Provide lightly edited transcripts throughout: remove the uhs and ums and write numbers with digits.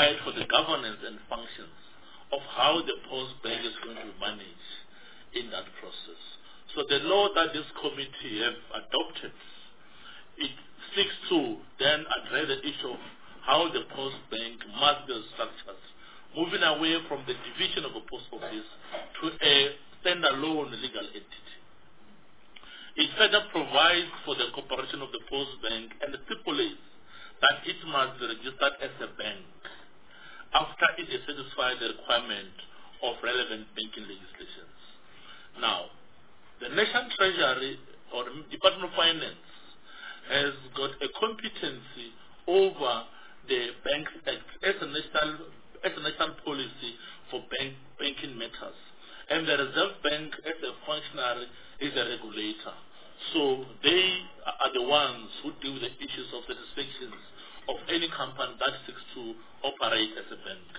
provide for the governance and functions of how the Post Bank is going to manage in that process. So the law that this committee have adopted, it seeks to then address the issue of how the Post Bank must be structured, moving away from the division of a post office to a standalone legal entity. It further provides for the cooperation of the Post Bank and stipulates that it must be registered as a bank after it has satisfied the requirement of relevant banking legislations. Now, the National Treasury or the Department of Finance has got a competency over the Banks Act as a national policy for banking matters. And the Reserve Bank as a functionary is a regulator. So they are the ones who deal with the issues of satisfactions of any company that seeks to operate as a bank.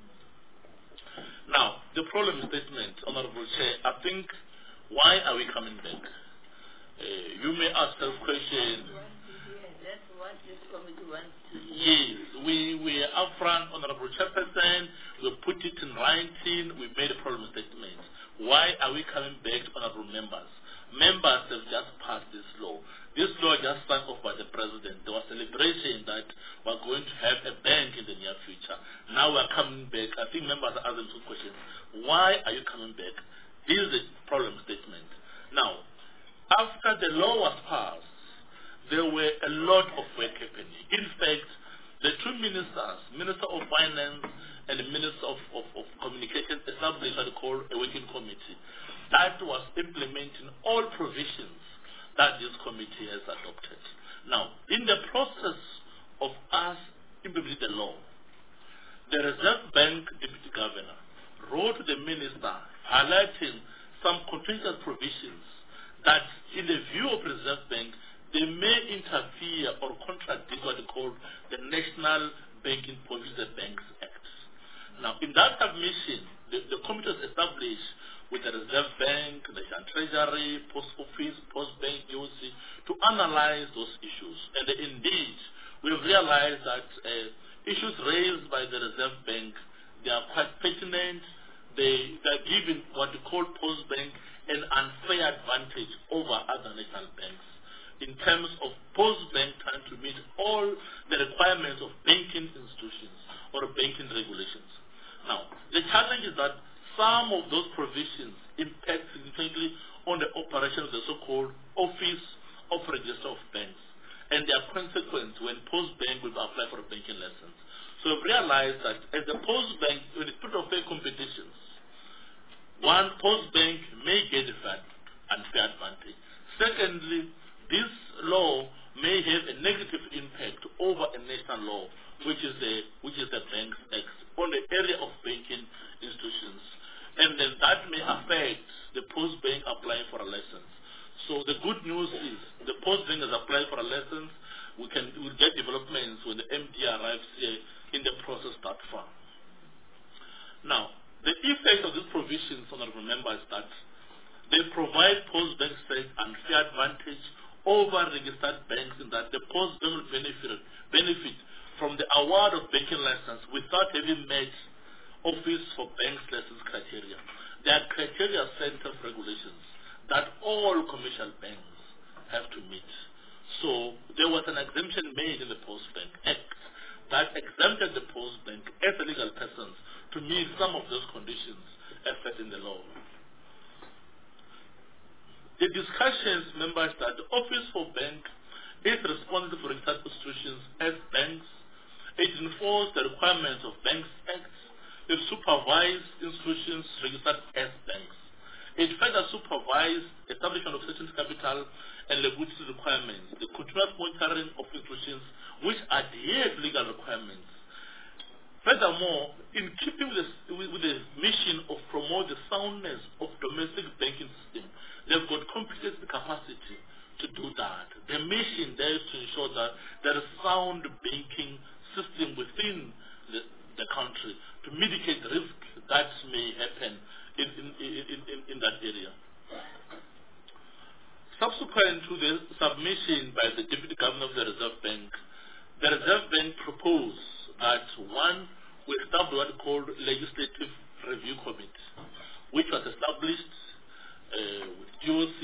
Now, the problem statement, Honorable Chair, I think, why are we coming back? You may ask the question. That's what this committee wants to do. Yes, we are upfront, Honorable Chairperson, we put it in writing, we made a problem statement. Why are we coming back, Honorable Members? Members have just passed this law. This law just signed off by the President. There was celebration that we're going to have a bank in the near future. Now we're coming back. I think members are asking two questions. Why are you coming back? This is the problem statement. Now, after the law was passed, there were a lot of work happening. In fact, the two ministers, Minister of Finance and the Minister of Communications, established what they call a working committee that was implementing all provisions that this committee has adopted. Now, in the process of us implementing the law, the Reserve Bank Deputy Governor wrote to the minister highlighting some contentious provisions that, in the view of Reserve Bank, they may interfere or contradict what they call the National Banking Policy Banks Act. Now, in that submission, the committee was established with the Reserve Bank, the National Treasury, Post Office, Post Bank, EOC, to analyze those issues. And indeed, we've realized that issues raised by the Reserve Bank, they are quite pertinent. They are giving what we call Post Bank an unfair advantage over other national banks in terms of Post Bank trying to meet all the requirements of banking institutions or banking regulations. Now, the challenge is that some of those provisions impact significantly on the operation of the so-called Office of Register of Banks and their consequence when Post Bank will apply for a banking license. So we've realized that as the Post Bank, when it's put of fair competitions, one, Post Bank may get an unfair advantage. Secondly, this law may have a negative impact over a national law, which is the Banks Act, on the area of banking institutions. And then that may affect the Post Bank applying for a license. So the good news is the Post Bank has applied for a license. We'll get developments when the MD arrives here in the process that far. Now, the effect of these provisions, honorable members, is that they provide Post Bank state unfair advantage over registered banks in that the Post Bank will benefit from the award of banking license without having met Office for Banks license criteria. There are criteria set of regulations that all commercial banks have to meet. So there was an exemption made in the Post Bank Act that exempted the Post Bank as a legal persons to meet some of those conditions as set in the law. The discussions, members, that the Office for Bank is responsible for registered institutions as banks. It enforces the requirements of Banks Act. It supervises institutions registered as banks. It further supervises establishment of certain capital and liquidity requirements, the continuous monitoring of institutions which adhere to legal requirements. Furthermore, in keeping with the mission of promote the soundness of domestic banking system, they've got competent capacity to do that. The mission there is to ensure that there is sound banking system within the country to mitigate risk that may happen in that area. Subsequent to the submission by the Deputy Governor of the Reserve Bank proposed that one we established what we called Legislative Review Committee, which was established with GOC,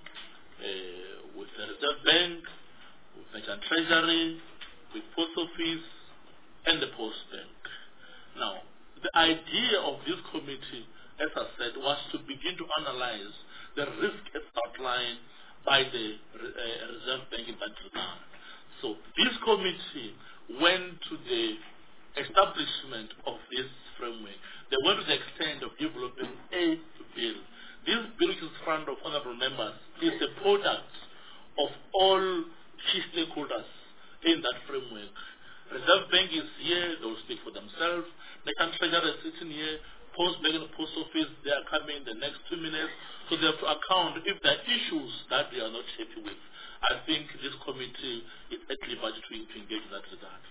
with the Reserve Bank, with Merchant Treasury, with Post Office, and the Post Bank. Now, the idea of this committee, as I said, was to begin to analyze the risk as outlined by the Reserve Bank in that regard. So this committee went to the establishment of this framework. They went to the extent of developing a bill. This bill, which is in front of honorable members, is the product of all key stakeholders in that framework. Reserve Bank is here, they will speak for themselves. The country treasurer is sitting here, Post Bank and the Post Office, they are coming in the next 2 minutes. So they have to account if there are issues that they are not happy with. I think this committee is at liberty to engage in that regard.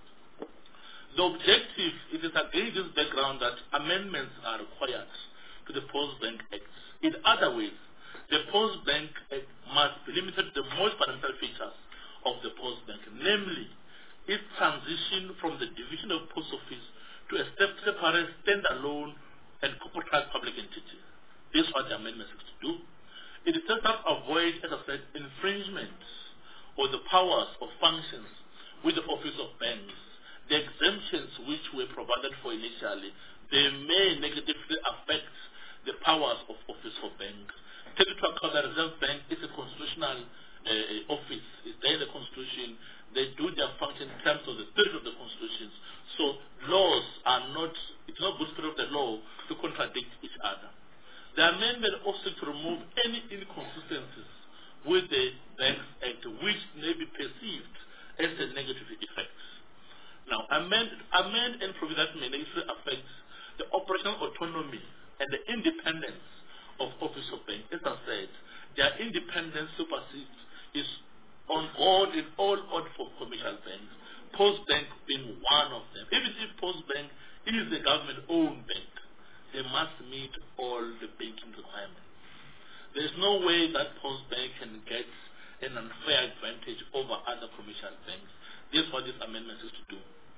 The objective, it is against this background that amendments are required to the Post Bank Act. In other words, the Post Bank Act must be limited to the most fundamental features of the Post Bank, namely its transition from the division of Post Office to a separate, standalone, and corporate public entity. This is what the amendment seeks to do. It is set up to avoid, as I said, infringement of the powers or functions with the Office of Banks. The exemptions which were provided for initially, they may negatively affect the powers of Office for Banks. Take into account that the Reserve Bank is a constitutional office. It's there in the Constitution. They do their function in terms of the spirit of the Constitution. So laws are not, it's not good spirit of the law to contradict each other. The amendment also to remove any inconsistencies with the Banks Act which may be perceived as a negative effect. Now, amend and provide that may negatively affect the operational autonomy and the independence of Office of Bank. As I said, their independence supersedes is on board in all order for commercial banks, Post Bank being one of them. Even if Post Bank is a government-owned bank, they must meet all the banking requirements. There is no way that Post Bank can get an unfair advantage over other commercial banks. This is what this amendment is to do.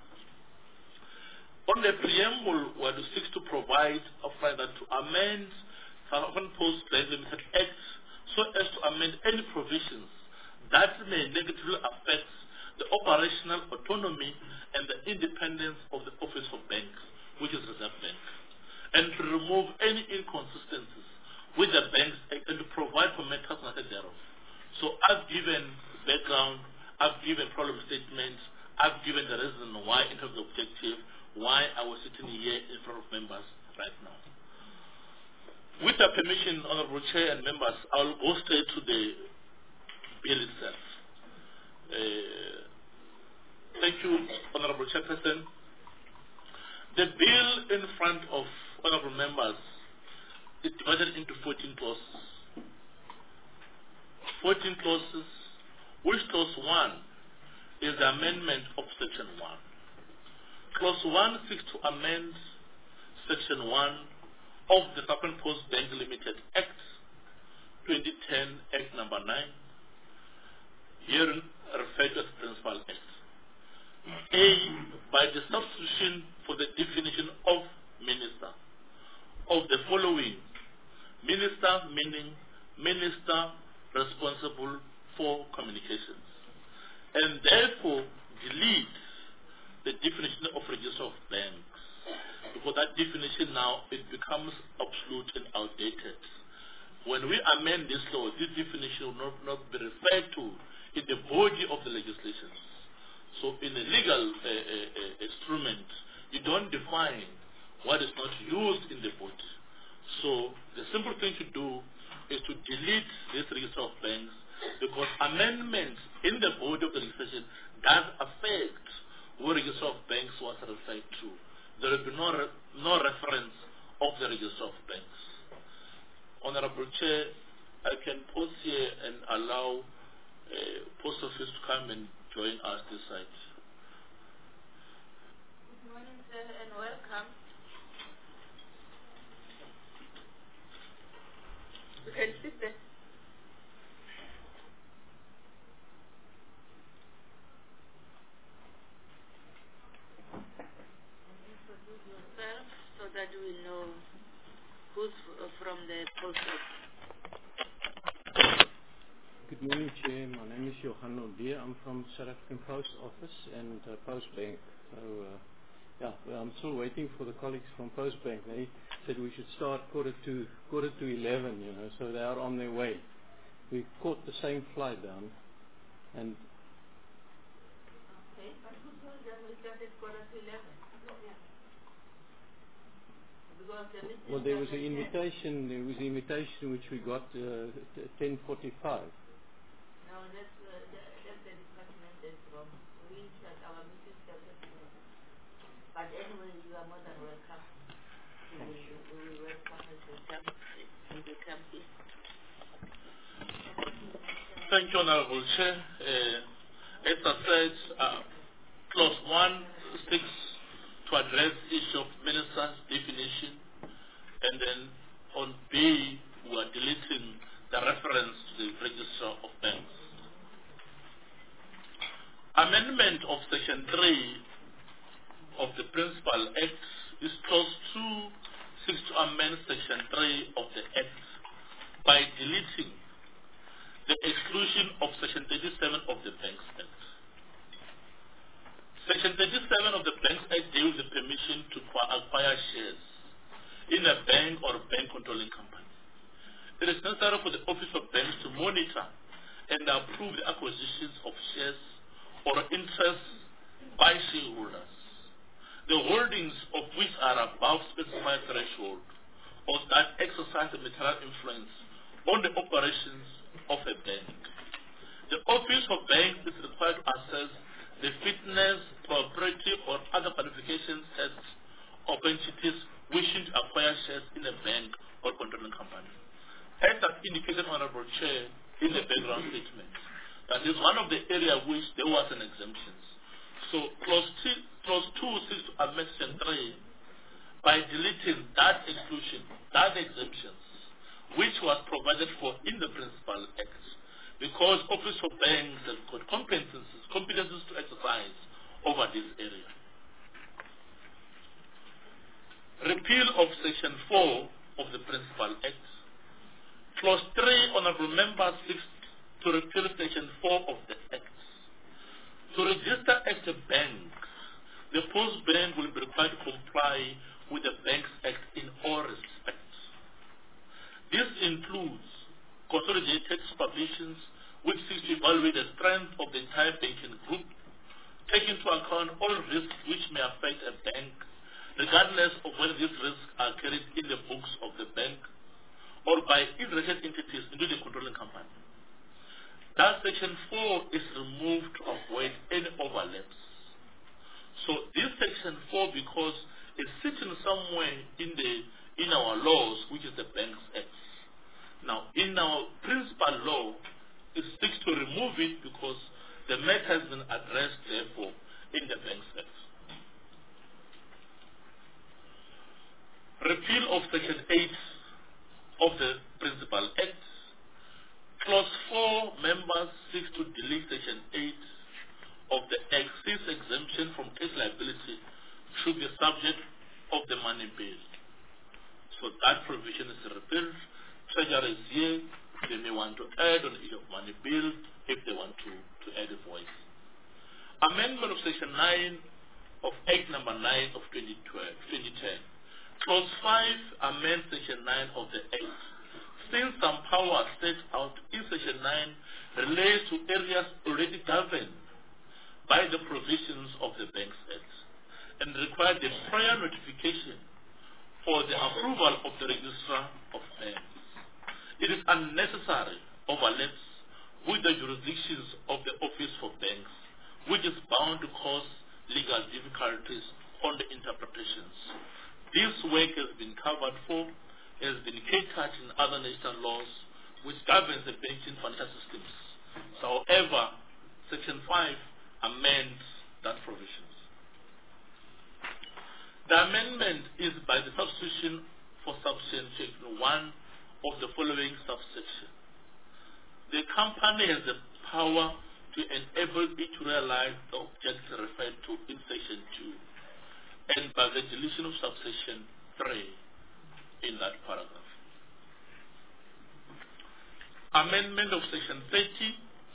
On the preamble, where it seeks to provide a that to amend South African Post Bank Limited Act so as to amend any provisions that may negatively affect the operational autonomy and the independence of the Office of Banks, which is Reserve Bank, and to remove any inconsistencies with the Banks Act and to provide for matters not thereof. So I've given background, I've given problem statements, I've given the reason why in terms of objective, why I was sitting here in front of members right now. With your permission, Honorable Chair and members, I'll go straight to the bill itself. Thank you, Honorable Chairperson. The bill in front of honorable members is divided into 14 clauses. 14 clauses, which clause 1 is the amendment of Section 1. Clause 1 seeks to amend Section 1 of the South African Post Bank Limited Act, 2010 Act number 9, here referred to as Principal Act. A, by the substitution for the definition of minister of the following: minister meaning minister responsible for communications, and therefore delete the definition of register of banks, because that definition now it becomes obsolete and outdated. When we amend this law, this definition will not be referred to in the body of the legislation. So in a legal instrument, you don't define what is not used in the body. So the simple thing to do is to delete this register of banks, because amendments in the body of the legislation does affect what register of banks was referred to. There will be no reference of the register of banks. Honorable Chair, I can pause here and allow Post Office to come and join us this side. Good morning, sir, and welcome. You can sit there. morning, Chair. My name is Johan Nobia. I'm from South African Post Office and Post Bank. So, I'm still waiting for the colleagues from Post Bank. They said we should start quarter to 11, so they are on their way. We caught the same flight down, and Okay, but who told them we started quarter to 11? Because the meeting well, there was an 10. invitation. There was an invitation which we got 10:45. No, that's the department that's wrong. We said our meeting started 10. But anyway, you are more than welcome. We will welcome as you come in. Thank you, Honorable Chair. As I said, clause 1 seeks to address the issue of minister's definition, and then on B, we are deleting the reference to the Register of Banks. Amendment of Section 3 of the Principal Act is clause 2 seeks to amend Section 3 of the Act by deleting the exclusion of Section 37 of the Banks Act. Section 37 of the Banks Act deals with the permission to acquire shares in a bank or a bank controlling company. It is necessary for the Office of Banks to monitor and approve the acquisitions of shares or interests by shareholders, the holdings of which are above specified threshold or that exercise a material influence on the operations of a bank. The Office of Banks is required to assess the fitness, propriety, or other qualifications tests of entities wishing to acquire shares in a bank or controlling company. As I've indicated, Honorable Chair, in the background statement, that is one of the areas which there was an exemption. So clause 2 seeks to amend Section 3 by deleting that exclusion, that exemptions, which was provided for in the Principal Act, because Office of Banks has got competences to exercise over this area. Repeal of Section 4 of the Principal Act. Clause 3, Honourable Members, seeks to repeal Section 4 of the Act. To register as a bank, the Post Bank will be required to comply with the Banks Act in all respects. This includes consolidated supervisions which seeks to evaluate the strength of the entire banking group, take into account all risks which may affect a bank, regardless of whether these risks are carried in the books of the bank or by interested entities into the controlling company. That Section 4 is removed to avoid any overlaps. So this Section 4, because it's sitting somewhere in our laws, which is the Banks Act. Now, in our principal law, it seeks to remove it because the matter has been addressed, therefore, in the Banks Act. Repeal of Section 8 of the Principal Act. Clause 4, members seek to delete Section 8 of the Act, since exemption from case liability should be subject of the money bill. So that provision is repealed. Treasury is here. They may want to add on the issue of money bill if they want to add a voice. Amendment of Section 9 of Act number 9 of 2010. Clause 5 amends Section 9 of the Act. Since some power set out in Section 9 relates to areas already governed by the provisions of the Banks Act and require the prior notification for the approval of the Registrar of Banks, it is unnecessary overlaps with the jurisdictions of the Office for Banks, which is bound to cause legal difficulties on the interpretations. This work has been covered for, has been catered in other national laws which governs the banking financial systems. So, however, Section 5 amends that provisions. The amendment is by the substitution for subsection 1 of the following subsection. The company has the power to enable it to realize the objects referred to in Section 2 and by the deletion of subsection 3 in that paragraph. Amendment of Section 30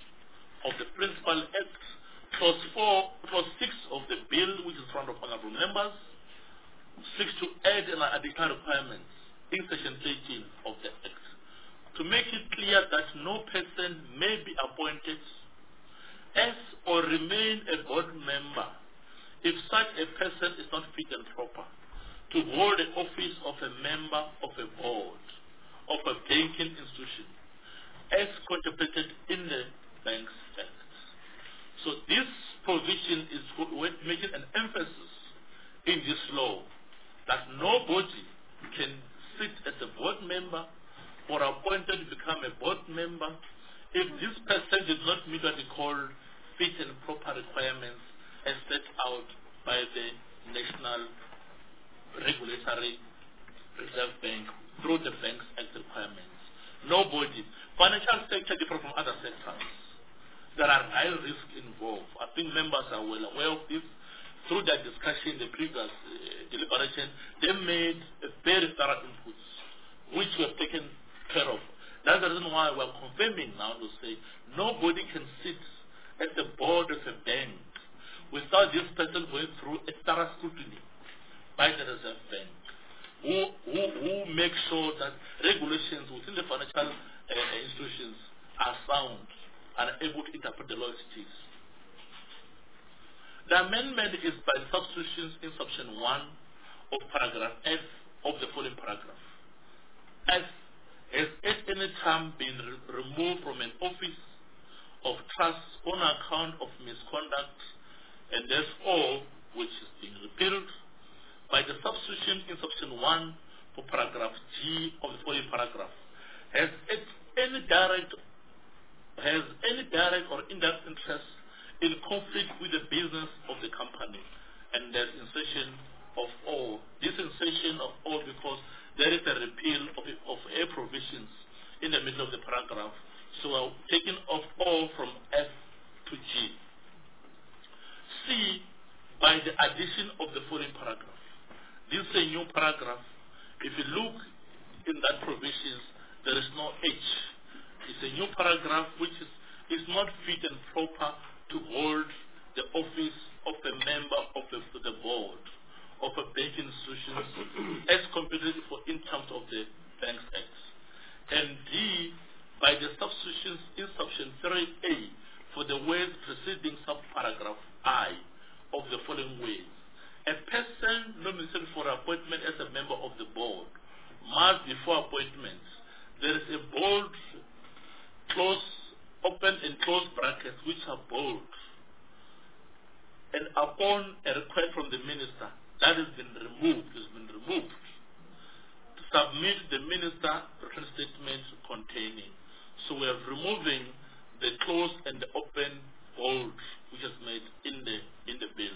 of the Principal Act, Clause 6 of the bill, which is in front of honorable members, seeks to add an additional requirement in Section 13 of the Act to make it clear that no person may be appointed as or remain a board member if such a person is not fit and proper to hold the office of a member of a board of a banking institution as contemplated in the Banks Act. So this provision is making an emphasis in this law that nobody can sit as a board member or appointed to become a board member if this person did not meet what we call fit and proper requirements as set out by the National Regulatory Reserve Bank through the Banks Act requirements. Nobody. Financial sector different from other sectors. There are high risk involved. I think members are well aware of this. Through their discussion, the previous deliberation, they made very thorough inputs, which were taken care of. That's the reason why we're confirming now to say nobody can sit at the board of a bank without this person going through a thorough scrutiny by the Reserve Bank, who make sure that regulations within the financial institutions are sound and are able to interpret the law as it is. The amendment is by substitutions in section 1 of paragraph F of the following paragraph. F has at any time been removed from an office of trust on account of misconduct, and therefore, which is being repealed by the substitution in section 1 for paragraph G of the following paragraph, has any direct or indirect interest in conflict with the business of the company, and there's insertion of all. This insertion of all because there is a repeal of A provisions in the middle of the paragraph, so we're taking off all from F to G. C, by the addition of the following paragraph. This is a new paragraph. If you look in that provisions, there is no H. It's a new paragraph which is not fit and proper to hold the office of a member of the board of a banking institution as computed for in terms of the Banks Act. And D, by the substitutions in section 3A for the words preceding subparagraph I of the following ways. A person nominated for appointment as a member of the board must, before appointment, there is a bold, close, open and close brackets which are bold. And upon a request from the minister, that has been removed, to submit the minister written statement containing. So we are removing the close and the open bold which is made in the bill.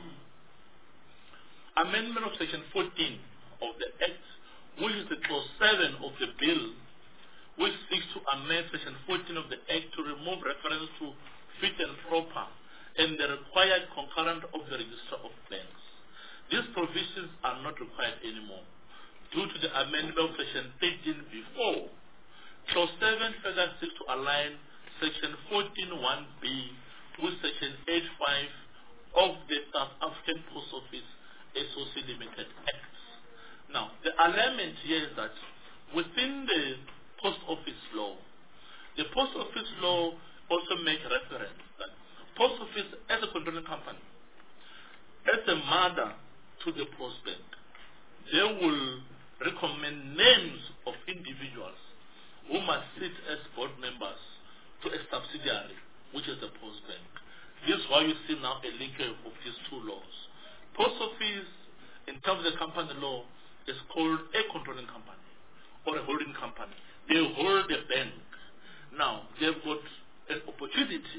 Amendment of section 14 of the Act, which is the clause 7 of the bill, which seeks to amend section 14 of the Act to remove reference to fit and proper and the required concurrent of the Register of Banks. These provisions are not required anymore due to the amendment of section 13 before. Clause 7 further seeks to align section 14(1)(b) with section 8(5) of the South African Post Office SOC Limited Act. Now, the alignment here is that within the Post Office law, the Post Office law also makes reference that Post Office as a controlling company, as a mother to the Post Bank, they will recommend names of individuals who must sit as board members to a subsidiary, which is the Post Bank. This is why you see now a linkage of these two laws. Post Office, in terms of the company law, is called a controlling company or a holding company. They hold the bank. Now, they've got an opportunity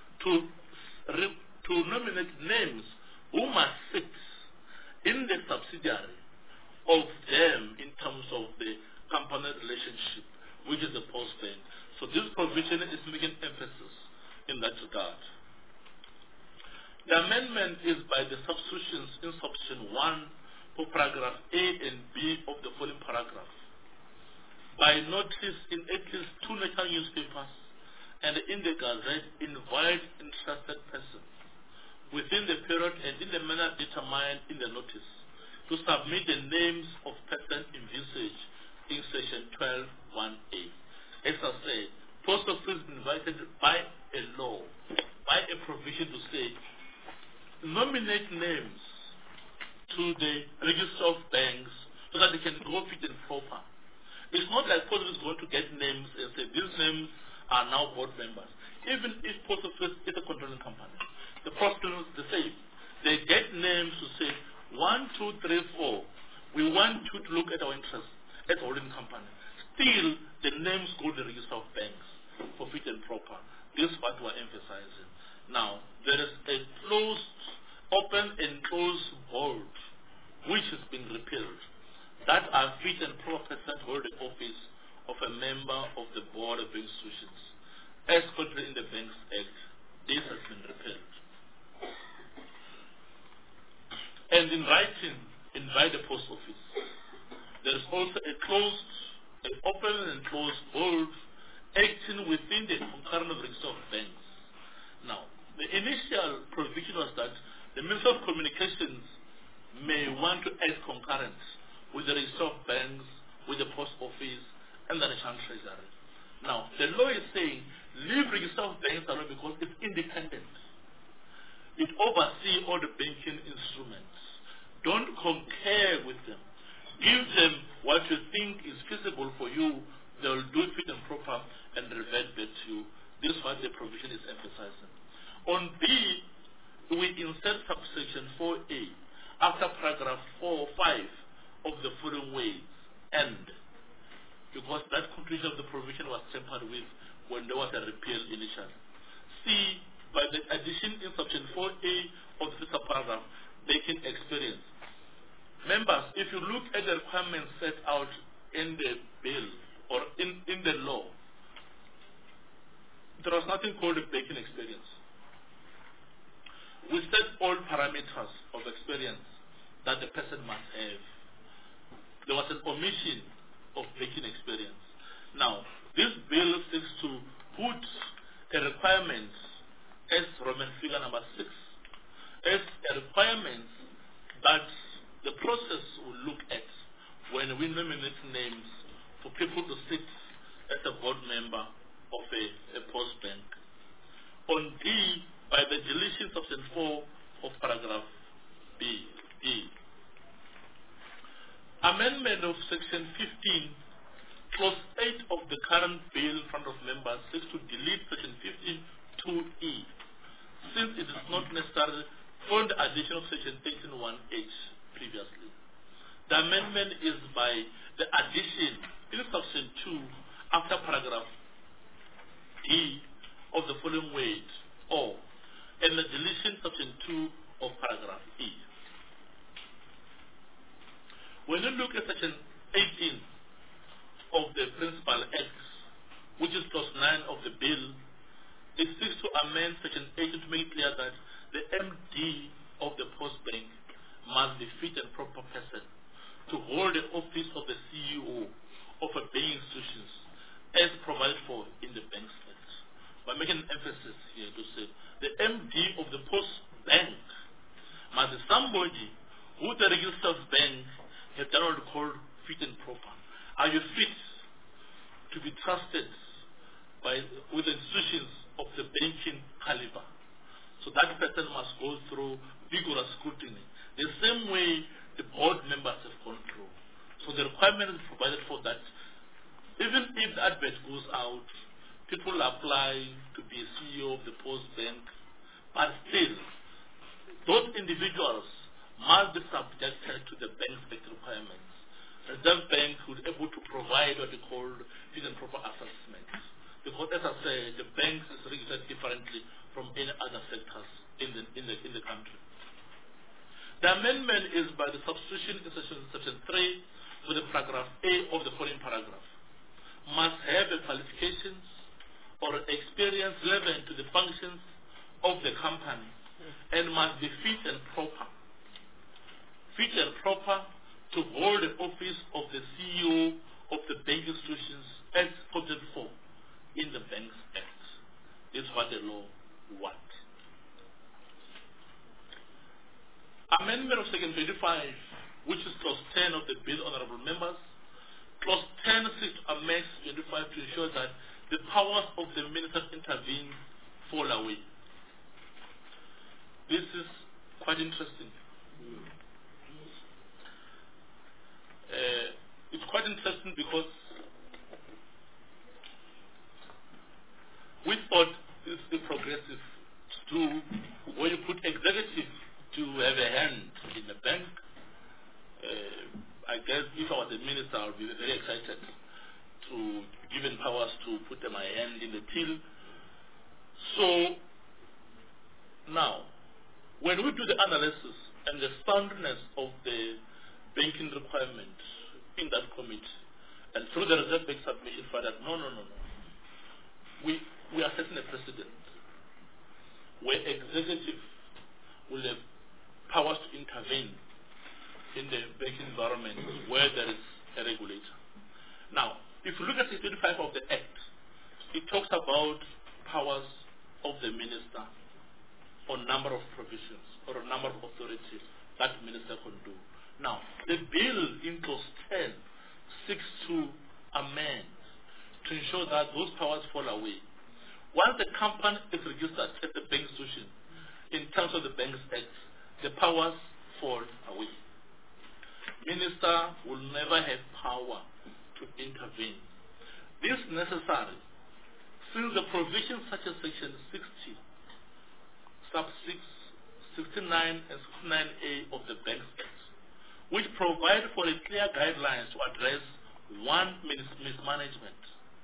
to nominate names who must sit in the subsidiary of them in terms of the company relationship, which is the Post Bank. So this provision is making emphasis in that regard. The amendment is by the substitutions in section 1 for paragraph A and B of the following paragraph. By notice in at least 2 national newspapers and in the Gazette invite interested persons within the period and in the manner determined in the notice to submit the names of persons envisaged in section 12(1)(a). As I said, Post Office invited by a law, by a provision to say, nominate names to the register of banks so that they can go fit and proper. It's not like Post Office is going to get names and say these names are now board members. Even if Post Office is a controlling company, the process is the same. They get names to say 1, 2, 3, 4. We want you to look at our interests as a holding company. Still, the names go to the register of banks for fit and proper. This is what we're emphasizing. Now, there is a closed, open and closed board which has been repealed. That are fit and proper persons hold the office of a member of the board of institutions. As contained in the Banks Act, this has been repealed. And in writing, invite the post office. There is also a closed, an open and closed board acting within the concurrent register of banks. Now, the initial provision was that the Minister of Communications may want to act concurrent with the register of banks, with the post office, and the National Treasury. Now, the law is saying, leave register of banks alone because it's independent. It oversees all the banking instruments. Don't concur with them. Give them what you think is feasible for you. They will do it fit and proper and revert back to you. This is what the provision is emphasizing. On B, we insert subsection 4A after paragraph 4 or 5 of the following ways, and because that conclusion of the provision was tampered with when there was a repeal initially. C, by the addition in section 4A of the first paragraph, banking experience. Members, if you look at the requirements set out in the bill or in the law, there was nothing called a banking experience. We set all parameters of experience that the person must have. There was an omission of banking experience. Now, this bill seeks to put a requirement as Roman figure number 6 as a requirement that the process will look at when we nominate names for people to sit as a board member of a post bank. On D, by the deletion section 4 of paragraph B. Amendment of section 15, clause 8 of the current bill in front of members seeks to delete section 15 2E, since it is not necessary for the addition of section 13(1)H previously. The amendment is by the addition in section 2 after paragraph D of the following words, or, and the deletion section 2 of paragraph E. When you look at section 18 of the Principal Acts, which is clause 9 of the bill, it seeks to amend section 18 to make it clear that the MD of the post bank must be fit and proper person to hold the office of the CEO of a banking institution as provided for in the Banks Act. By making an emphasis here to say the MD of the post bank must be somebody who the register of bank have done what called fit and proper. Are you fit to be trusted with the institutions of the banking caliber? So that person must go through vigorous scrutiny, the same way the board members have gone through. So the requirement is provided for that. Even if the advert goes out, people apply to be CEO of the post bank, but still, those individuals must be subjected to the Banks Act requirements. Reserve Bank would be able to provide what they call fit and proper assessment. Because as I said, the banks is registered differently from any other sectors in the country. The amendment is by the substitution in section 3 with the paragraph A of the following paragraph. Must have the qualifications or experience relevant to the functions of the company and must be fit and proper. Fit and proper to hold the office of the CEO of the banking institutions as quoted for in the Banks Act. is what the law wants. Amendment of Section 25, which is clause 10 of the bill, honorable members. Clause 10 seeks to amend 25 to ensure that the powers of the minister to intervene fall away. This is quite interesting. It's quite interesting because we thought it's progressive to where you put executive to have a hand in the bank. I guess if I was a minister, I would be very excited to given powers to put my hand in the till. So now, when we do the analysis and the soundness of the banking requirement in that committee, and through the Reserve Bank submission for that, no. We are setting a precedent where executive will have powers to intervene in the banking environment where there is a regulator. Now, if you look at Section 25 of the Act, it talks about powers of the minister on number of provisions or a number of authorities that minister can do. Now, the bill in clause 10 seeks to amend to ensure that those powers fall away. Once the company is registered at the bank institution, in terms of the Banks Act, the powers fall away. Minister will never have power to intervene. This is necessary since the provisions such as Section 60, Sub 6, 69 and 69A of the Banks Act, which provide for a clear guidelines to address 1, mismanagement,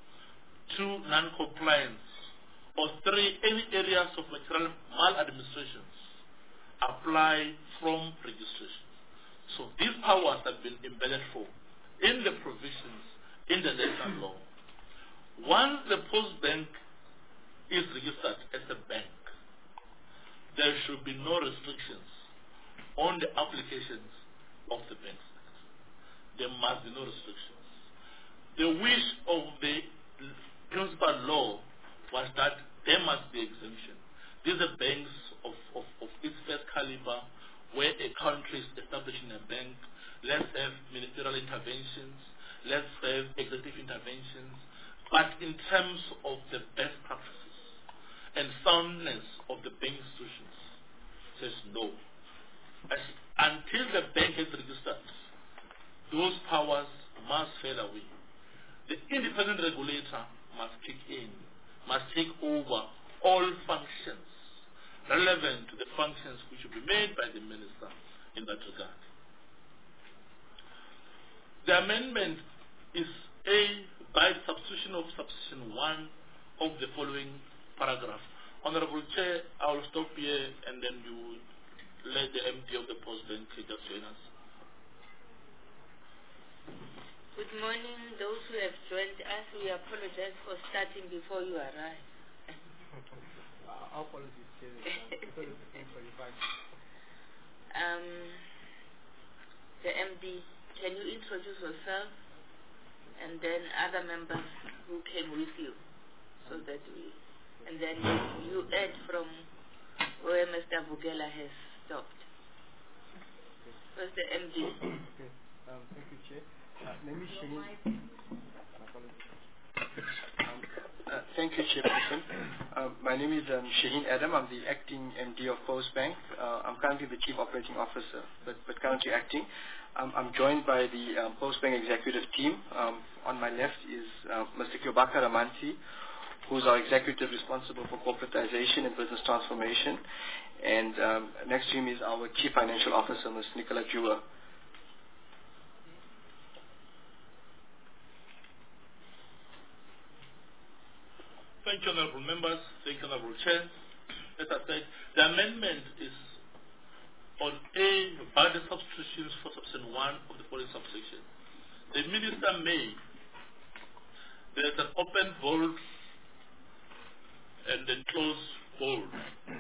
2, non-compliance, or 3, any areas of material maladministrations apply from registration. So these powers have been embedded for in the provisions in the national law. Once the Post Bank is registered as a bank, there should be no restrictions on the applications of the Banks Act. There must be no restrictions. The wish of the principal law was that there must be exemption. These are banks of its first caliber, where a country is establishing a bank. Let's have ministerial interventions, let's have executive interventions, but in terms of the best practices and soundness of the bank institutions, says no. Until the bank is registered, those powers must fall away. The independent regulator must kick in, must take over all functions relevant to the functions which will be made by the minister in that regard. The amendment is by substitution of subsection 1 of the following paragraph. Honorable Chair, I will stop here and then you let the MD of the Post Bank just join us. Good morning, those who have joined us. We apologize for starting before you arrive. Our apologies, Chair, because it's 10:45. The MD, can you introduce yourself and then other members who came with you, so that and then you add from where Mr. Vugela has stopped. First the MD. Okay. Thank you, Chair. Let me Shaheen. Thank you, Chairperson. My name is Shaheen Adam. I'm the acting MD of Post Bank. I'm currently the Chief Operating Officer, but currently acting. I'm joined by the Post Bank executive team. On my left is Mr. Kyobaka Ramanti, who's our executive responsible for corporatization and business transformation. And next to him is our Chief Financial Officer, Ms. Nicola Jua. Thank you, honorable members. Thank you, honorable Chair. As I said, the amendment is on by the substitutions for subsection 1 of the following subsection. The minister may, there is an open bold and then close bold.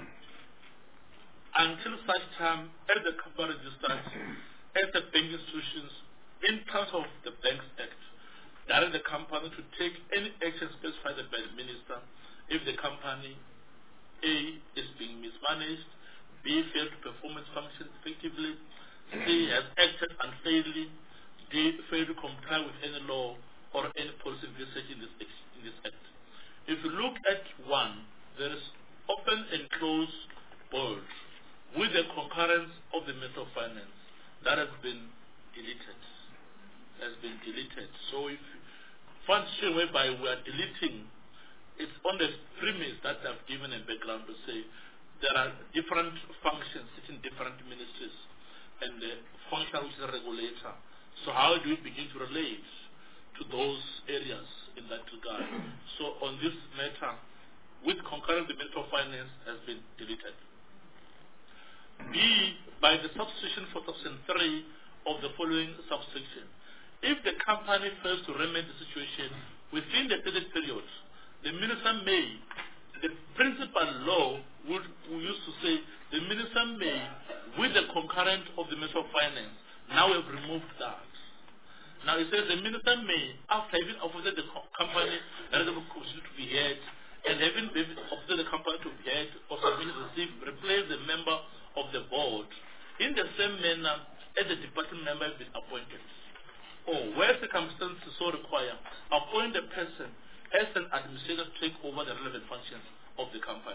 Until such time as the company registers as the bank institutions in terms of the Banks Act, direct the company to take any action specified by the minister if the company A is being mismanaged, B failed to perform its functions effectively, C has acted unfairly, D failed to comply with any law or any policy envisaged in this act. If you look at 1, there is open and close bold with the concurrence of the Minister of Finance. That has been deleted. So if function whereby we are deleting, it's on the premise that I've given a background to say there are different functions sitting in different ministries and the function which is a regulator. So how do we begin to relate to those areas in that regard? So on this matter, with concurrence, the Minister of Finance has been deleted. B, by the substitution for subsection 3 of the following subsection. If the company fails to remedy the situation within the stated period, the minister may, the principal law we used to say, the minister may, with the concurrence of the Minister of Finance, now we have removed that. Now it says the minister may, after having offered the company that is continue to be heard, and having offered the company to be heard or submitted receive, replace the member of the board in the same manner as the department member has been appointed. Or where circumstances so require, appoint a person as an administrator to take over the relevant functions of the company.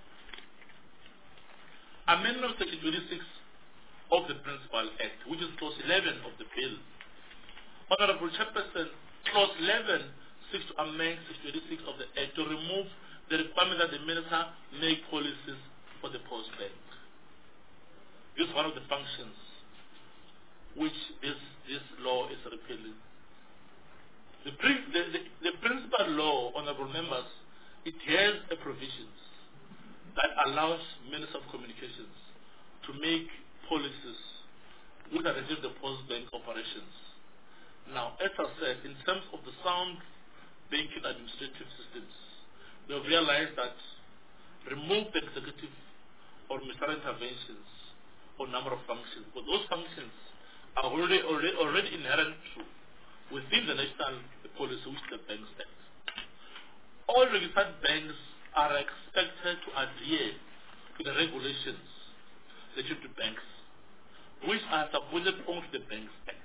Amendment Section 26 of the Principal Act, which is Clause 11 of the bill. Honorable Chairperson, Clause 11 seeks to amend Section 26 of the Act to remove the requirement that the minister make policies for the Post Bank. This is one of the functions which this law is repealing. The principal law, honorable members, it has a provisions that allows Minister of Communications to make policies which are related to the Post Bank operations. Now, as I said, in terms of the sound banking administrative systems, we have realized that remove the executive or ministerial interventions or number of functions, but those functions are already inherent within the national policy, which is the Banks Act. All registered banks are expected to adhere to the regulations related to banks, which are subordinate only to the Banks Act.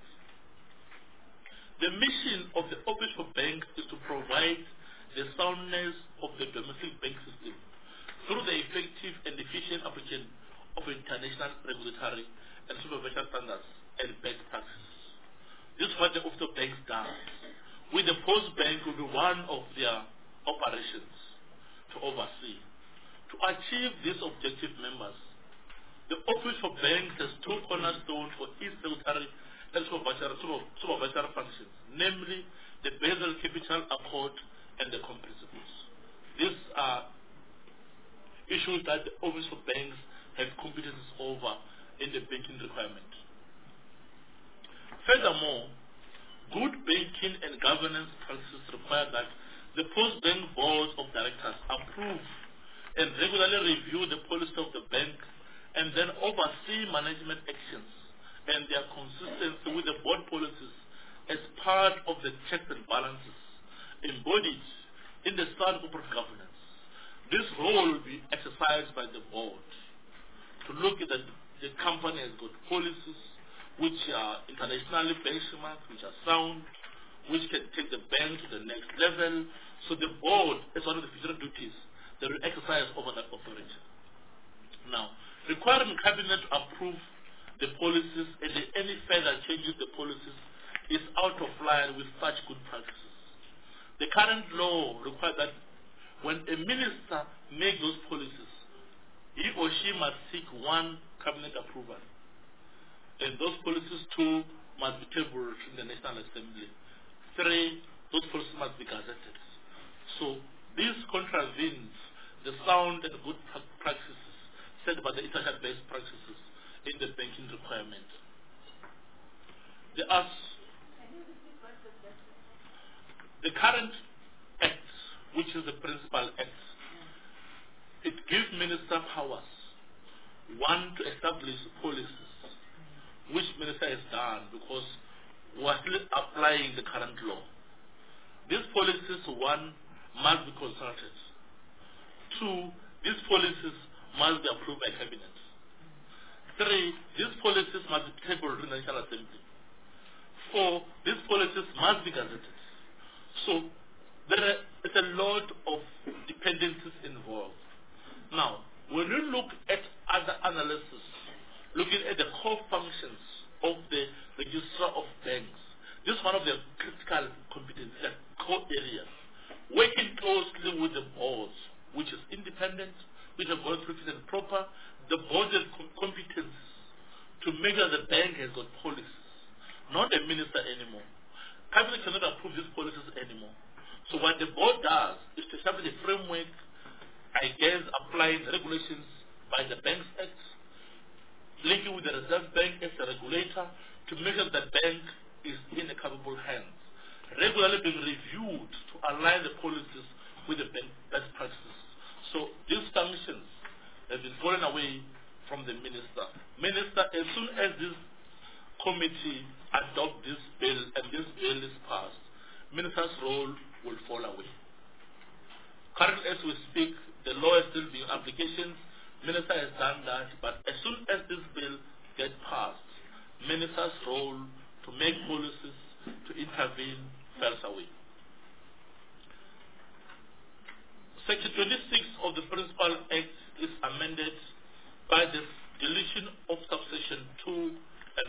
The mission of the Office for Banks is to provide the soundness of the domestic bank system through the effective and efficient application of international regulatory and supervision standards and best practices. This is what the Office of Banks does. With the Post Bank will be one of their operations to oversee. To achieve these objective members, the Office for Banks has 2 cornerstones for its regulatory and supervisory functions, namely the Basel Capital Accord and the COM principles. These are issues that the Office for Banks have competences over in the banking requirement. Furthermore, good banking and governance practices require that the Post Bank boards of directors approve and regularly review the policy of the bank and then oversee management actions and their consistency with the board policies as part of the checks and balances embodied in the sound corporate governance. This role will be exercised by the board to look at that the company has got policies which are internationally benchmarked, which are sound, which can take the bank to the next level. So the board is one of the future duties that will exercise over that authority. Now, requiring cabinet to approve the policies and any further changes to the policies is out of line with such good practices. The current law requires that when a minister makes those policies, he or she must seek 1 cabinet approval. And those policies 2 must be tabled in the National Assembly. 3, those policies must be gazetted. So this contravenes the sound and good practices set by the international best practices in the banking requirement. The current act, which is the Principal Act, it gives minister powers. 1, to establish policies, which minister has done because we are still applying the current law. These policies, 1, must be consulted. 2, these policies must be approved by cabinet. 3, these policies must be tabled in the National Assembly. 4, these policies must be gazetted. So there is a lot of dependencies involved. Now, when you look at other analysis, looking at the core functions of the Registrar of Banks, this is one of the critical competencies, the core areas. Working closely with the boards, which is independent, which have gone through fit and proper, the board has competence to make sure the bank has got policies, not a minister anymore. Cabinet cannot approve these policies anymore. So what the board does is to establish a framework, applying regulations by the Banks Act, linking with the Reserve Bank as a regulator to make sure that the bank is in a capable hands, regularly being reviewed to align the policies with the bank best practices. So these functions have been fallen away from the minister. Minister, as soon as this committee adopt this bill and this bill is passed, minister's role will fall away. Currently, as we speak, the law is still being applications. Minister has done that, but as soon as this bill gets passed, minister's role to make policies, to intervene, falls away. Section 26 of the Principal Act is amended by the deletion of subsection 2 and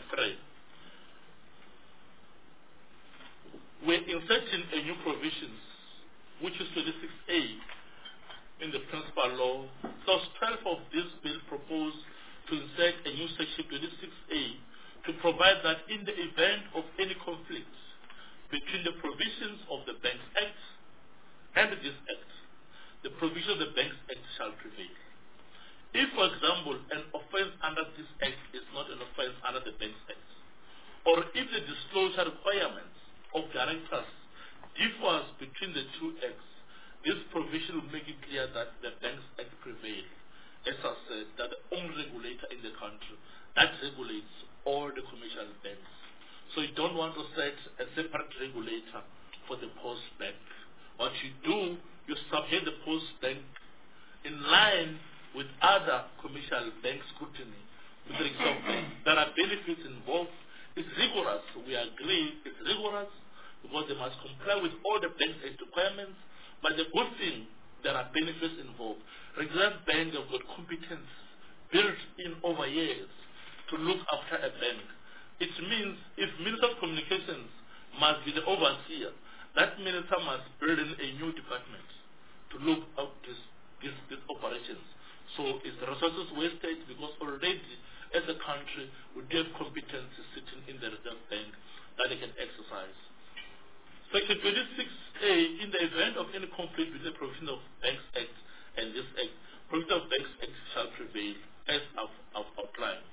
3. We're inserting a new provisions, which is 26A in the principal law. Clause 12 of this bill proposed to insert a new section 26A to provide that in the event of any conflict between the provisions of the Banks Act and this Act, the provision of the Banks Act shall prevail. If, for example, an offence under this Act is not an offence under the Banks Act, or if the disclosure requirements of directors differs between the two acts, this provision will make it clear that the Banks Act prevails. As I said, that the only regulator in the country that regulates all the commercial banks. So you don't want to set a separate regulator for the Post Bank. What you do, you subject the Post Bank in line with other commercial bank scrutiny with the Reserve Bank. There are benefits involved. It's rigorous. We agree it's rigorous because they must comply with all the Banks Act requirements. But the good thing, there are benefits involved. Reserve Bank have got competence built in over years to look after a bank. It means if Minister of Communications must be the overseer, that minister must build in a new department to look at these operations. So is the resources wasted because already as a country we have competence sitting in the Reserve Bank that they can exercise. Section 26A, in the event of any conflict with the provision of Banks Act and this Act, provision of Banks Act shall prevail as I've outlined.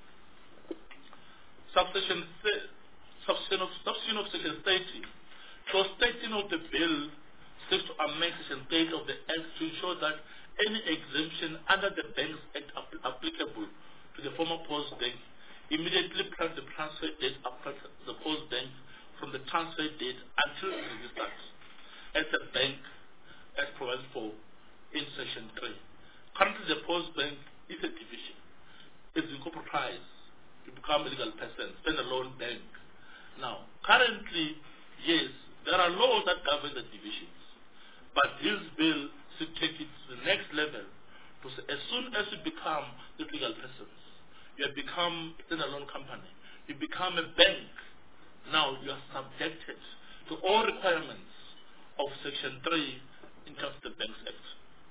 Subsection of Section 30. Clause 13 of the bill seeks to amend Section 30 of the Act to ensure that any exemption under the Banks Act applicable to the former Post Bank immediately prior to the transfer date after the Post Bank from the transfer date until it is registered as a bank as provided for in Section 3. Currently, the Post Bank is a division. It's incorporated to become a legal person, stand-alone bank. Now, currently, yes, there are laws that govern the divisions, but this bill should take it to the next level to say as soon as you become the legal persons, you have become a stand-alone company, you become a bank. Now you are subjected to all requirements of Section 3 in terms of the Banks Act.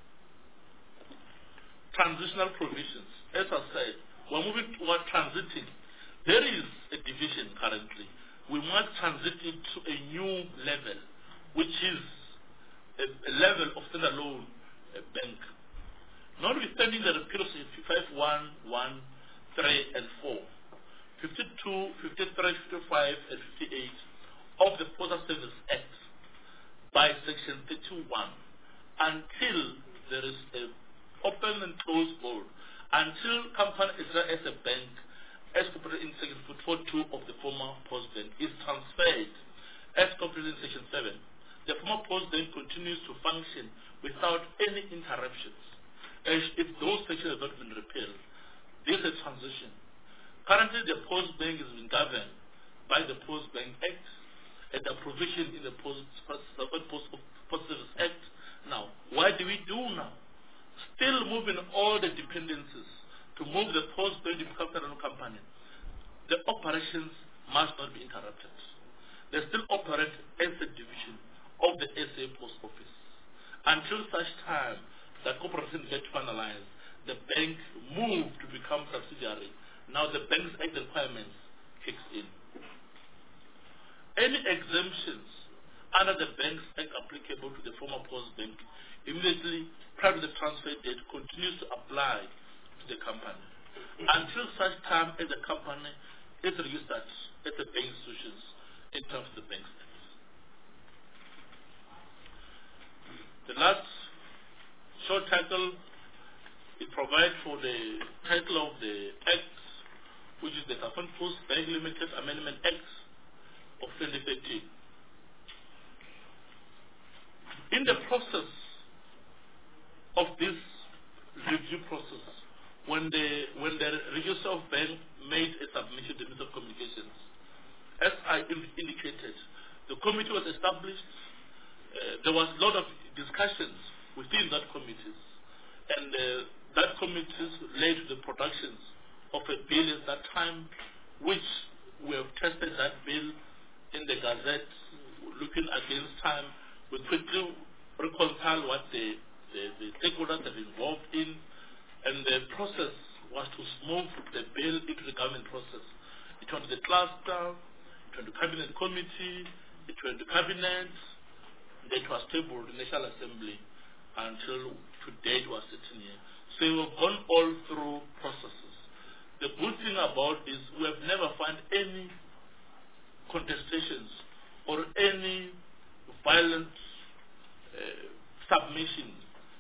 Transitional provisions. As I said, we're moving toward transiting. There is a division currently. We must transit it to a new level, which is a level of stand-alone bank. Notwithstanding the repeal of 51, 1, 3, and 4, 52, 53, 55, and 58 of the Postal Service Act by Section 31 until there is an open and closed board, until company is run as a bank as completed in Section 42 of the former Post Bank is transferred as completed in Section 7. The former Post Bank continues to function without any interruptions. if those sections have not been repealed, this is a transition. Currently, the Post Bank is being governed by the Post Bank Act and the provision in the Post Service Act. Now, what do we do now? Still moving all the dependencies to move the Post Bank to become a company. The operations must not be interrupted. They still operate as a division of the SA Post Office. Until such time that corporation gets finalized, the bank moved to become subsidiary. Now the Banks Act requirements kicks in. Any exemptions under the Banks Act applicable to the former Post Bank immediately prior to the transfer date continues to apply to the company until such time as the company is registered as a bank institutions in terms of the Banks Act. The last short title, it provides for the title of the Act, which is the Southern Post Bank Limited Amendment Act of 2013. In the process of this review process, when the Register of Bank made a submission to the Minister of Communications, as I indicated, the committee was established. There was a lot of discussions within that committee, and that committee led to the productions of a bill at that time, which we have tested that bill in the Gazette, looking against time. We quickly reconcile what the stakeholders are involved in, and the process was to move the bill into the government process. It went to the cluster, it went to cabinet committee, it went to cabinet, it was tabled in the National Assembly until today it was sitting here. So we have gone all through processes. The good thing about this, we have never found any contestations or any violent submission.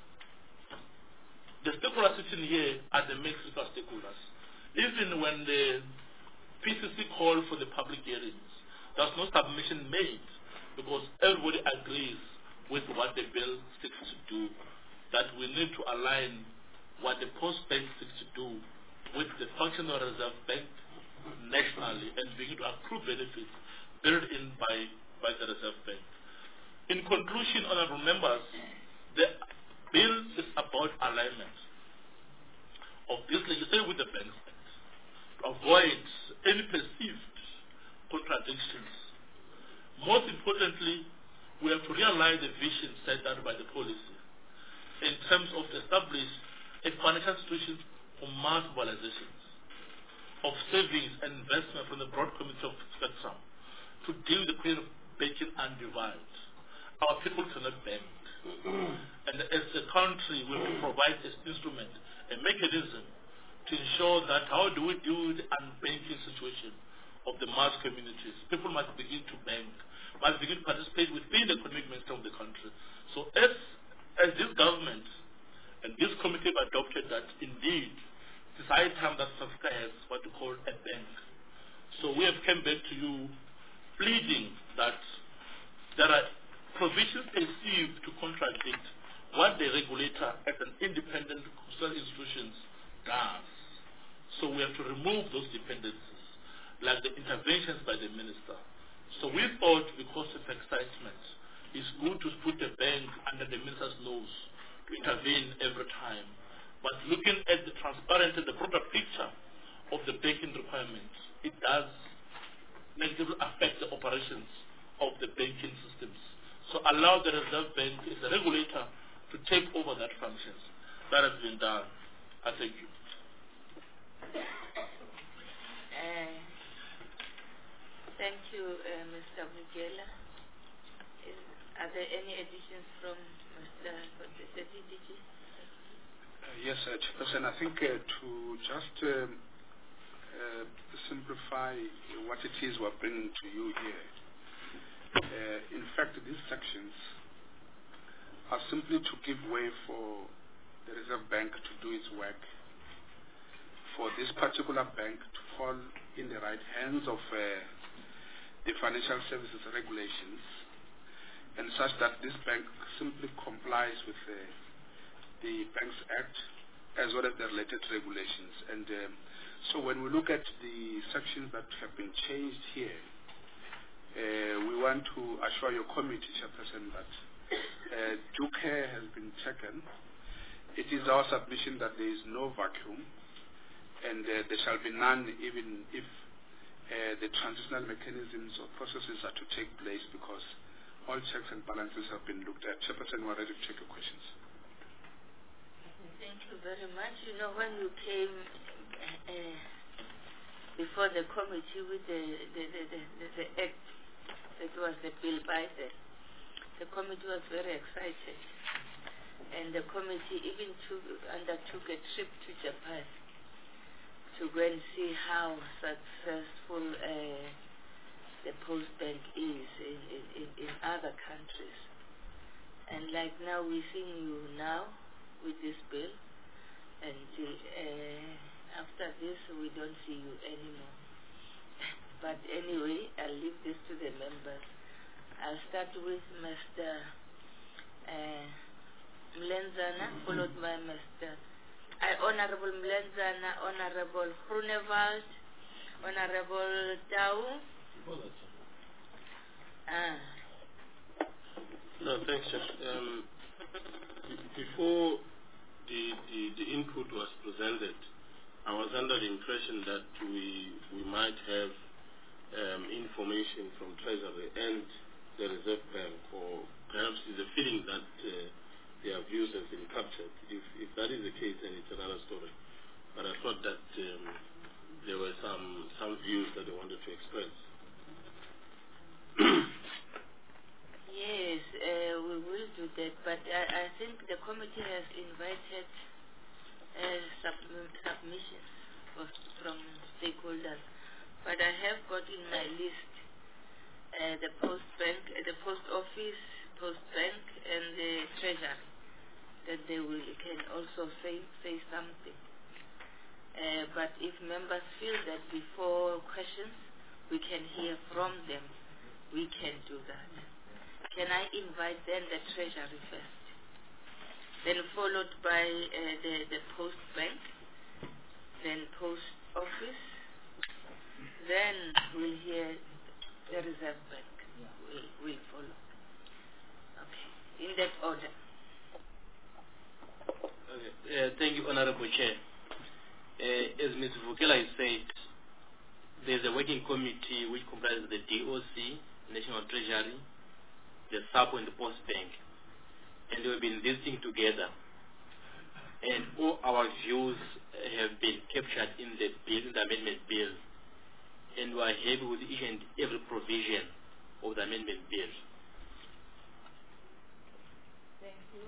The stakeholders sitting here are the main stakeholders. Even when the PCC called for the public hearings, there was no submission made because everybody agrees with what the bill seeks to do, that we need to align what the Post Bank seeks to do with the functional reserve bank nationally and begin to accrue benefits built in by the Reserve Bank. In conclusion, honorable members, the bill is about alignment of this legislation with the Banks Act to avoid any perceived contradictions. Most importantly, we have to realize the vision set out by the policy in terms of establish a financial institution for mass mobilizations of savings and investment from the broad community of spectrum to deal with the question of banking and divide. Our people cannot bank. And as a country, we will provide this instrument, a mechanism to ensure that how do we deal with the unbanking situation of the mass communities. People must begin to bank, must begin to participate within the economic mainstream of the country. So as this government and this committee have adopted that indeed it is high time that South Africa has what we call a bank. So we have come back to you pleading that there are provisions perceived to contradict what the regulator as an independent social institution does. So we have to remove those dependencies, like the interventions by the minister. So we thought, because of excitement, it's good to put the bank under the minister's nose to intervene every time. But looking at the transparent and the broader picture of the banking requirements, it does negatively affect the operations of the banking systems. So allow the Reserve Bank as a regulator to take over that functions. That has been done. I thank you. Thank you, Mr. Mugela. Are there any additions from Mr. DG? Yes, Chairperson. I think to just simplify what it is we're bringing to you here. In fact, these sections are simply to give way for the Reserve Bank to do its work, for this particular bank to fall in the right hands of the financial services regulations, and such that this bank simply complies with the Banks Act as well as the related regulations. And so when we look at the sections that have been changed here, we want to assure your committee, Chairperson, that due care has been taken. It is our submission that there is no vacuum, and there shall be none even if the transitional mechanisms or processes are to take place, because all checks and balances have been looked at. Chairperson, we're ready to take your questions. Thank you very much. You know, when you came before the committee with the act, that was the bill by the committee was very excited. And the committee even undertook a trip to Japan to go and see how successful the Post Bank is in other countries. And like now, we're seeing you now with this bill, and after this, we don't see you anymore. But anyway, I'll leave this to the members. I'll start with Mr. Mlenzana, followed by Honorable Mlenzana, Honorable Grunewald, Honorable Tau. No, thanks, Chair. Before the input was presented, I was under the impression that we might have information from Treasury and the Reserve Bank, or perhaps it's a feeling that their views have been captured. If that is the case, then it's another story. But I thought that there were some views that they wanted to express. Yes, we will do that, but I think the committee has invited submissions from stakeholders. But I have got in my list the Post Bank, the Post Office, Post Bank, and the Treasury, that they can also say something. But if members feel that before questions we can hear from them, we can do that. Can I invite then the Treasury first, then followed by the Post Bank, then Post Office, then we'll hear the Reserve Bank. Will follow. Okay, in that order. Okay. Thank you, Honorable Chair. As Ms. Vukela has said, there's a working committee which comprises the DOC, National Treasury, the SAPO, and the Post Bank. And we've been listening together. And all our views have been captured in the bill, in the amendment bill. And we are happy with each and every provision of the amendment bill. Thank you.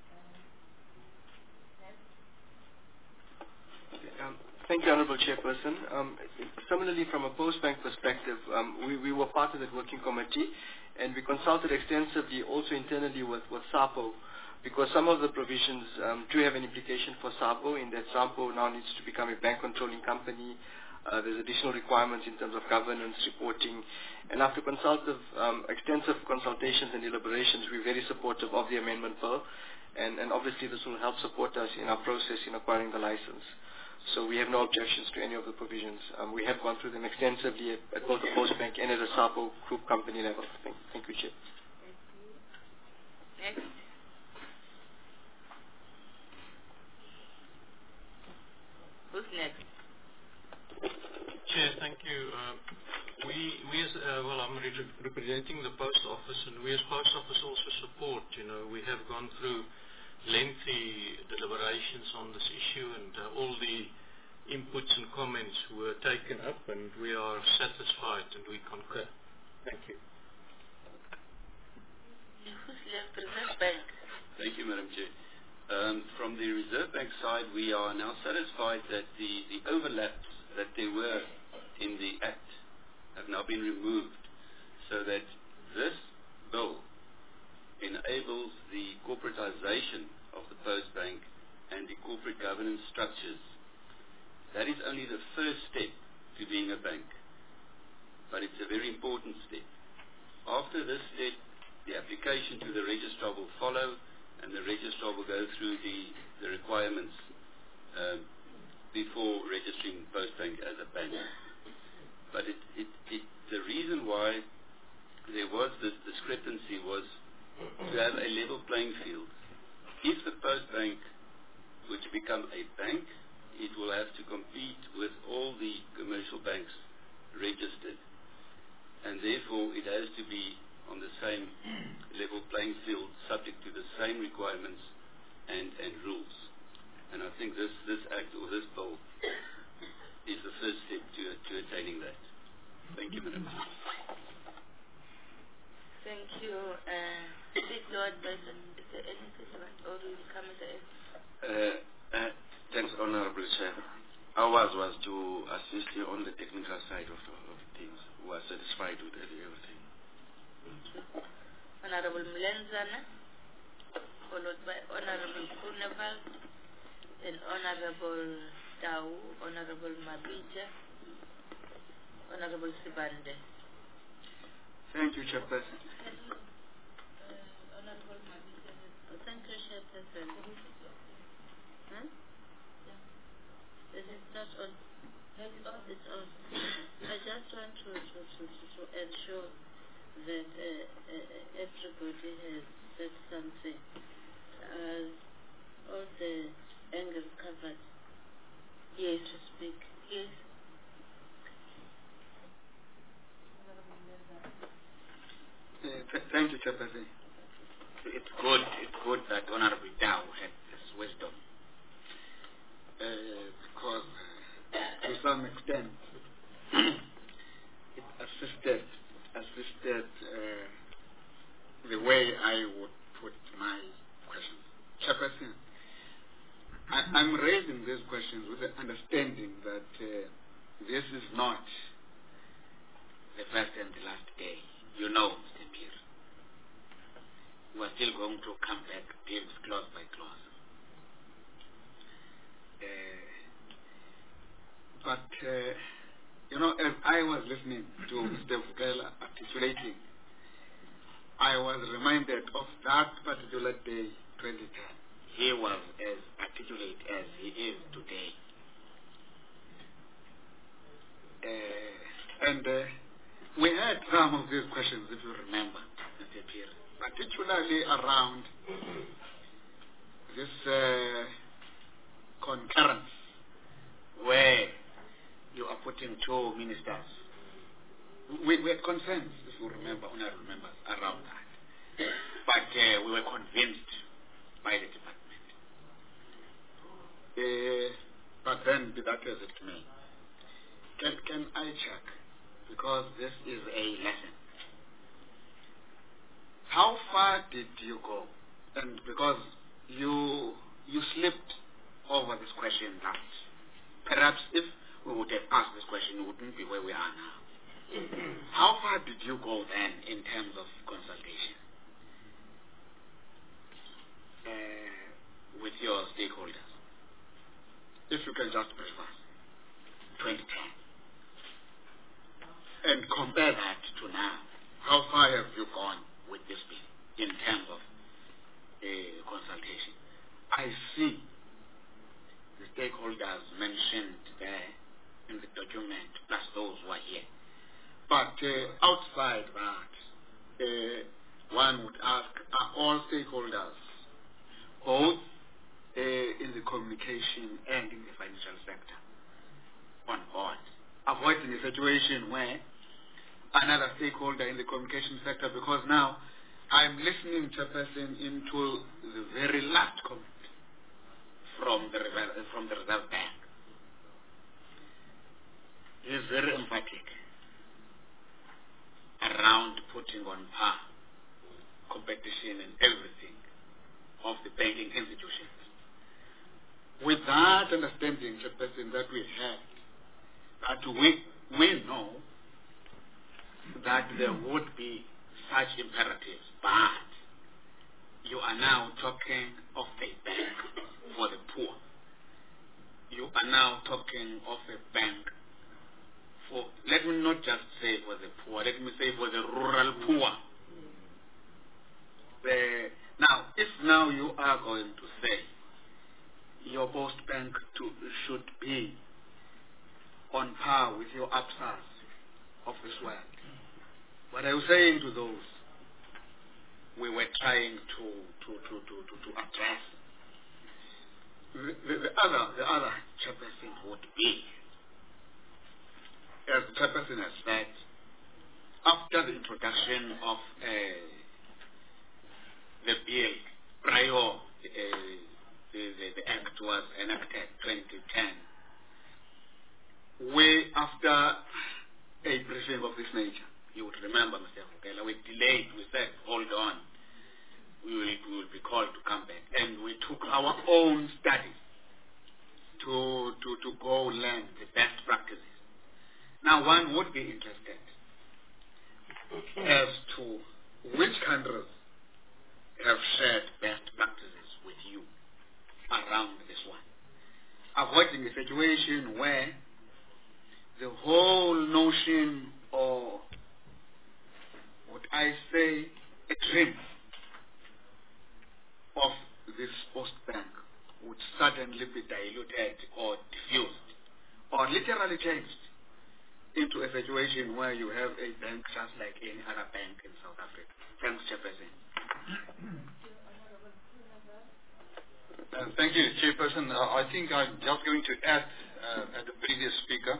Thank you, Honorable Chairperson. Similarly, from a Post Bank perspective, we were part of that working committee, and we consulted extensively also internally with SAPO, because some of the provisions do have an implication for SAPO, in that SAPO now needs to become a bank controlling company. There's additional requirements in terms of governance, reporting, and after extensive consultations and deliberations, we're very supportive of the amendment bill, and obviously this will help support us in our process in acquiring the license. So we have no objections to any of the provisions. We have gone through them extensively at both the Post Bank and at the SAPO group company level. Thank you, Chair. Thank you. Next. Who's next? Chair, thank you. I'm representing the Post Office, and we as Post Office also support. We have gone through lengthy deliberations on this issue, and all the inputs and comments were taken up, and we are satisfied and we concur. Thank you. Who's left? Reserve Bank. Thank you, Madam Chair. From the Reserve Bank side, we are now satisfied that the overlaps that there were in the Act have now been removed, so that this bill enables the corporatization of the Post Bank and the corporate governance structures. That is only the first step to being a bank, but it's a very important step. After this step, the application to the registrar will follow, and the registrar will go through the requirements before registering Postbank as a bank. But the reason why there was this discrepancy was to have a level playing field. If the Postbank were to become a bank, it will have to compete with all the commercial banks registered, and therefore it has to be on the same level playing field, subject to the same requirements and rules. And I think this act or this bill is the first step to attaining that. Thank you, Madam Chair. Thank you. Please, Lord Bison, is there anything about or will you come with Thanks, Honorable Chair. Ours was to assist you on the technical side of things. We are satisfied with everything. Honorable Mlenzana, followed by Honorable Kuneval, then Honorable Tau, Honorable Mabija, Honorable Sibande. Thank you, Chairperson. Honorable Mabija, thank you, Chairperson. Is it not on? It's on. I just want to ensure that everybody has said something. All the angles covered. Yes, to speak. Yes. Thank you, Chairperson. It's good that Honorable Dow had this wisdom. Because to some extent it assisted the way I would put my questions. Chairperson, I'm raising these questions with the understanding that this is not The first and the last day, you know, Mr. Pierre, we're still going to come back deals clause by clause. But as I was listening to Mr. Vukela articulating, I was reminded of that particular day, 2010. He was as articulate as he is today. And we had some of these questions, if you remember, Mr. Pierre, particularly around this concurrence, where you are putting two ministers. We had concerns, if you remember, honorable members, around that. But we were convinced by the department. But then, be that as it may, can I check, because this is a lesson, how far did you go? And because you slipped over this question last. Perhaps if we would have asked this question, we wouldn't be where we are now. How far did you go then in terms of consultation with your stakeholders? If you can just brief us, 2010. And compare that to now. How far have you gone with this bill in terms of consultation? I see the stakeholders mentioned there in the document, plus those who are here. But outside that, one would ask, are all stakeholders, both in the communication and in the financial sector, on board, avoiding a situation where another stakeholder in the communication sector, because now I'm listening, Chairperson, into the very last comment from the Reserve Bank. He is very emphatic around putting on par competition and everything of the banking institutions. With that understanding, Chairperson, that we have, that we know that there would be such imperatives, but you are now talking of a bank for the poor. You are now talking of a bank for, let me not just say for the poor, let me say for the rural poor. Now, if now you are going to say your Post Bank should be on par with your ABSAs of this world, what are you saying to those we were trying to address? The other chairperson would be, as the chairperson has said, after the introduction of the bill prior the act was enacted 2010, we, after a briefing of this nature, you would remember, Mr. Vukela, we delayed, we said, hold on, we will be called to come back. And we took our own studies to go learn the best practices. Now, one would be interested as to which countries have shared best practices with you around this one, avoiding a situation where the whole notion, or what I say, a dream of this Post Bank would suddenly be diluted or diffused or literally changed into a situation where you have a bank just like any other bank in South Africa. Thanks, Chairperson. Thank you, Chairperson. I think I'm just going to add at the previous speaker.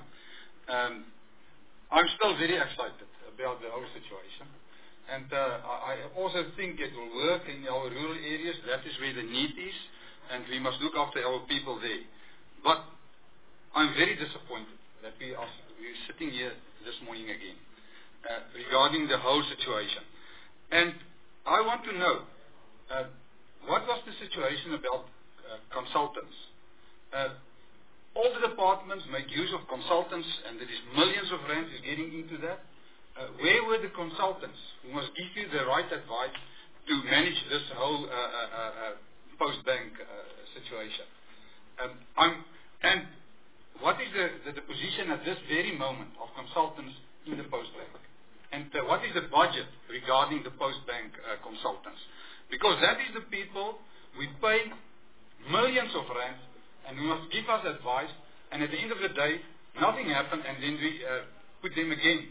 I'm still very excited about the whole situation. And I also think it will work in our rural areas. That is where the need is. And we must look after our people there. But I'm very disappointed that we're sitting here this morning again regarding the whole situation. And I want to know what was the situation about consultants. All the departments make use of consultants, and there is millions of rands is getting into that. Where were the consultants who must give you the right advice to manage this whole post-bank situation? And what is the position at this very moment of consultants in the post-bank? And what is the budget regarding the post-bank consultants? Because that is the people we pay millions of rands, and who must give us advice, and at the end of the day, nothing happened, and then we put them again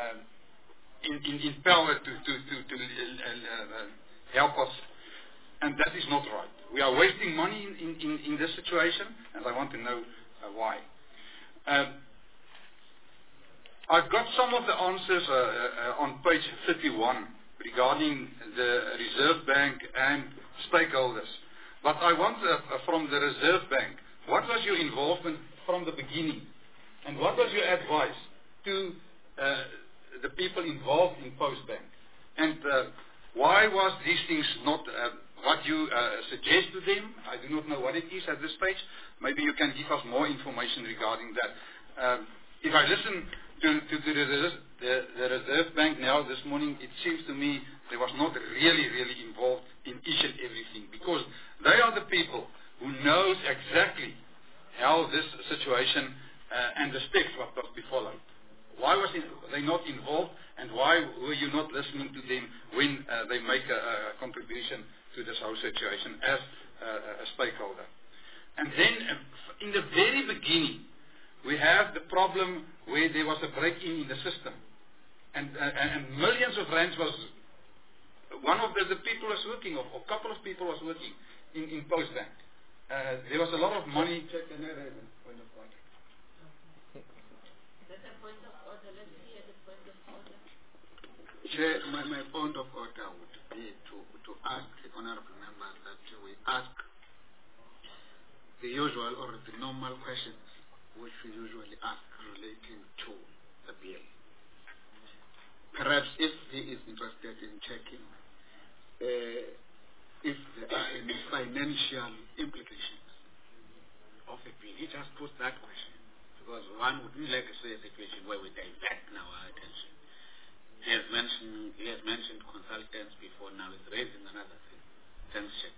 in power to help us, and that is not right. We are wasting money in this situation, and I want to know why. I've got some of the answers on page 31 regarding the Reserve Bank and stakeholders. But I want from the Reserve Bank, what was your involvement from the beginning? And what was your advice to the people involved in Postbank? And why was these things not what you suggest to them? I do not know what it is at this stage. Maybe you can give us more information regarding that. If I listen to the Reserve Bank now this morning, it seems to me they was not really involved in each and everything, because they are the people who knows exactly how this situation and the steps what must be followed. Why was they not involved, and why were you not listening to them when they make a contribution to this whole situation as a stakeholder? And then in the very beginning, we have the problem where there was a break-in the system. And millions of rands was, one of the people was working, or a couple of people was working in Postbank. There was a lot of money. That's a point of order. Let's hear the point of order. Chair, my point of order would be to ask the honorable members that we ask the usual or the normal questions which we usually ask relating to the bill. Perhaps if he is interested in checking if there are any financial implications of the bill, he just puts that question, because one wouldn't like to see a situation where we divert now our attention. He has mentioned consultants before, now he's raising another thing. Thanks, Chair.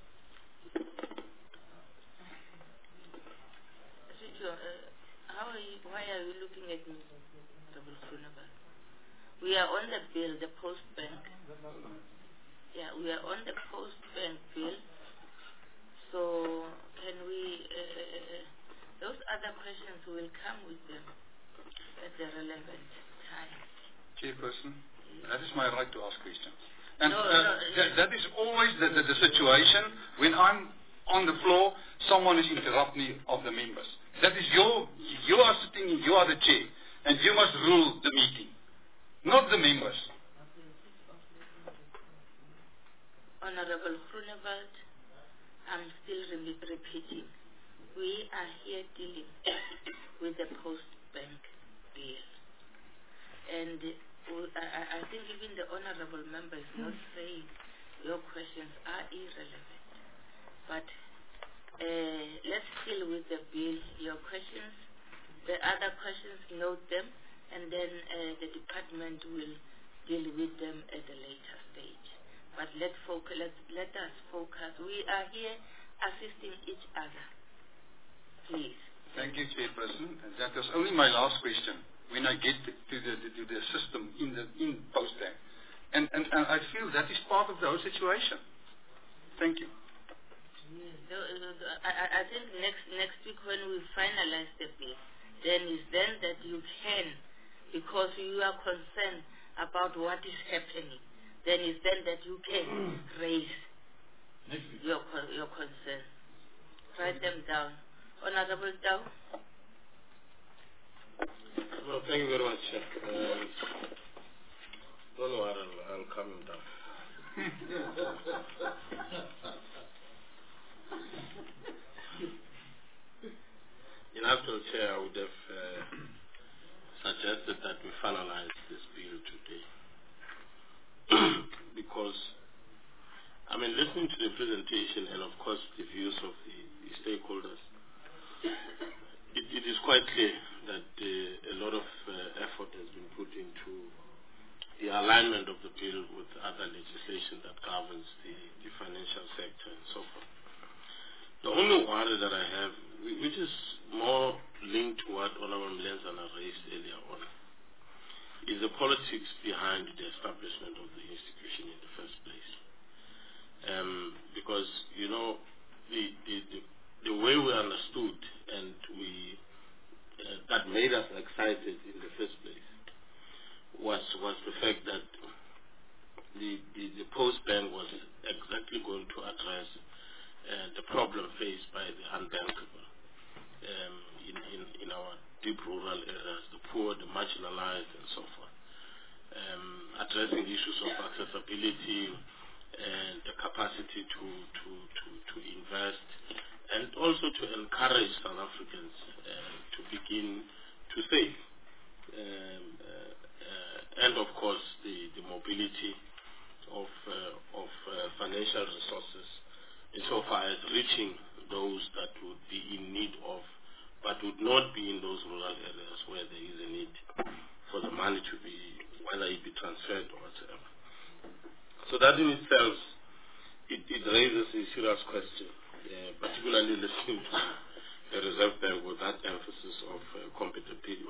Why are you looking at me, Honorable Sunaba? We are on the bill, the Post Bank. Yeah, we are on the post-bank bill. So can we, those other questions will come with them at the relevant time. Chairperson, that is my right to ask questions. And No, that is always the situation when I'm on the floor, someone is interrupting me of the members. That is you are sitting, you are the chair, and you must rule the meeting, not the members. Honorable Groenewald, I'm still repeating. We are here dealing with the post-bank bill. And I think even the honorable member is not saying your questions are irrelevant. But let's deal with the bill. Your questions, the other questions, note them, and then the department will deal with them at a later stage. But let us focus. We are here assisting each other. Please. Thank you, Chairperson. And that was only my last question when I get to the system in Postbank. And I feel that is part of the whole situation. Thank you. I think next week when we finalize the bill, then that you can, because you are concerned about what is happening, then that you can raise your concern. Write them down. Honorable Dow. Well, thank you very much, Chair. Don't worry, I'll calm him down. In actual, Chair, I would have suggested that we finalize this bill today. Because, I mean, listening to the presentation and, of course, the views of the stakeholders, it is quite clear that a lot of effort has been put into the alignment of the bill with other legislation that governs the financial sector and so forth. The only worry that I have, which is more linked to what Honorable Mlenzana raised earlier on, is the politics behind the establishment of the institution in the first place. Because, you know, the way we understood and that made us excited in the first place was the fact that the Postbank was exactly going to address the problem faced by the unbankable in our deep rural areas, the poor, the marginalized, and so forth. Addressing issues of accessibility and the capacity to invest, and also to encourage South Africans to begin to save. And of course, the mobility of financial resources insofar as reaching those that would be in need of, but would not be in those rural areas where there is a need for the money to be, whether it be transferred or whatever. So that in itself, it raises a serious question, particularly listening to the Reserve Bank with that emphasis of competition.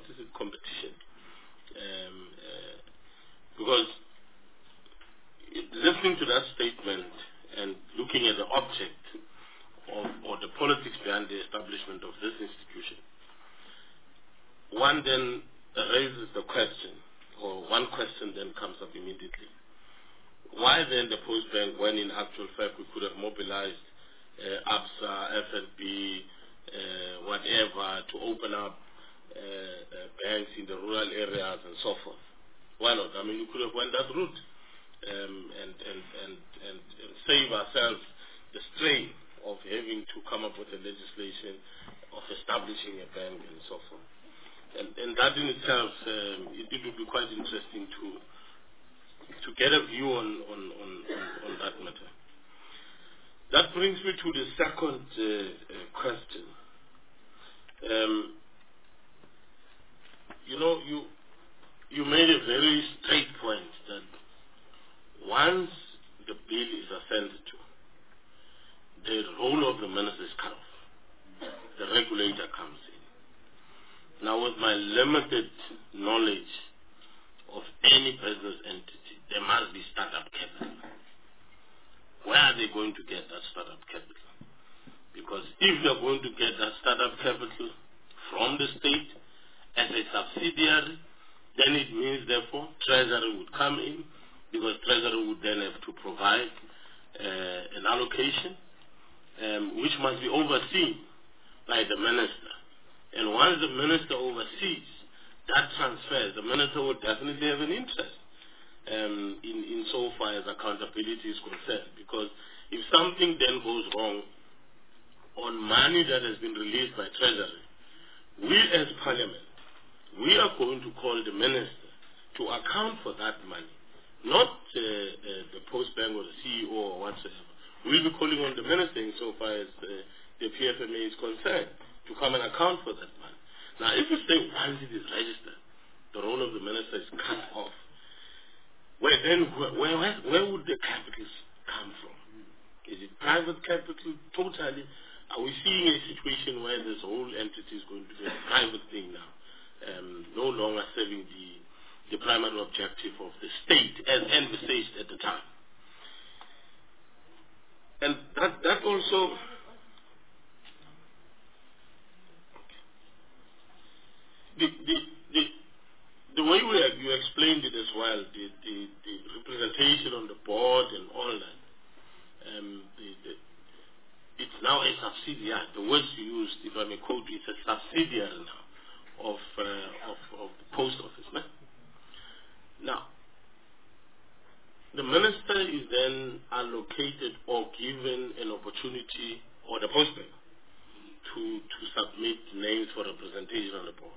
Because listening to that statement and looking at the object or the politics behind the establishment of this institution, one then raises the question, or one question then comes up immediately. Why then the Postbank, when in actual fact we could have mobilized ABSA, FNB, whatever, to open up banks in the rural areas and so forth? Why not? I mean, we could have went that route and save ourselves the strain of having to come up with a legislation of establishing a bank and so forth. And that in itself, it would be quite interesting to get a view on that matter. That brings me to the second question. You know, you made a very straight point that once the bill is assented to, the role of the minister is cut off. The regulator comes in. Now, with my limited knowledge of any business entity, there must be startup capital. where are they going to get that startup capital? Because if they're going to get that startup capital from the state as a subsidiary, then it means, therefore, Treasury would come in, because Treasury would then have to provide an allocation, which must be overseen by the minister. And once the minister oversees that transfer, the minister would definitely have an interest in so far as accountability is concerned. Because if something then goes wrong on money that has been released by Treasury, we as Parliament, we are going to call the minister to account for that money, not the Post Bank or the CEO or whatsoever. We'll be calling on the minister insofar as the PFMA is concerned to come and account for that money. Now, if you say once it is registered, the role of the minister is cut off, where would the capitals come from? Is it private capital totally? Are we seeing a situation where this whole entity is going to be a private thing now, no longer serving the primary objective of the state as envisaged at the time? And that also... The way you explained it as well, the representation on the board and all that, it's now a subsidiary. The words you used, if I may quote, it's a subsidiary now of the post office. Man. Now, the minister is then allocated or given an opportunity, or the post bank, to submit names for representation on the board.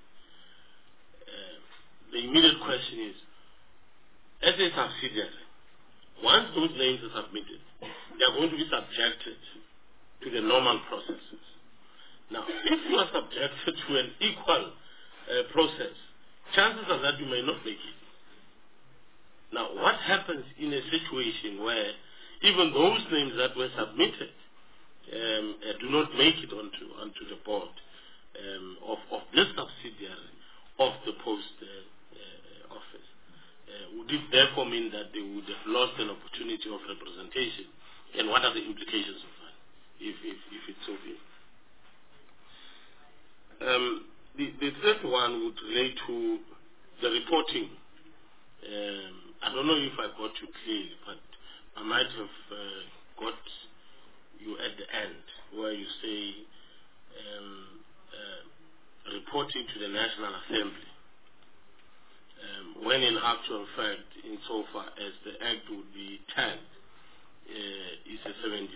The immediate question is, as a subsidiary, once those names are submitted, they are going to be subjected to the normal processes. Now, if you are subjected to an equal process, chances are that you may not make it. Now, what happens in a situation where even those names that were submitted do not make it onto the board of this subsidiary of the post office? Would it therefore mean that they would have lost an opportunity of representation? And what are the implications of that, if it's so big? The third one would relate to the reporting. I don't know if I got you clearly, but I might have got you at the end where you say reporting to the National Assembly, when in actual fact, insofar as the Act would be 10, is a 75.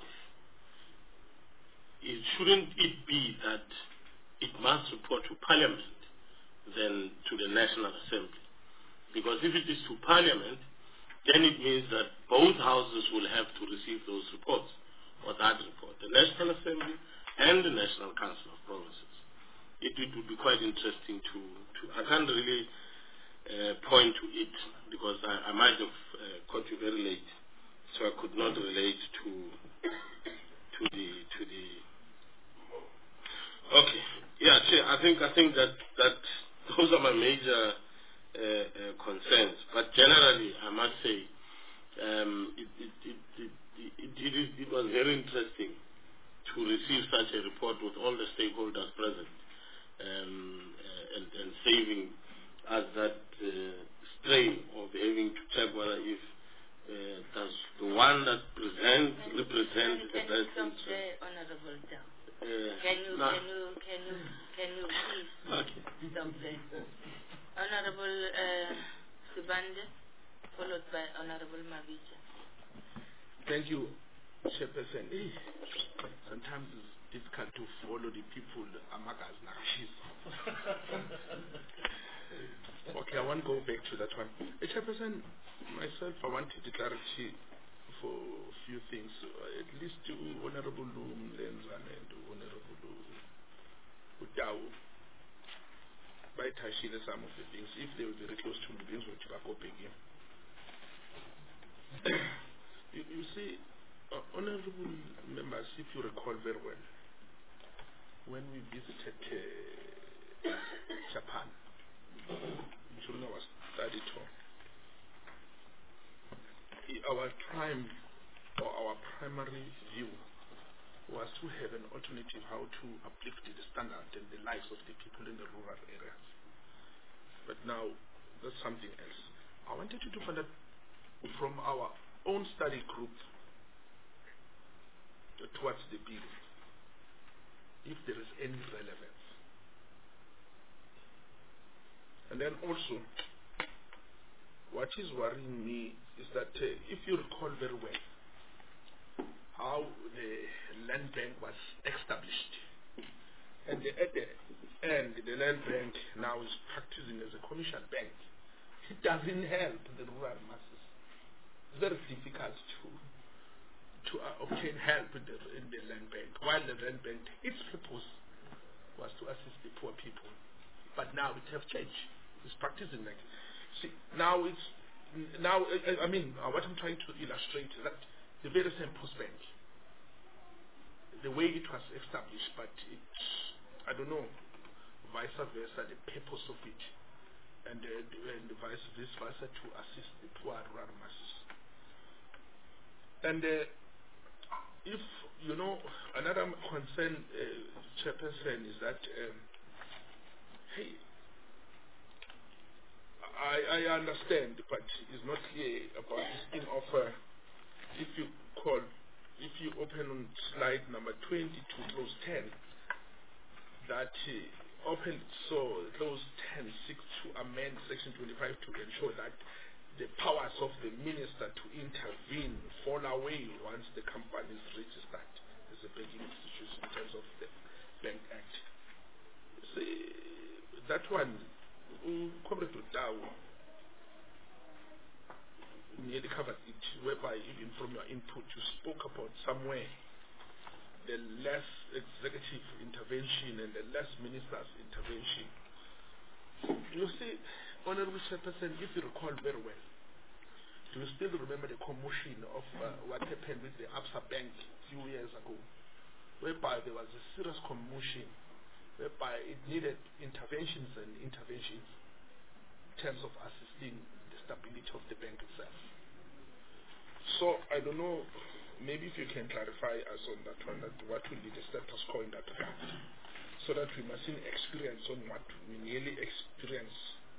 Shouldn't it be that it must report to Parliament than to the National Assembly? Because if it is to Parliament, then it means that both houses will have to receive those reports, or that report, the National Assembly and the National Council of Provinces. It would be quite interesting to I can't really point to it because I might have caught you very late, so I could not relate to the. Okay, yeah, I think that those are my major concerns. But generally, I must say, it was very interesting to receive such a report with all the stakeholders present. And saving us that strain of having to check whether if does the one that represents the best interest. Honorable Dow. Can you please stop there? Honorable Subande, followed by Honorable Mavija. Thank you, Chairperson. Sometimes it's difficult to follow the people. Okay, I want to go back to that one. Chairperson, myself, I wanted clarity for a few things, at least to Honorable Lenzan and Honorable Udau. By touching some of the things, if they were very close to the things which are copying here. You see, honorable members, if you recall very well, when we visited Japan during our study tour, our prime our primary view was to have an alternative how to uplift the standard and the lives of the people in the rural areas. But now, that's something else. I wanted you to find out from our own study group towards the bill, if there is any relevance. And then also, what is worrying me is that if you recall very well how the land bank was established, and at the end the land bank now is practicing as a commercial bank, it doesn't help the rural masses. It's very difficult to obtain help in the land bank, while the land bank, its purpose was to assist the poor people. But now it has changed. It's practicing like, see, now it's, I mean, what I'm trying to illustrate is that the very same Post Bank, the way it was established, but it's, I don't know, vice versa, the purpose of it, and vice versa to assist the poor rural masses. And if, you know, another concern, Chairperson, is that, hey, I understand, but it's not clear about this thing of, if you open on slide number 20 to clause 10, that open, so clause 10 seeks to amend section 25 to ensure that the powers of the minister to intervene fall away once the company is registered as a banking institution in terms of the Bank Act. See, that one, Comrade Dao nearly covered it, whereby even from your input you spoke about somewhere the less executive intervention and the less minister's intervention. You see, Honorable Chairperson, if you recall very well, do you still remember the commotion of what happened with the Absa Bank a few years ago, whereby there was a serious commotion, whereby it needed interventions in terms of assisting the stability of the bank itself. So I don't know, maybe if you can clarify us on that one, that what will be the status quo in that regard, so that we mustn't experience on what we nearly experience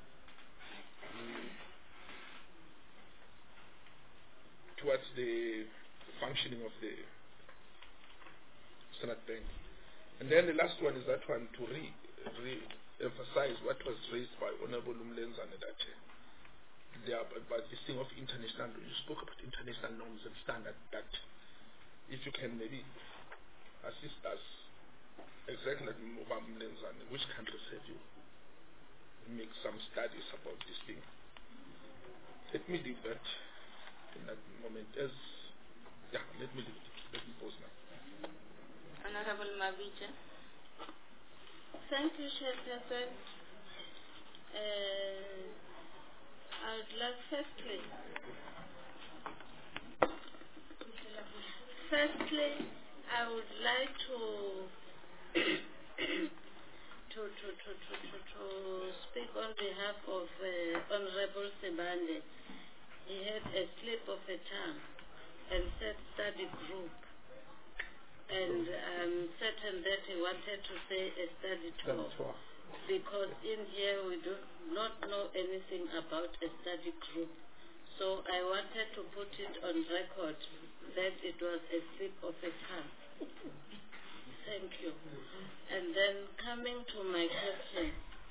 towards the functioning of the Standard Bank. And then the last one is that one to re-emphasize what was raised by Honorable Umlenzane, that about this thing of international, you spoke about international norms and standards, that if you can maybe assist us, exactly like Umlenzane, which countries have you make some studies about this thing? Let me leave that in that moment as, yeah, let me leave it. Let me pause now. Honorable Mavija. Thank you, Chairperson. I would like firstly, I would like to speak on behalf of Honorable Sebande. He had a slip of a tongue and said study group. And I'm certain that he wanted to say a study tour, because in here we do not know anything about a study group. So I wanted to put it on record that it was a slip of a tongue. Thank you. And then coming to my question,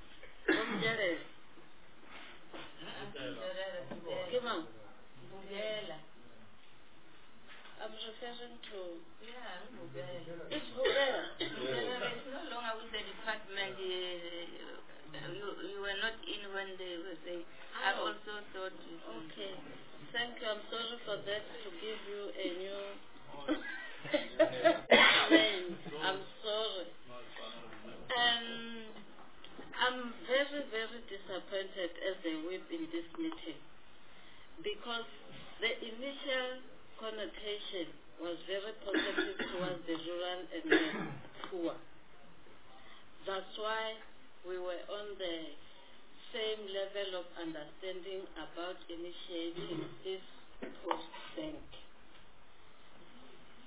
I'm referring to... Yeah, it's Vugela. It's no longer with the department. You were not in when they were saying. I also thought... Okay. Thank you. I'm sorry for that, to give you a new name. I'm sorry. And I'm very, very disappointed as a whip in this meeting, because the initial connotation was very positive towards the rural and the poor. That's why we were on the same level of understanding about initiating this Post Bank.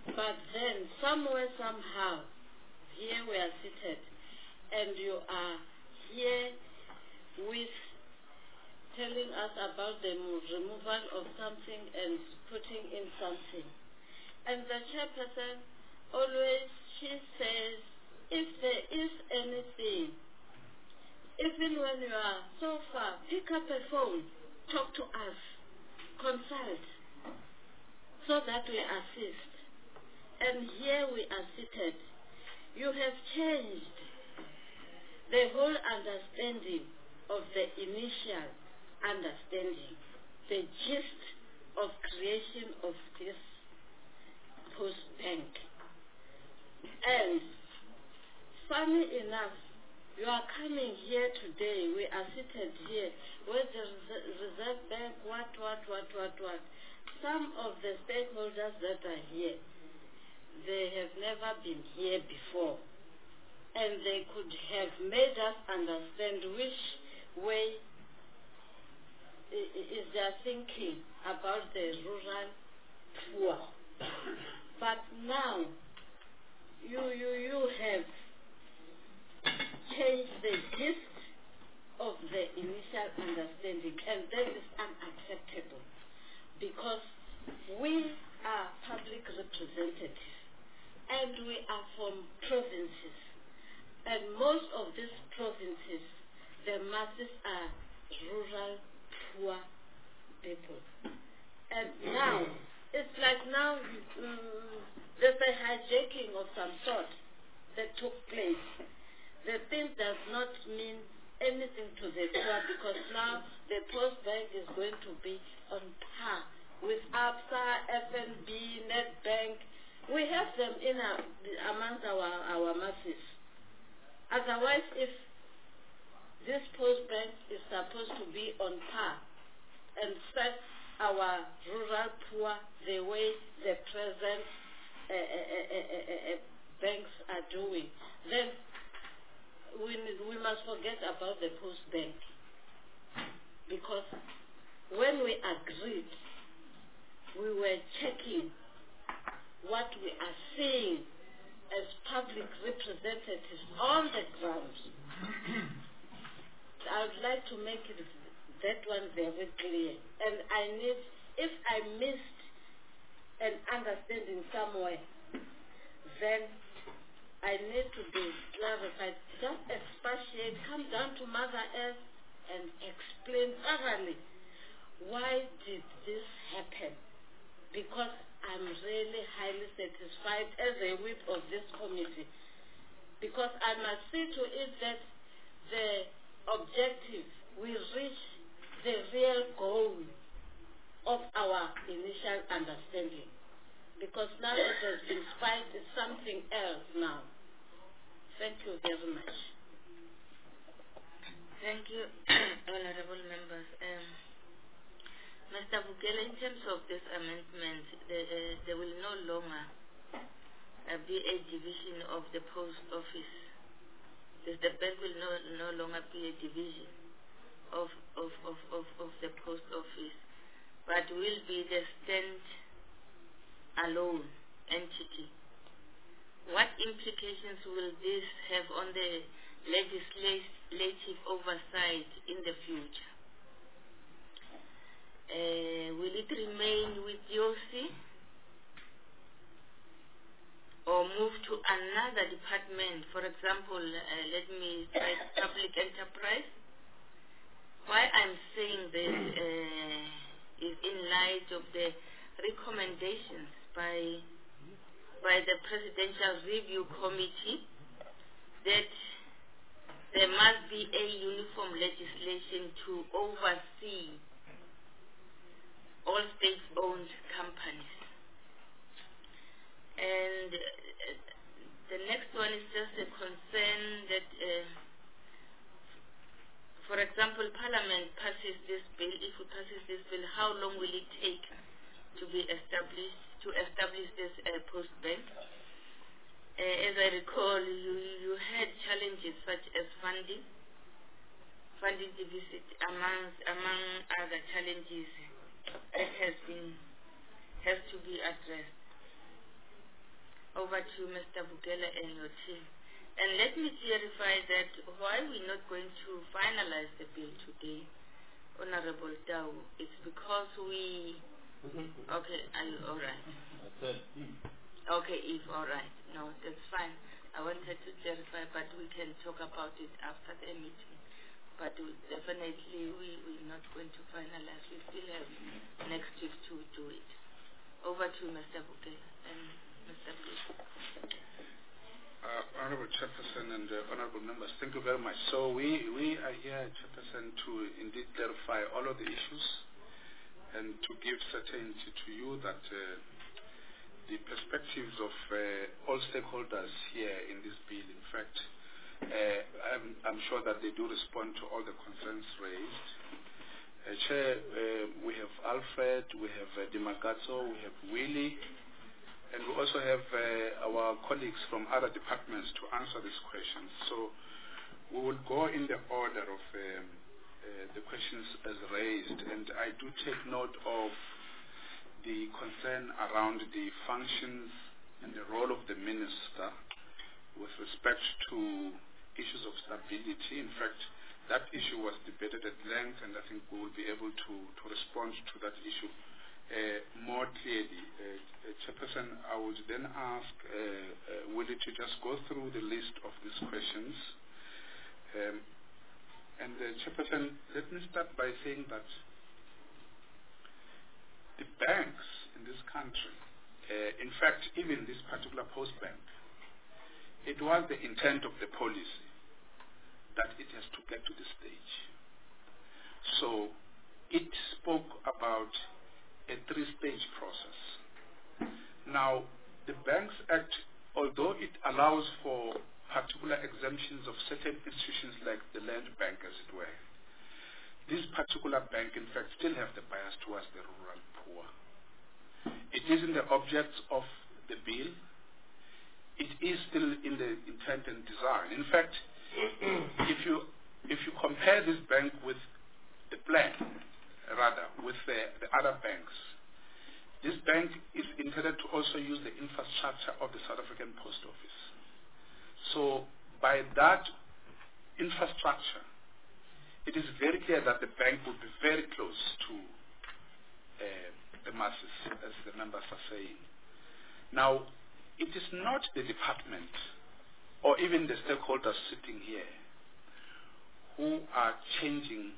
But then, somewhere, somehow, here we are seated, and you are here with telling us about the removal of something and putting in something. And the chairperson always, she says, if there is anything, even when you are so far, pick up a phone, talk to us, consult, so that we assist. And here we are seated. You have changed the whole understanding of the initial understanding, the gist of creation of this post bank. And funny enough, you are coming here today, we are seated here, where the Reserve Bank, what. Some of the stakeholders that are here, they have never been here before. And they could have made us understand which way is their thinking about the rural poor. But now, you have changed the gist of the initial understanding, and that is unacceptable, because we are public representatives, and we are from provinces, and most of these provinces, the masses are rural poor people. And now, it's like now there's a hijacking of some sort that took place. The thing does not mean anything to the poor, because now the Post Bank is going to be on par with ABSA, FNB, Nedbank. We have them in amongst our masses. Otherwise, if this Post Bank is supposed to be on par and set our rural poor the way the present banks are doing, then we must forget about the Post Bank. Because when we agreed, we were checking what we are seeing as public representatives on the ground. I would like to make that one very clear. And if I missed an understanding somewhere, then I need to be clarified. Just expatiate, come down to Mother Earth and explain thoroughly why did this happen. Because I'm really highly satisfied as a whip of this committee. Because I must see to it that the objective, we reach the real goal of our initial understanding. Because now it has been spiked, it's something else now. Thank you very much. Thank you, honorable members. Mr. Vukela, in terms of this amendment, there will no longer be a division of the post office. The bank will no longer be a division of the post office, but will be the stand-alone entity. What implications will this have on the legislative oversight in the future? Will it remain with DOC or move to another department? For example, let me try public enterprise. Why I'm saying this is in light of the recommendations by the Presidential Review Committee that there must be a uniform legislation to oversee all state-owned companies. And the next one is just a concern that, for example, Parliament passes this bill. If it passes this bill, how long will it take to establish this post bank? As I recall, you had challenges such as funding deficit, among other challenges that has to be addressed. over to Mr. Vukela and your team. And let me clarify that why we're not going to finalize the bill today, Honorable Tau, it's because we... Okay, are you all right? Okay, if all right. No, that's fine. I wanted to clarify, but we can talk about it after the meeting. But definitely we're not going to finalize. We still have next week to do it. Over to Mr. Vukela and Mr. Bishop. Honorable Chairperson and honorable members, thank you very much. So we are here, Chairperson, to indeed clarify all of the issues and to give certainty to you that the perspectives of all stakeholders here in this bill, in fact, I'm sure that they do respond to all the concerns raised. Chair, we have Alfred, we have Dimagato, we have Willie, and we also have our colleagues from other departments to answer these questions. So we will go in the order of the questions as raised, and I do take note of the concern around the functions and the role of the minister with respect to issues of stability. In fact, that issue was debated at length, and I think we will be able to respond to that issue more clearly. Chairperson, I would then ask Willie to just go through the list of these questions. Chairperson, let me start by saying that the banks in this country, in fact, even this particular post bank, it was the intent of the policy that it has to get to this stage. So it spoke about a three-stage process. Now, the Banks Act, although it allows for particular exemptions of certain institutions like the Land Bank, as it were, this particular bank, in fact, still have the bias towards the rural poor. It is in the objects of the bill. It is still in the intent and design. In fact, if you compare this bank with the plan, rather, with the other banks, this bank is intended to also use the infrastructure of the South African Post Office. So by that infrastructure, it is very clear that the bank will be very close to the masses, as the members are saying. Now, it is not the department or even the stakeholders sitting here who are changing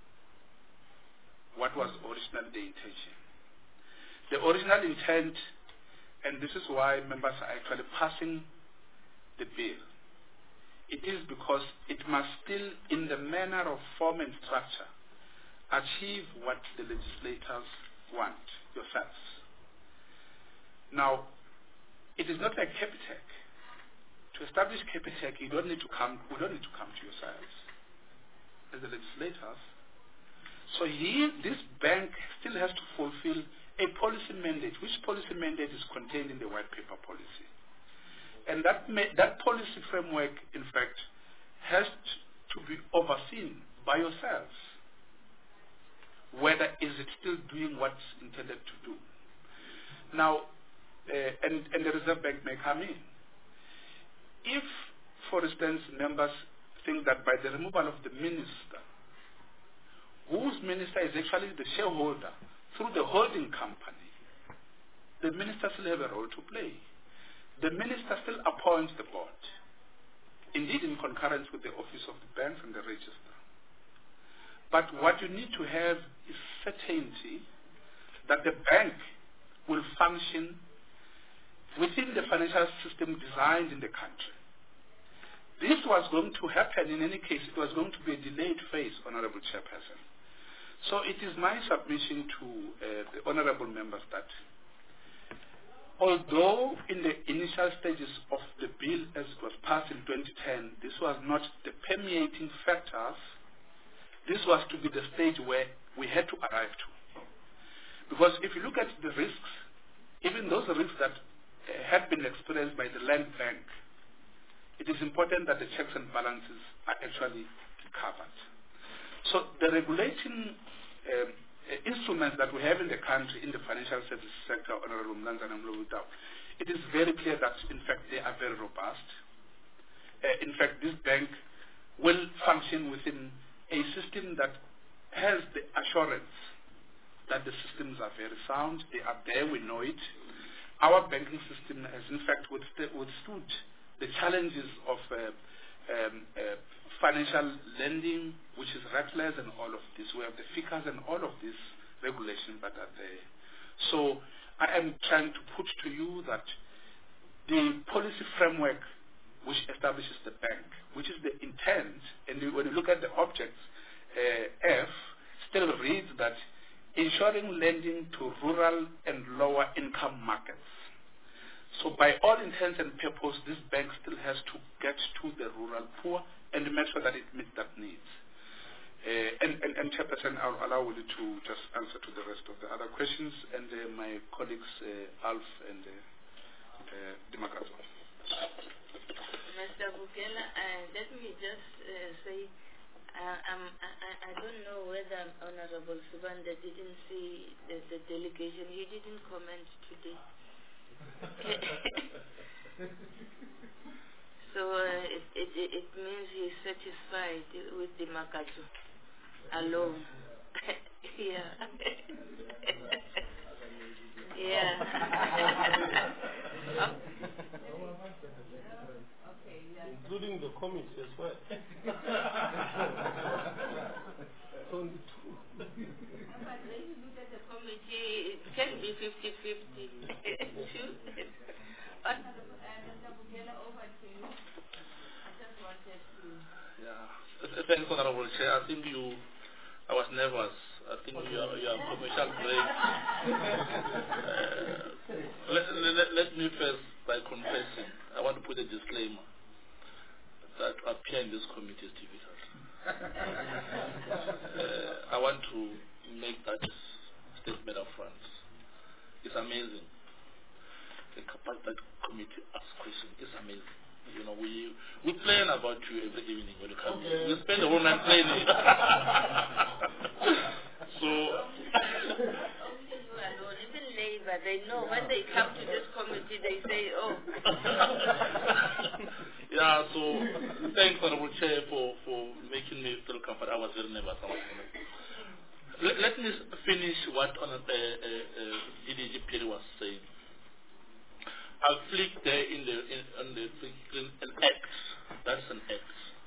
what was originally the intention. The original intent, and this is why members are actually passing the bill, it is because it must still, in the manner of form and structure, achieve what the legislators want, yourselves. Now, it is not like Capitec. To establish Capitec, we don't need to come to yourselves as the legislators. So here, this bank still has to fulfill a policy mandate, which policy mandate is contained in the white paper policy. And that policy framework, in fact, has to be overseen by yourselves. Whether is it still doing what's intended to do. Now, and the Reserve Bank may come in. If, for instance, members think that by the removal of the minister, whose minister is actually the shareholder through the holding company, the minister still have a role to play. The minister still appoints the board, indeed in concurrence with the office of the banks and the register. But what you need to have is certainty that the bank will function within the financial system designed in the country. This was going to happen in any case. It was going to be a delayed phase, Honorable Chairperson. So it is my submission to the honorable members that although in the initial stages of the bill as it was passed in 2010, this was not the permeating factors, this was to be the stage where we had to arrive to. Because if you look at the risks, even those risks that had been experienced by the Land Bank, it is important that the checks and balances are actually covered. So the regulating instruments that we have in the country in the financial services sector, Honorable Mlanza and Mlowitau, it is very clear that, in fact, they are very robust. In fact, this bank will function within a system that has the assurance that the systems are very sound. They are there, we know it. Our banking system has, in fact, withstood the challenges of financial lending, which is reckless and all of this. We have the FICAs and all of these regulations that are there. So I am trying to put to you that the policy framework which establishes the bank, which is the intent, and when you look at the objects, F still reads that ensuring lending to rural and lower income markets. So by all intents and purposes, this bank still has to get to the rural poor and make sure that it meets that needs. And Chairperson, I'll allow you to just answer to the rest of the other questions, and my colleagues, Alf and Dimakazo. Mr. Vukela, let me just say, I don't know whether Honorable Subanda didn't see the delegation. He didn't comment today. So it means he's satisfied with the Makato alone. Yeah. Yeah. Including the committee as well. Only two. But when you look at the committee, it can be 50-50. But Mr. Bukela, over to you. I just wanted to... Yeah. Thanks, Honorable Chair. I think I was nervous. I think you are commercial break. Let me first, by confessing, I want to put a disclaimer that appear in this committee is difficult. I want to make that statement up front. It's amazing. The capacity that committee asks questions is amazing. You know, we plan about you every evening when you come here. We spend the whole night planning. So even labor, they know when they come to this committee, they say, oh. Yeah, so thanks, Honorable Chair, for making me feel comfortable. I was very nervous. Let me finish what DDG Perry was saying. I'll flick there on the screen an X. That's an X.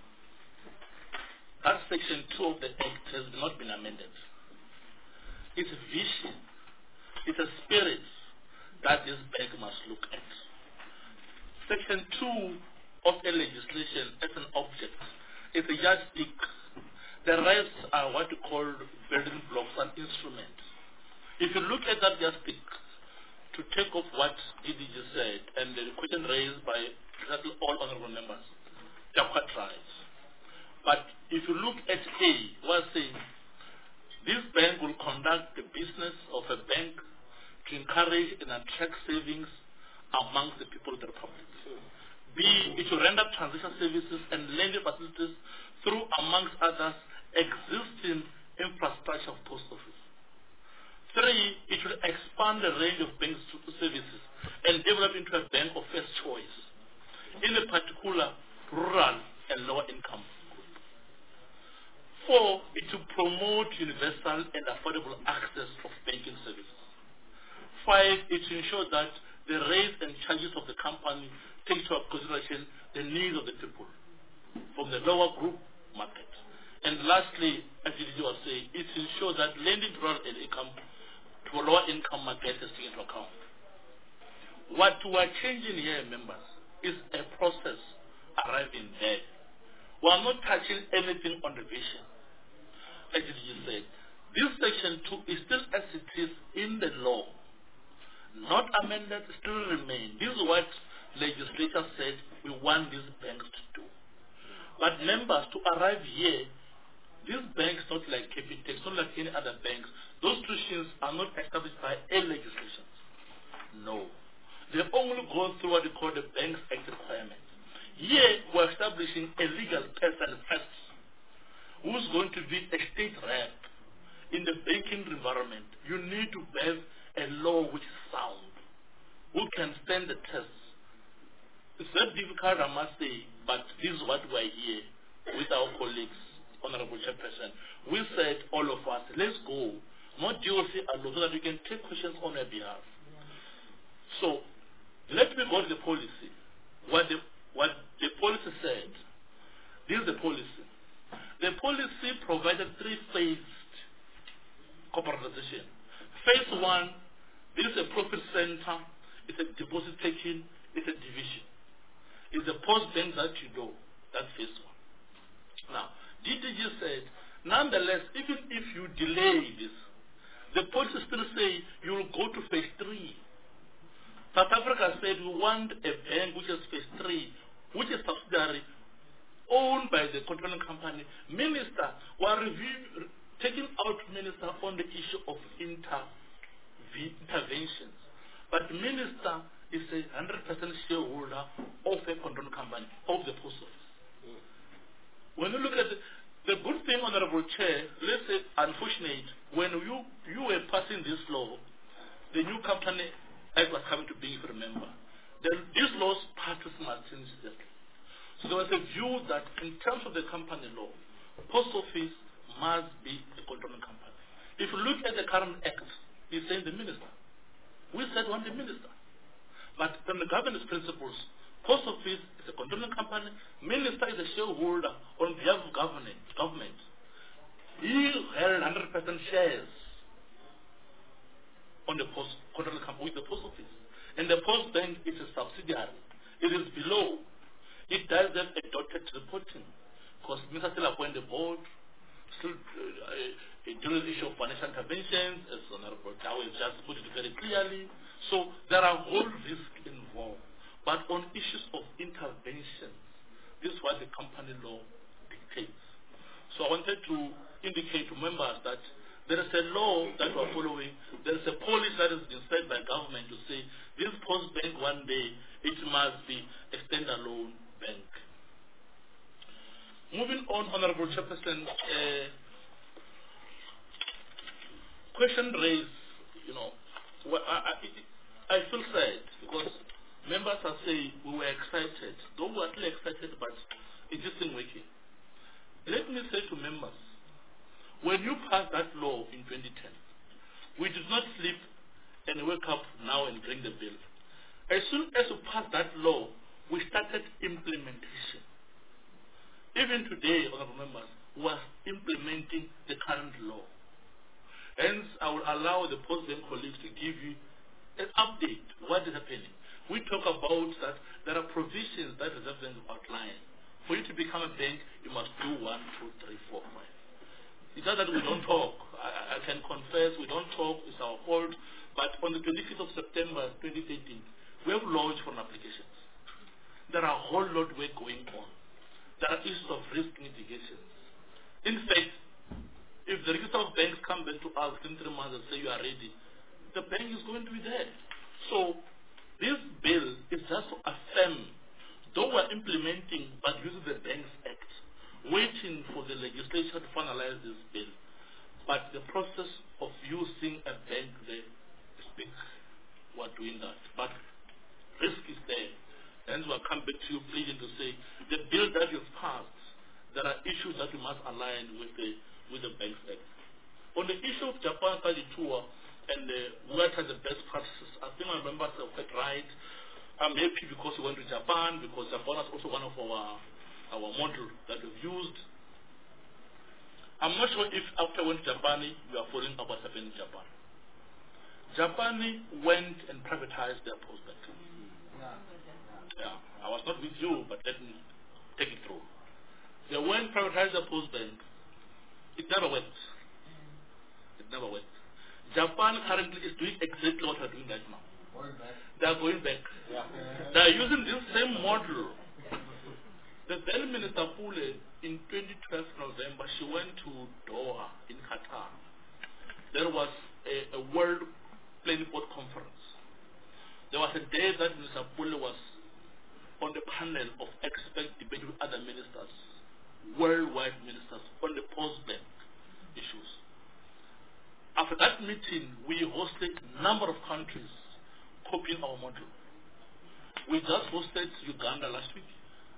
That section 2 of the Act has not been amended. It's a vision. It's a spirit that this bank must look at. Section 2 of a legislation as an object is a yardstick. The rest are what you call building blocks and instruments. If you look at that yardstick, to take off what DDG said and the question raised by all honorable members, they are quite right. But if you look at A, we're saying this bank will conduct the business of a bank to encourage and attract savings amongst the people of the Republic. B, it will render transition services and lending facilities through, amongst others, existing infrastructure of post office. 3, it will expand the range of bank services and develop into a bank of first choice, in a particular rural and lower income group. 4, it will promote universal and affordable access of banking services. 5, it will ensure that the rates and charges of the company take into consideration the needs of the people from the lower group market. And lastly, as you was saying, it will ensure that lending to rural income to a lower income market is taken into account. What we are changing here, members, is a process arriving there. We are not touching anything on the vision. As you said, this section 2 is still as it is in the law. Not amended, still remain. This is what legislature said we want these banks to do. But members, to arrive here, this bank is not like Capitec, not like any other banks. Those institutions are not established by a legislation. No. They only go through what they call the Banks Act requirement. Here, we're establishing a legal person first, who's going to be a state rep in the banking environment. You need to have a law which is sound. who can stand the test. It's very difficult, I must say, but this is what we are here with our colleagues, Honorable Chairperson. We said, all of us, let's go, not DOC alone, so that we can take questions on our behalf. So, let me go to the policy. What the policy said, this is the policy. The policy provided three-phased corporatization. Phase one, this is a profit center, it's a deposit taking, it's a division. It's the post bank that you know, that's phase one. Now, DTG said, nonetheless, even if you delay this, the policy still say you will go to phase three. South Africa said we want a bank which is phase three, which is subsidiary, owned by the controlling company. Minister, we are taking out minister on the issue of interventions. But minister is a 100% shareholder of a controlling company, of the post office. When you look at the good thing, Honorable Chair, let's say, unfortunate, when you were passing this law, the new company Act was coming to being, if you remember. These laws passed simultaneously. So there was a view that in terms of the company law, post office must be a controlling company. If you look at the current act, it's saying the minister. We said one the minister. But from the governance principles, post office is a controlling company, minister is a shareholder on behalf of government. He held 100% shares on the controlling company with the post office. And the post bank is a subsidiary. It is below. It does have a dotted reporting. Because Mr. still appoint the board, still deal with the issue of financial interventions, as Honorable Dawe just put it very clearly. So there are whole risks involved. But on issues of intervention, this is what the company law dictates. So I wanted to indicate to members that there is a law that we are following. There is a policy that has been set by government to say this post bank one day, it must be a standalone bank. Moving on, Honorable Chairperson, question raised, I feel sad because members are saying we were excited. Though we were actually excited, but it isn't working. Let me say to members, when you passed that law in 2010, we did not sleep and wake up now and bring the bill. As soon as we passed that law, we started implementation. Even today, honorable members, we are implementing the current law. Hence, I will allow the post-bank colleagues to give you an update what is happening. We talk about that there are provisions that the Reserve Bank outline. For you to become a bank, you must do 1, 2, 3, 4, 5. It's not that we don't talk. I can confess we don't talk. It's our fault. But on the 25th of September 2013, we have launched for applications. There are a whole lot of work going on. There are issues of risk mitigations. In fact, if the Register of Banks come back to us in 3 months and say you are ready, the bank is going to be there. So this bill is just to affirm, though we're implementing but using the Banks Act, waiting for the legislature to finalize this bill. But the process of using a bank there is big. We're doing that. But risk is there. And we'll come back to you pleading to say the bill that you've passed, there are issues that we must align with the Banks Act. On the issue of Japan study tour and what are the best practices, I think my members are quite right. I'm happy because we went to Japan, because Japan is also one of our model that we've used. I'm not sure if after went to Japan, you are following up what's happening in Japan. Japan went and privatized their post bank. Yeah, I was not with you, but let me take it through. They went privatized their post bank. It never worked. It never worked. Japan currently is doing exactly what we're doing right now. They are going back. Yeah. They are using this same model. The then Minister Pule, in 2012 November, she went to Doha in Qatar. There was a World Plain Port Conference. There was a day that Minister Pule was on the panel of experts debating with other ministers, worldwide ministers, on the post-bank issues. After that meeting, we hosted a number of countries copying our model. We just hosted Uganda last week.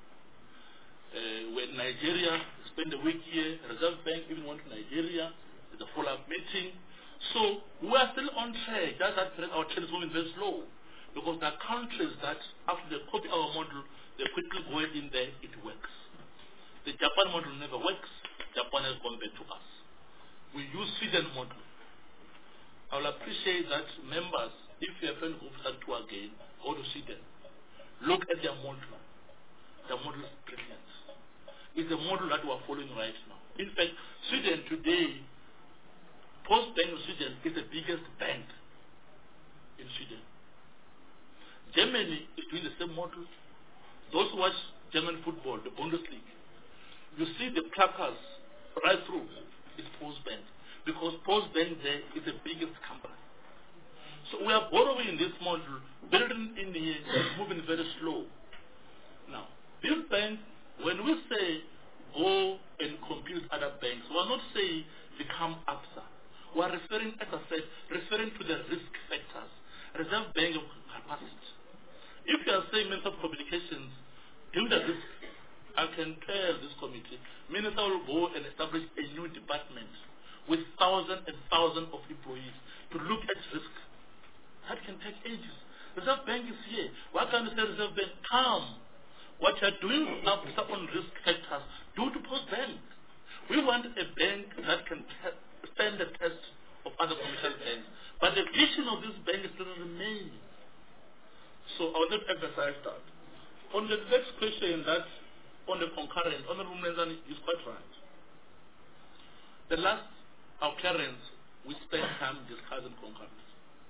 When Nigeria spent a week here, Reserve Bank even went to Nigeria. There's a follow-up meeting. So we are still on track. Just that our trend is moving very slow. Because there are countries that after they copy our model, they quickly go in there, it works. The Japan model never works. Japan has gone back to us. We use Sweden model. I will appreciate that members, if you have friends who start to again, go to Sweden. Look at their model. The model is brilliant. It's the model that we are following right now. In fact, Sweden today, Postbank of Sweden is the biggest bank in Sweden. Germany is doing the same model. Those who watch German football, the Bundesliga, you see the placards right through. It's Postbank. Because Postbank there is the biggest company. So we are borrowing this model, building in here, moving very slow. Now, this bank, when we say go and compete with other banks, we are not saying become ABSA. We are referring, as I said, referring to the risk factors. Reserve Bank of capacity. If you are saying Minister of Communications, do the risk, I can tell this committee, Minister will go and establish a new department with thousands and thousands of employees to look at risk. That can take ages. Reserve Bank is here. Why can't you say Reserve Bank, come? What you are doing on risk factors, do to Postbank. We want a bank that can stand the test of other commercial banks. But the vision of this bank is still remaining. So I will not emphasize that. On the next question, that on the concurrent, Honorable Mlenzani is quite right. The last occurrence, we spent time discussing concurrence.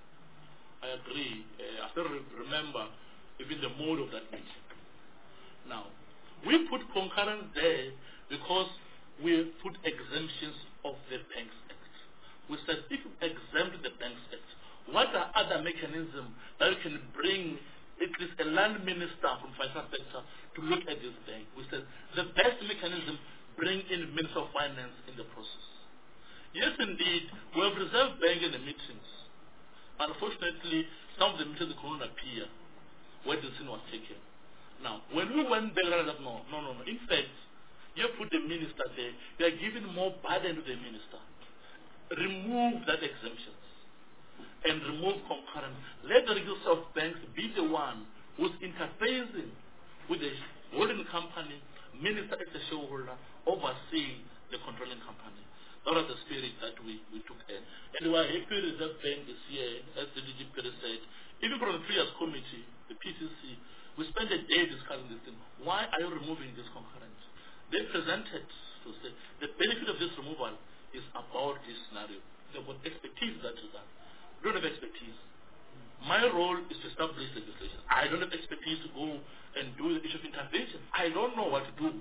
I agree. I still remember even the mode of that meeting. Now, we put concurrence there because we put exemptions of the Banks Act. We said if you exempt the Banks Act, what are other mechanisms that you can bring at least a land minister from financial sector to look at this bank? We said the best mechanism, bring in Minister of Finance in the process. Yes, indeed, we have Reserve Bank in the meetings. Unfortunately, some of the meetings could not appear where the decision was taken. Now, when we went there, I said, no. In fact, you put the minister there, you are giving more burden to the minister. Remove that exemptions and remove concurrence. Let the regulator of banks be the one who's interfacing with the holding company, minister as the shareholder, overseeing the controlling company. That was the spirit that we took in. And we are happy Reserve Bank this year, as the DG said, even from the previous committee, the PCC, we spent a day discussing this thing. Why are you removing this concurrence? They presented to say the benefit of this removal is about this scenario. They've got expertise that is that. We don't have expertise. My role is to establish legislation. I don't have expertise to go and do the issue of intervention. I don't know what to do.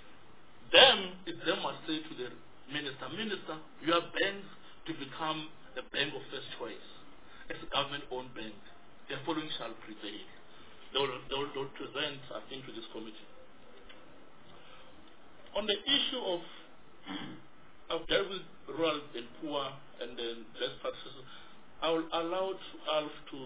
It's them must say to the Minister, your banks to become the bank of first choice. As a government-owned bank, their following shall prevail. They will present, I think, to this committee. On the issue of dealt with rural and poor and then best practices, I will allow Alf to.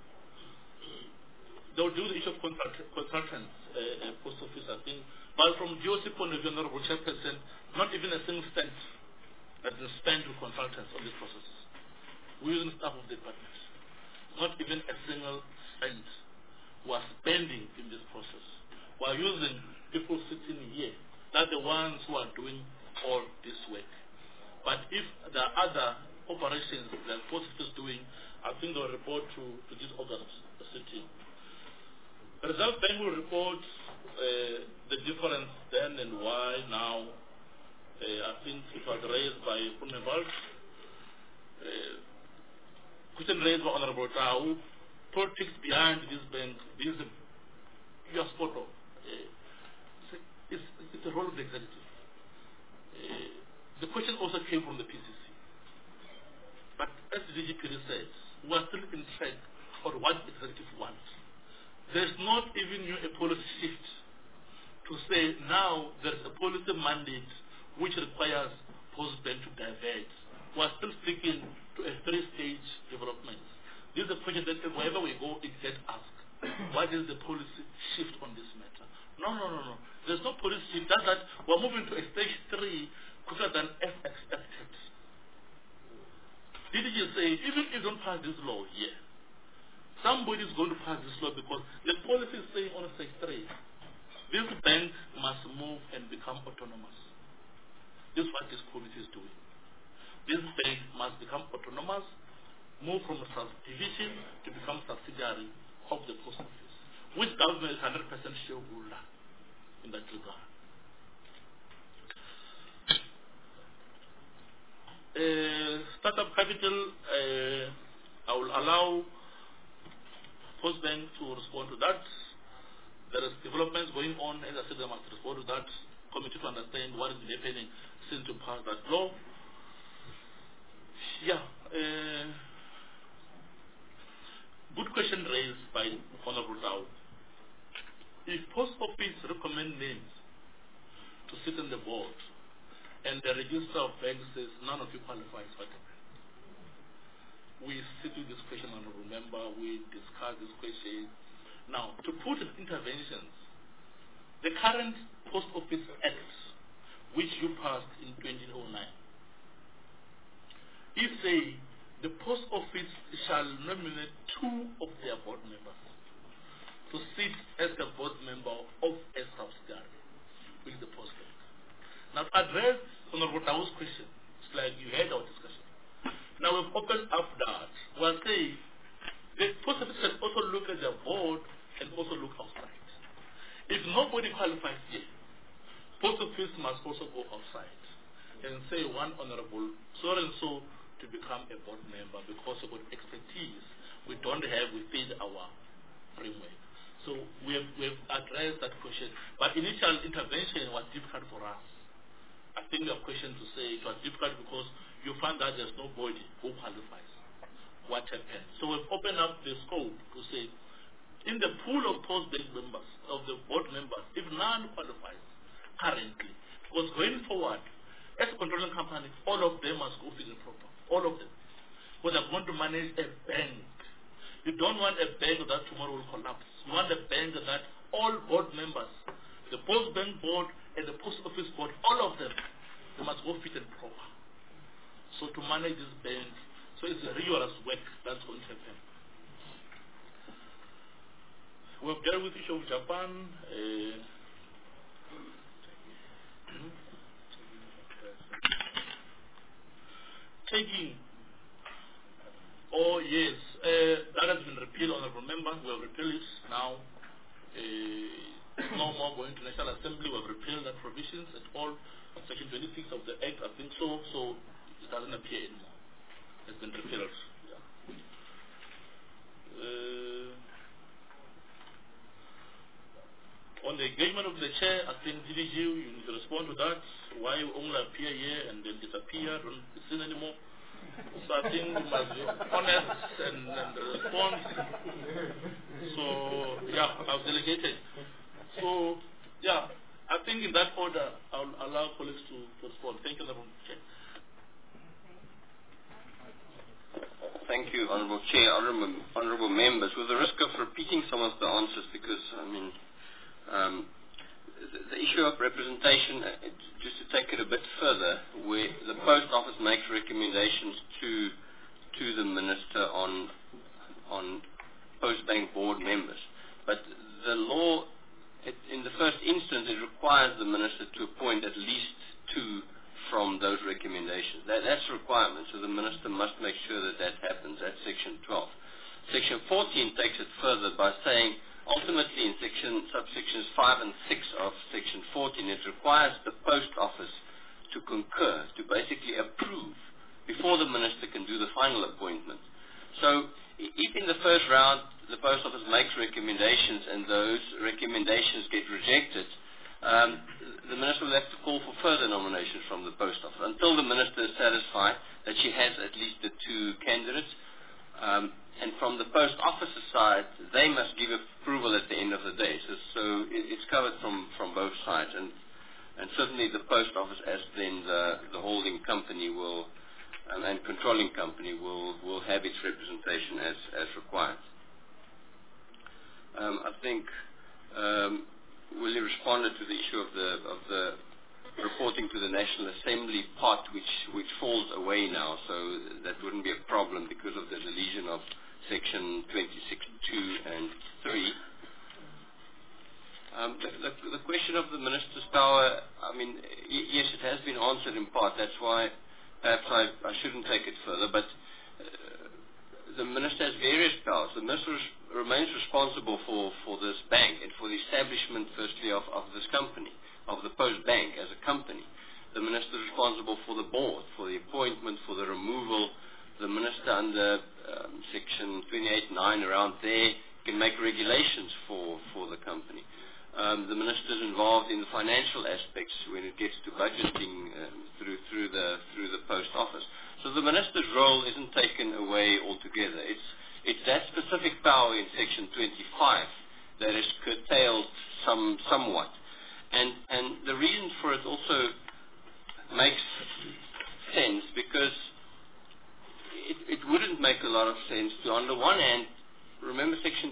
They will do the issue of consultants, post office, I think. But from DOC point of view, Honorable Chairperson, not even a single cent that is spent with consultants on this process. We're using staff of the department. Not even a single cent we are spending in this process. We are using people sitting here. They're the ones who are doing all this work. But if there are other operations that Post Office is doing, I think they'll report to this August sitting. The Reserve Bank will report the difference then and why now. I think it was raised by Punewald. Question raised by Honorable Tau. Politics behind this bank, you are spot on. It's the role of the executive. The question also came from the PCC. But as the DGP said, we are still in track on what the executive wants. There's not even a policy shift to say now there's a policy mandate which requires Postbank to divert. We are still sticking to a 3-stage development. This is a question that wherever we go, it gets asked. What is the policy shift on this matter? No. There's no policy shift. That's that we're moving to a stage 3 quicker than expected. Did you say, even if you don't pass this law here, somebody is going to pass this law because the policy is saying on stage 3, this bank must move and become autonomous. This is what this committee is doing. This bank must become autonomous, move from a subdivision to become subsidiary of the post office, which government is 100% shareholder in that regard. Startup capital, I will allow Postbank to respond to that. There is developments going on, as I said, they must respond to that committee to understand what is happening since to pass that law. Good question raised by Honorable Dao. If Post Office recommend names to sit on the board and the register of banks says none of you qualifies, what happens? We sit with this question and remember we discuss this question. Now, to put in interventions, the current Post Office Act, which you passed in 2009, it says the Post Office shall nominate 2 of their board members to sit as a board member of a subsidiary, which is the Post Bank. Now, to address Honorable Dao's question, it's like you had our discussion. Now, we've opened up that. We'll say the Post Office can also look at the board and also look outside. If nobody qualifies here, Post Office must also go outside and say one honorable so-and-so to become a board member because of expertise we don't have within our framework. So we have addressed that question. But initial intervention was difficult for us. I think your question to say it was difficult because you find that there's nobody who qualifies. What happened? So we've opened up the scope to say, in the pool of Postbank members, of the board members, if none qualifies currently, because going forward, as a controlling company, all of them must go fit and proper. All of them. Because they're going to manage a bank. You don't want a bank that tomorrow will collapse. You want a bank that all board members, the Postbank board and the Post Office board, all of them, they must go fit and proper. So to manage this bank, so it's a rigorous work that's going to happen. We have dealt with the issue of Japan. Taking. Oh yes, that has been repealed. Honorable member, we have repealed it now. No more going to National Assembly. We have repealed that provisions at all. Section 26 of the Act, I think so. So it doesn't appear anymore. It's been repealed. Yeah. On the engagement of the chair, I think DDG, you need to respond to that. Why you only appear here and then disappear, don't be seen anymore. So I think we must be honest and respond. So, yeah, I've delegated. So, yeah, I think in that order, I'll allow colleagues to respond. Thank you, Honorable Chair. Thank you, Honorable Chair, honorable members. With the risk of repeating some of the answers, because, I mean, the issue of representation, just to take it a bit further, where the Post Office makes recommendations to the Minister on Postbank board members. But the law, in the first instance, it requires the Minister to appoint at least 2 from those recommendations. That's a requirement, so the Minister must make sure that that happens. That's Section 12. Section 14 takes it further by saying, ultimately in subsections 5 and 6 of Section 14, it requires the Post Office to concur, to basically approve, before the Minister can do the final appointment. So if in the first round the Post Office makes recommendations and those recommendations get rejected, the Minister will have to call for further nominations from the Post Office until the Minister is satisfied that she has at least the 2 candidates. And from the Post Office's side, they must give approval at the end of the day. So it's covered from both sides. And certainly the Post Office, as then the holding company, will and controlling company will have its representation as required. I think Willie responded to the issue of the reporting to the National Assembly part, which falls away now, so that wouldn't be a problem because of the deletion of Section 26(2) and 3. The question of the Minister's power, I mean, yes, it has been answered in part. That's why perhaps I shouldn't take it further, but the Minister has various powers. The Minister remains responsible for this bank and for the establishment, firstly, of this company, of the Post Bank as a company. The Minister is responsible for the board, for the appointment, for the removal. The Minister under Section 28(9) around there can make regulations for the company. The Minister is involved in the financial aspects when it gets to budgeting through the Post Office. So the Minister's role isn't taken away altogether. It's that specific power in Section 25 that is curtailed somewhat. And the reason for it also makes sense because it wouldn't make a lot of sense to, on the one hand, remember Section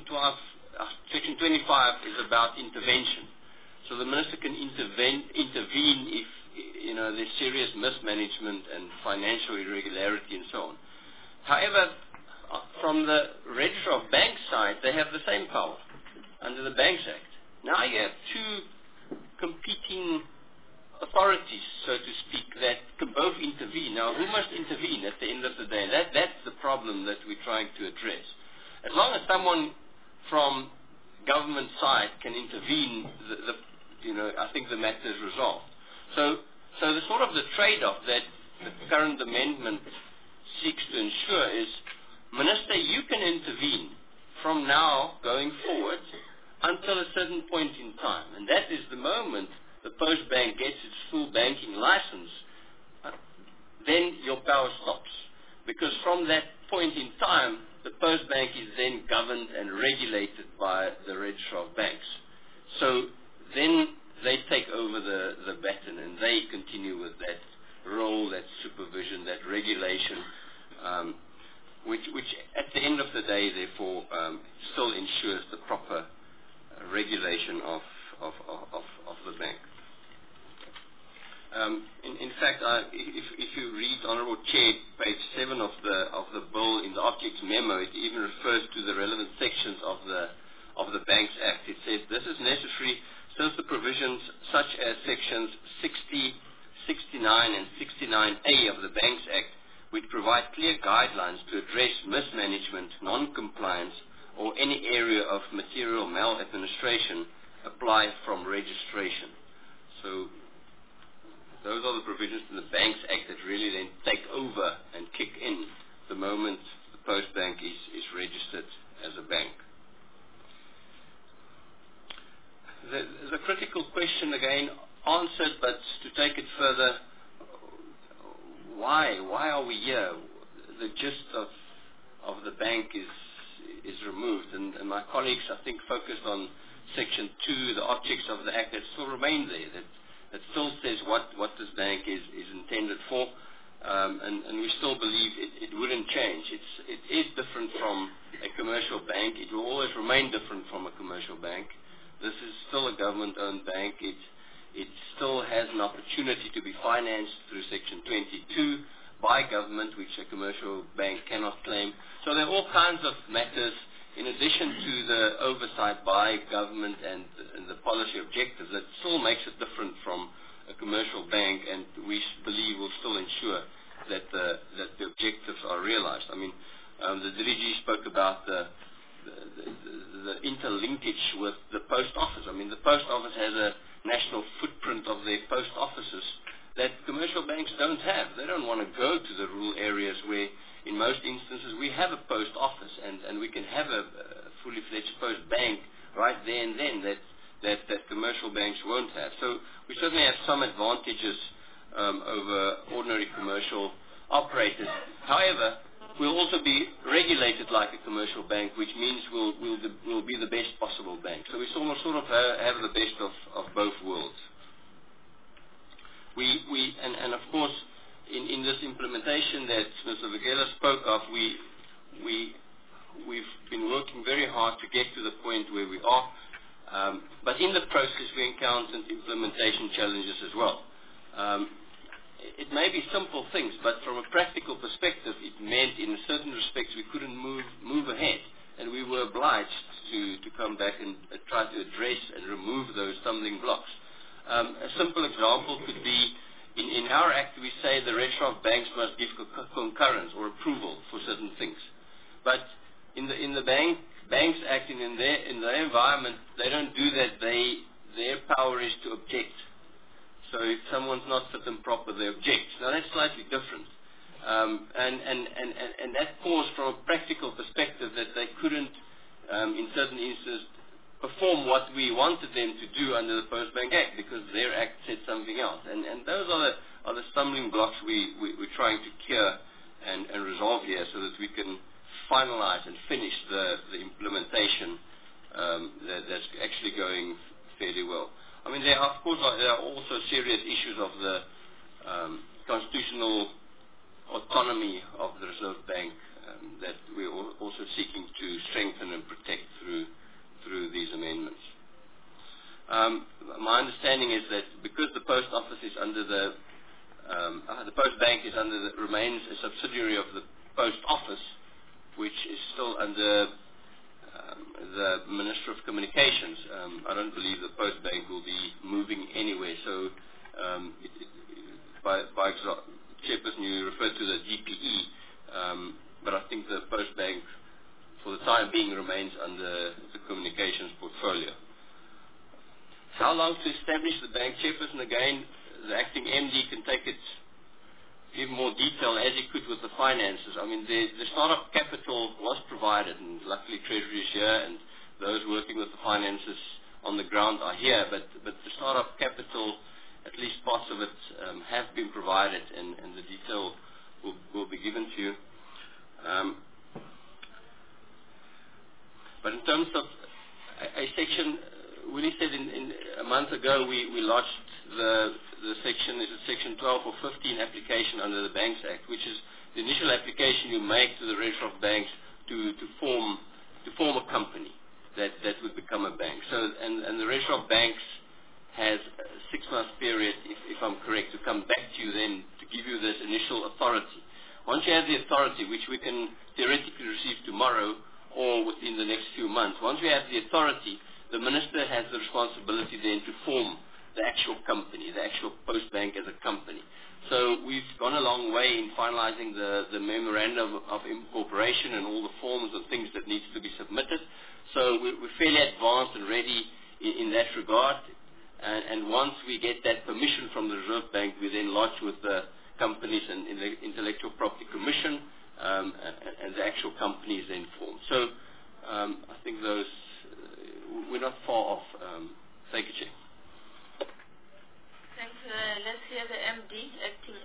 25 is about intervention. So the Minister can intervene if there's serious mismanagement and financial irregularity and so on. However, from the Registrar of Banks side, they have the same power under the Banks Act. Now you have two competing authorities, so to speak, that can both intervene. Now, who must intervene at the end of the day? That's the problem that we're trying to address. As long as someone from government side can intervene, I think the matter is resolved. So the sort of the trade-off that the current amendment seeks to ensure is, Minister, you can intervene from now going forward until a certain point in time. And that is the moment the Post Bank gets its full banking license, then your power stops. Because from that point in time, the Post Bank is then governed and regulated by the Registrar of Banks. So then they take over the baton and they continue with that role, that supervision, that regulation, which at the end of the day, therefore, still ensures the proper regulation of the bank. In fact, if you read, Honourable Chair, page 7 of the bill in the objects memo, it even refers to the relevant sections of the Banks Act. It says this is necessary since the provisions such as sections 60, 69 and 69A of the Banks Act, which provide clear guidelines to address mismanagement, non-compliance, or any area of material maladministration, apply from registration. So those are the provisions in the Banks Act that really then take over and kick in the moment the Post Bank is registered as a bank. The critical question again answered, but to take it further, why are we here? The gist of the bank is removed, and my colleagues I think focused on Section 2, the objects of the Act that still remain there, that still says what this bank is intended for, and we still believe it wouldn't change. It is different from a commercial bank. It will always remain different from a commercial bank. This is still a government-owned bank. It still has an opportunity to be financed through Section 22 by government, which a commercial bank cannot claim. So there are all kinds of matters, in addition to the oversight by government and the policy objectives, that still makes it different from a commercial bank, and we believe will still ensure that the objectives are realized. I mean, the DG spoke about the interlinkage with the Post Office. I mean, the Post Office has a national footprint of their post offices that commercial banks don't have. They don't want to go to the rural areas where, in most instances, we have a post office and we can have a fully fledged post bank right there and then that commercial banks won't have. So we certainly have some advantages over ordinary commercial operators. However, we'll also be regulated like a commercial bank, which means we'll be the best possible bank. So we sort of have the best of both worlds. And of course, in this implementation information that Mr. Vukela spoke of, we've been working very hard to get to the point where we are. But in the process, we encountered implementation challenges as well. It may be simple things, but from a practical perspective, it meant in certain respects we couldn't move ahead, and we were obliged to come back and try to address and remove those stumbling blocks. A simple example could be, in our Act, we say the Registrar of Banks must give concurrence or approval for certain things. But in the Banks Act and in their environment, they don't do that. Their power is to object. So if someone's not fit and proper, they object. Now that's slightly different. And that caused from a practical perspective that they couldn't, in certain instances, perform what we wanted them to do under the Post Bank Act because their Act said something else. And those are the stumbling blocks we're trying to cure and resolve here so that we can finalize and finish the implementation that's actually going fairly well. I mean, there are also serious issues of the constitutional autonomy of the Reserve Bank that we're also seeking to strengthen and protect through these amendments. My understanding is that because the Post Office is under the Post Bank remains a subsidiary of the Post Office, which is still under the Minister of Communications. I don't believe the Post Bank will be moving anywhere. So, by Chairperson, you referred to the GPE, but I think the Post Bank, for the time being, remains under the communications portfolio. So how long to establish the bank? Chairperson, again, the acting MD can give more detail as he could with the finances. I mean, the startup capital was provided, and luckily Treasury is here, and those working with the finances on the ground are here, but the startup capital, at least parts of it, have been provided, and the detail will be given to you. But in terms of a section, Willie said a month ago we lodged the section, is it section 12 or 15 application under the Banks Act, which is the initial application you make to the Registrar of Banks to form a company that would become a bank. So and the Registrar of Banks has a 6-month period, if I'm correct, to come back to you then to give you this initial authority. Once you have the authority, which we can theoretically receive tomorrow or within the next few months, once we have the authority, the Minister has the responsibility then to form the actual company, the actual Post Bank as a company. So we've gone a long way in finalizing the memorandum of incorporation and all the forms and things that needs to be submitted. So we're fairly advanced and ready in that regard. And once we get that permission from the Reserve Bank, we then lodge with the Companies and Intellectual Property Commission, and the actual company is then formed. So I think we're not far off. Thank you, Chair. Thanks. Let's hear the MD, acting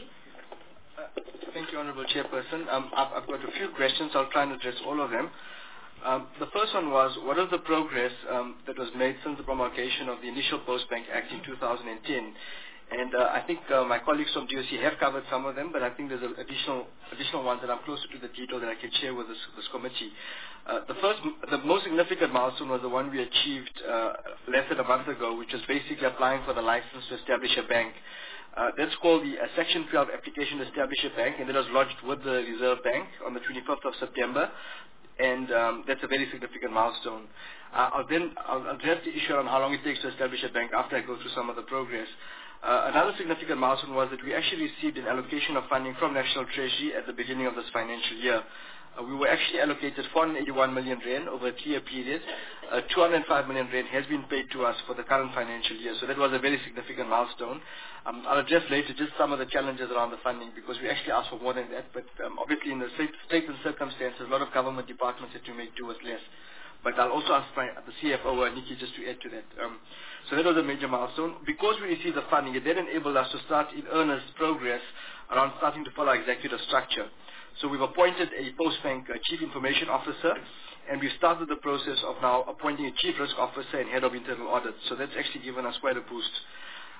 MD. Thank you, Honourable Chairperson. I've got a few questions. I'll try and address all of them. The first one was, what is the progress that was made since the promulgation of the initial Post Bank Act in 2010? And I think my colleagues from DOC have covered some of them, but I think there's additional ones that I'm closer to the detail that I can share with this committee. The most significant milestone was the one we achieved less than a month ago, which was basically applying for the license to establish a bank. That's called the Section 12 application to establish a bank, and it was lodged with the Reserve Bank on the 25th of September. And that's a very significant milestone. I'll address the issue on how long it takes to establish a bank after I go through some of the progress. Another significant milestone was that we actually received an allocation of funding from National Treasury at the beginning of this financial year. We were actually allocated 481 million rand over a 3-year period. 205 million rand has been paid to us for the current financial year, so that was a very significant milestone. I'll address later just some of the challenges around the funding, because we actually asked for more than that, but obviously in the state and circumstances, a lot of government departments had to make do with less. But I'll also ask the CFO, Nikki, just to add to that. So that was a major milestone. Because we received the funding, it then enabled us to start in earnest progress around starting to follow executive structure. So we've appointed a Postbank Chief Information Officer, and we've started the process of now appointing a Chief Risk Officer and Head of Internal Audit. So that's actually given us quite a boost.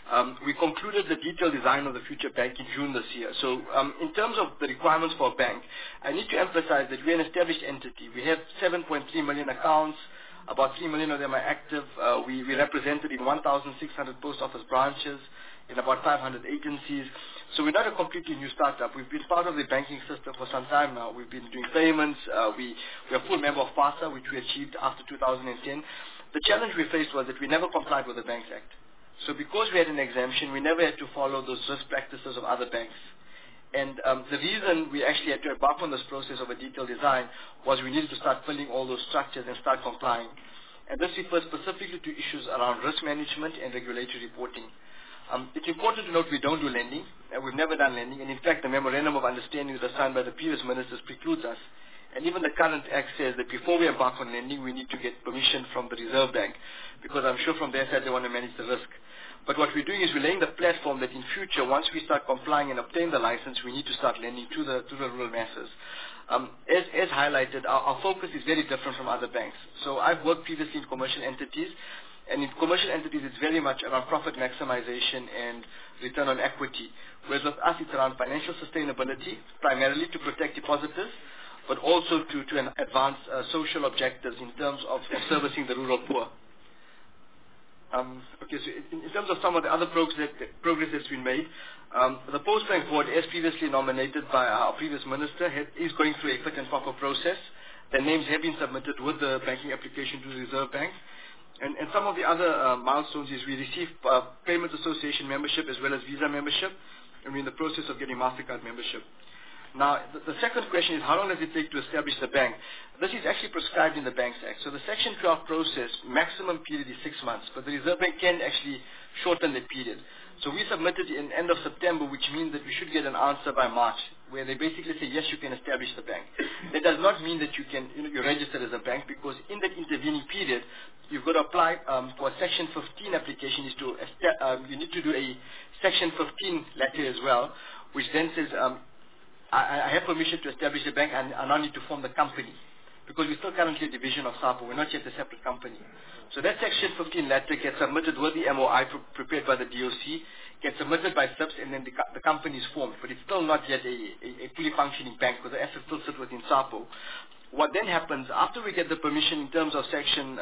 We concluded the detailed design of the future bank in June this year. So in terms of the requirements for a bank, I need to emphasize that we're an established entity. We have 7.3 million accounts. About 3 million of them are active. We represented in 1,600 post office branches, in about 500 agencies. So we're not a completely new startup. We've been part of the banking system for some time now. We've been doing payments. We're a full member of PASA, which we achieved after 2010. The challenge we faced was that we never complied with the Banks Act. So because we had an exemption, we never had to follow those risk practices of other banks. And the reason we actually had to embark on this process of a detailed design was we needed to start filling all those structures and start complying. And this refers specifically to issues around risk management and regulatory reporting. It's important to note we don't do lending, and we've never done lending. And in fact, the memorandum of understanding that was signed by the previous ministers precludes us. And even the current act says that before we embark on lending, we need to get permission from the Reserve Bank, because I'm sure from their side they want to manage the risk. But what we're doing is we're laying the platform that in future, once we start complying and obtain the license, we need to start lending to the rural masses. As highlighted, our focus is very different from other banks. So I've worked previously in commercial entities, and in commercial entities it's very much around profit maximization and return on equity. Whereas with us it's around financial sustainability, primarily to protect depositors, but also to advance social objectives in terms of servicing the rural poor. Okay, so in terms of some of the other progress that's been made, the Postbank Board, as previously nominated by our previous minister, is going through a fit and proper process. Their names have been submitted with the banking application to the Reserve Bank. And some of the other milestones is we received Payment Association membership as well as Visa membership, and we're in the process of getting MasterCard membership. Now, the second question is, how long does it take to establish the bank? This is actually prescribed in the Banks Act. So the Section 12 process, maximum period is 6 months, but the Reserve Bank can actually shorten the period. So we submitted in end of September, which means that we should get an answer by March, where they basically say, yes, you can establish the bank. That does not mean that you can, you're registered as a bank, because in that intervening period, you've got to apply for a Section 15 application. You need to do a Section 15 letter as well, which then says, I have permission to establish a bank, and I now need to form the company, because we're still currently a division of SAPO. We're not yet a separate company. So that Section 15 letter gets submitted with the MOI prepared by the DOC, gets submitted by SIPS, and then the company is formed. But it's still not yet a fully functioning bank, because the assets still sit within SAPO. What then happens, after we get the permission in terms of Section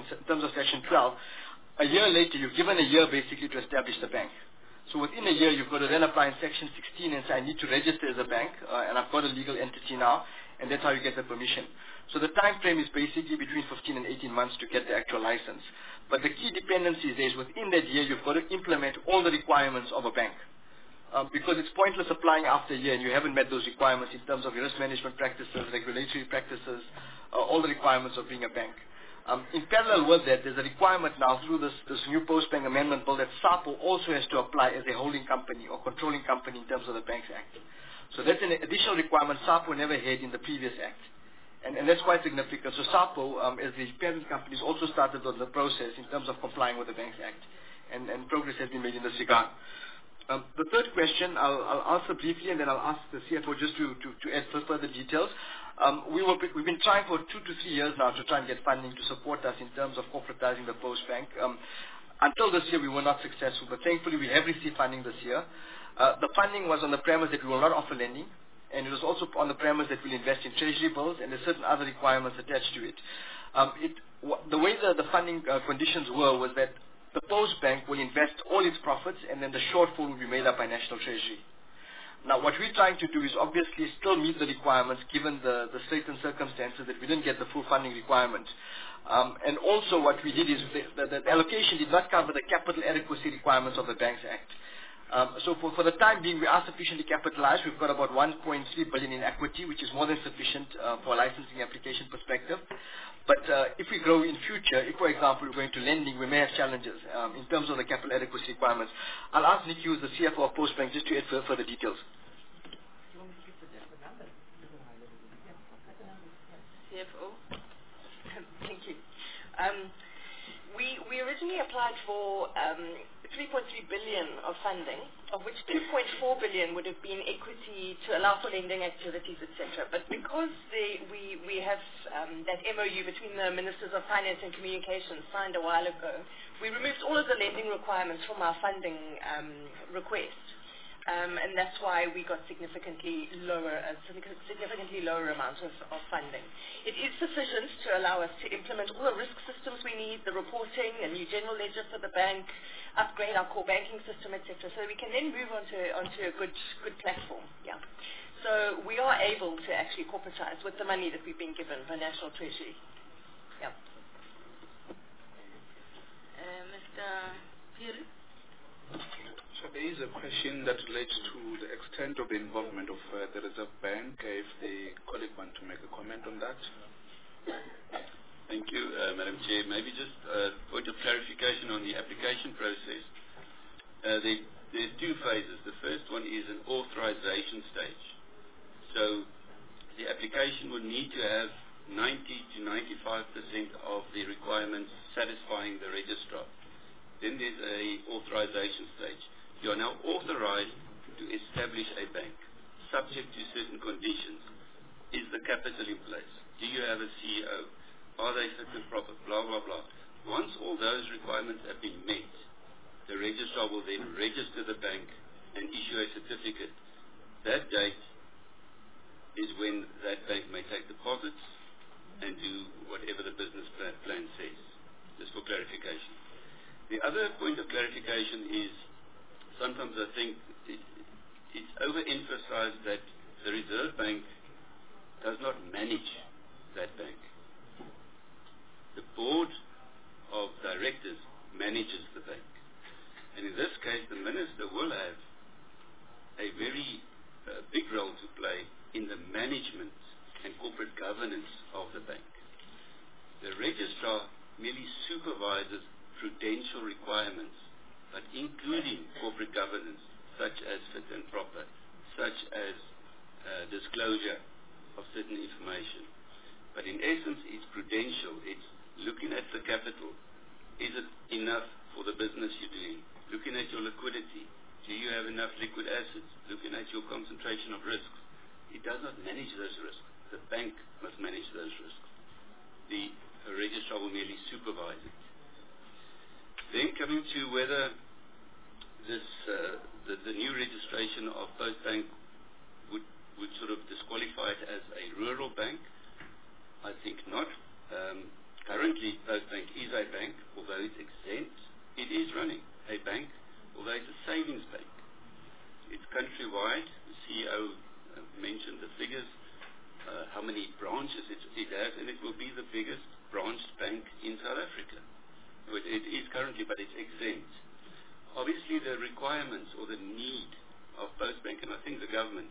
12, a year later, you've given a year basically to establish the bank. So within a year, you've got to then apply in Section 16 and say, I need to register as a bank, and I've got a legal entity now, and that's how you get the permission. So the time frame is basically between 15 and 18 months to get the actual license. But the key dependency is within that year, you've got to implement all the requirements of a bank. Because it's pointless applying after a year and you haven't met those requirements in terms of your risk management practices, regulatory practices, all the requirements of being a bank. In parallel with that, there's a requirement now through this new Postbank Amendment Bill that SAPO also has to apply as a holding company or controlling company in terms of the Banks Act. So that's an additional requirement SAPO never had in the previous Act. And that's quite significant. So SAPO, as the parent company, has also started on the process in terms of complying with the Banks Act. And progress has been made in this regard. The third question I'll answer briefly, and then I'll ask the CFO just to add further details. We've been trying for 2 to 3 years now to try and get funding to support us in terms of corporatizing the Postbank. Until this year, we were not successful, but thankfully we have received funding this year. The funding was on the premise that we will not offer lending, and it was also on the premise that we'll invest in treasury bills, and there's certain other requirements attached to it. The way the funding conditions were was that the Postbank will invest all its profits, and then the shortfall will be made up by National Treasury. Now, what we're trying to do is obviously still meet the requirements given the certain circumstances that we didn't get the full funding requirement. And also what we did is the allocation did not cover the capital adequacy requirements of the Banks Act. So for the time being, we are sufficiently capitalized. We've got about 1.3 billion in equity, which is more than sufficient for a licensing application perspective. But if we grow in future, if, for example, we're going to lending, we may have challenges in terms of the capital adequacy requirements. I'll ask Nick Hughes, the CFO of Postbank, just to add further details. CFO. Thank you. we originally applied for 3.3 billion of funding, of which 2.4 billion would have been equity to allow for lending activities, etc. But because we have that MOU between the Ministers of Finance and Communications signed a while ago, we removed all of the lending requirements from our funding request. And that's why we got significantly lower amounts of funding. It is sufficient to allow us to implement all the risk systems we need, the reporting, a new general ledger for the bank, upgrade our core banking system, etc. So we can then move onto a good platform. Yeah. So we are able to actually corporatize with the money that we've been given by National Treasury. Yeah. Mr. Piri? So there is a question that relates to the extent of the involvement of the Reserve Bank. If the colleague want to make a comment on that. Thank you, Madam Chair. Maybe just a point of clarification on the application process. There are two phases. The first one is an authorization stage. So the application would need to have 90 to 95% of the requirements satisfying the registrar. Then there's a authorization stage. You are now authorized to establish a bank, subject to certain conditions. Is the capital in place? Do you have a CEO? Are they fit and proper? Blah, blah, blah. Once all those requirements have been met, the registrar will then register the bank and issue a certificate. That date is when that bank may take deposits and do whatever the business plan says, just for clarification. The other point of clarification is sometimes I think it's overemphasized that the Reserve Bank does not manage that bank. The board of directors manages the bank. And in this case, the minister will have a very big role to play in the management and corporate governance of the bank. The registrar merely supervises prudential requirements, but including corporate governance, such as fit and proper, such as disclosure of certain information. But in essence, it's prudential. It's looking at the capital. Is it enough for the business you're doing? Looking at your liquidity. Do you have enough liquid assets? Looking at your concentration of risks. It does not manage those risks. The bank must manage those risks. The registrar will merely supervise it. Then coming to whether this the new registration of Postbank would sort of disqualify it as a rural bank, I think not. Currently, Postbank is a bank, although it's exempt. It is running a bank, although it's a savings bank. It's countrywide. The CEO mentioned the figures, how many branches it has, and it will be the biggest branched bank in South Africa. It is currently, but it's exempt. Obviously, the requirements or the need of Postbank, and I think the government,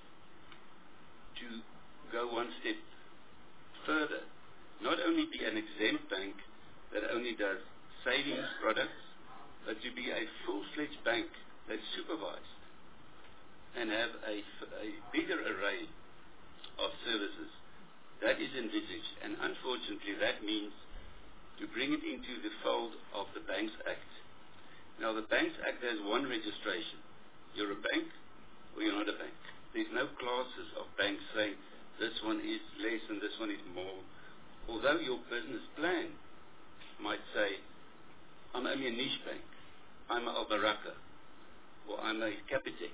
to go one step further, not only be an exempt bank that only does savings products, but to be a full-fledged bank that's supervised and have a bigger array of services. That is envisaged, and unfortunately that means to bring it into the fold of the Banks Act. Now the Banks Act has one registration. You're a bank or you're not a bank. There's no classes of banks saying this one is less and this one is more. Although your business plan might say, I'm only a niche bank, I'm a Albaraka, or I'm a Capitec.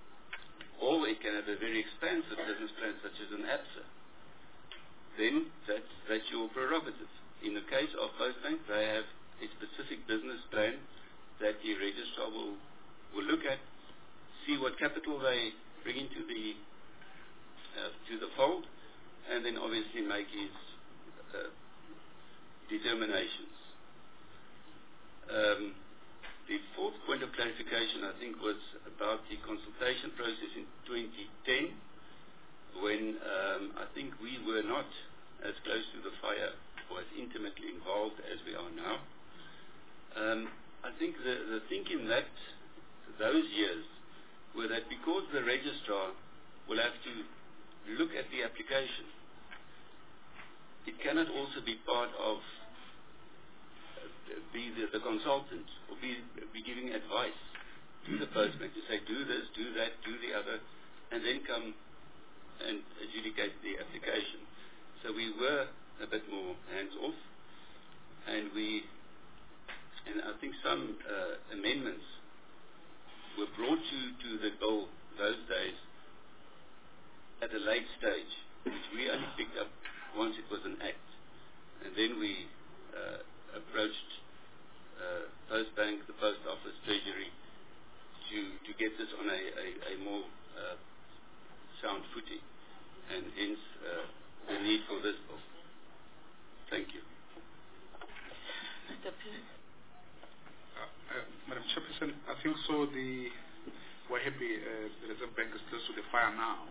Or it can have a very expansive business plan such as an ABSA. Then that's your prerogative. In the case of Postbank, they have a specific business plan that the registrar will look at, see what capital they bring into the to the fold, and then obviously make his determinations. The fourth point of clarification, I think, was about the consultation process in 2010, when I think we were not as close to the fire or as intimately involved as we are now. I think the thinking that those years were that because the registrar will have to look at the application, it cannot also be part of be the consultant or be giving advice to the postman to say, do this, do that, do the other, and then come and adjudicate the application. So we were a bit more hands-off, and I think some amendments were brought to the bill those days at a late stage, which we only picked up once it was an act. And then we approached Postbank, the Post Office, Treasury, to get this on a more sound footing, and hence the need for this bill. Thank you. Mr. P. Madam Chairperson, I think so. We're happy the Reserve Bank is close to the fire now.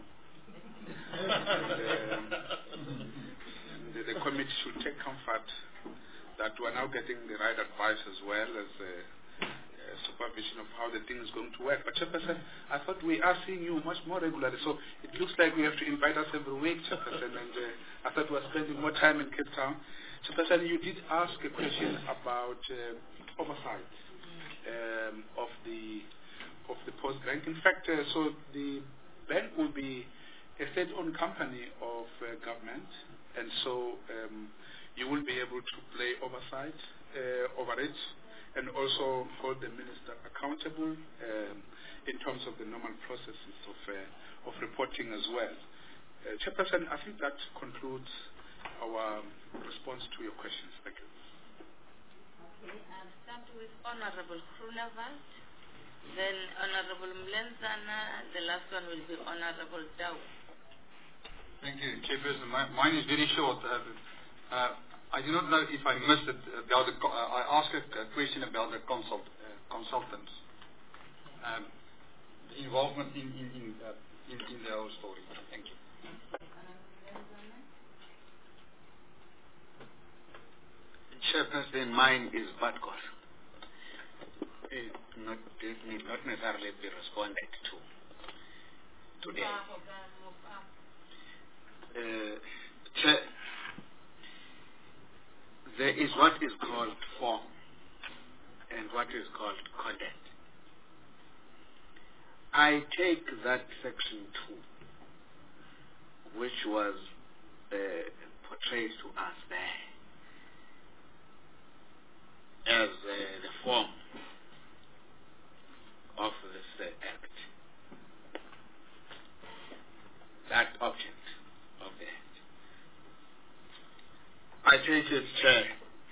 The committee should take comfort that we're now getting the right advice as well as supervision of how the thing is going to work. But Chairperson, I thought we are seeing you much more regularly, so it looks like we have to invite us every week, Chairperson, and I thought we were spending more time in Cape Town. Chairperson, you did ask a question about oversight of the Post Bank. In fact, so the bank will be a state-owned company of government, and so you will be able to play oversight over it, and also hold the minister accountable in terms of the normal processes of reporting as well. Chairperson, I think that concludes our response to your questions. Thank you. Okay, I'll start with Honorable Groenewald, then Honorable Mlenzana, the last one will be Honorable Dau. Thank you, Chairperson. Mine is very short. I do not know if I missed it. I asked a question about the consultants, the involvement in the whole story. Thank you. Chairperson, mine is Badkor. It need not necessarily be responded to today. Chair, there is what is called form and what is called content. I take that section 2, which was portrayed to us there, as the form of this act, that object of the act. I take it, Chair,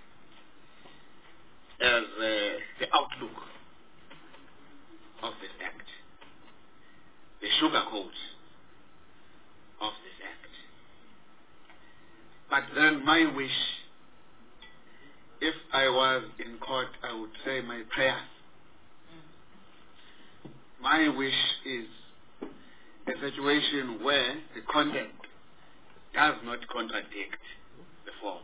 as the outlook of this act, the sugar coat of this act. But then my wish, if I was in court, I would say my prayer. My wish is a situation where the content does not contradict the form,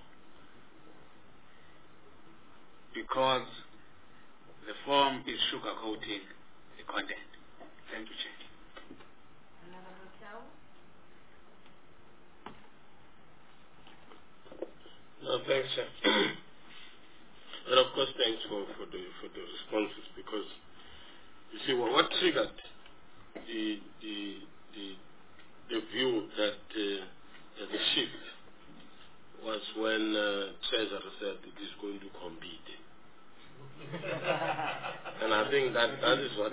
because the form is sugarcoating the content. Thank you, Chair. No, thanks, sir. And of course, thanks for the responses, because you see what triggered the view that the shift was when Treasury said it is going to compete. And I think that is what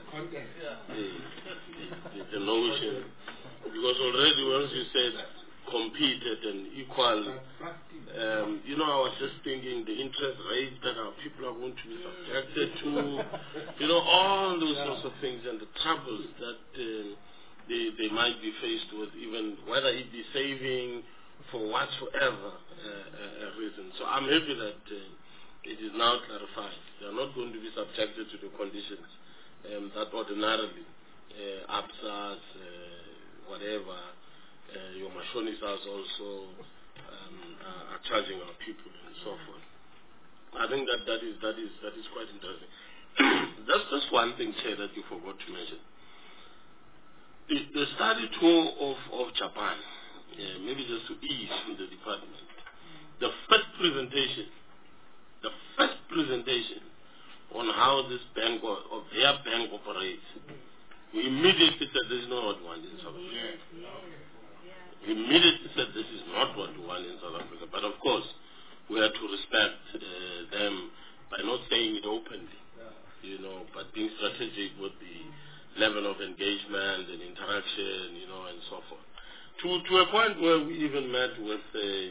the notion, because already once you said competed and equal, I was just thinking the interest rate that our people are going to be subjected to, all those sorts of things, and the troubles that they might be faced with, even whether it be saving for whatsoever reason. So I'm happy that it is now clarified. They are not going to be subjected to the conditions that ordinarily ABSAs, whatever, your Mashonisas also are charging our people and so forth. I think that is quite interesting. That's just one thing, Chair, that you forgot to mention. The study tour of Japan, maybe just to ease in the department, the first presentation on how this bank or their bank operates, we immediately said this is not what we want in South Africa. We immediately said this is not what we want in South Africa. But of course, we have to respect them by not saying it openly, but being strategic with the level of engagement and interaction, and so forth. To a point where we even met with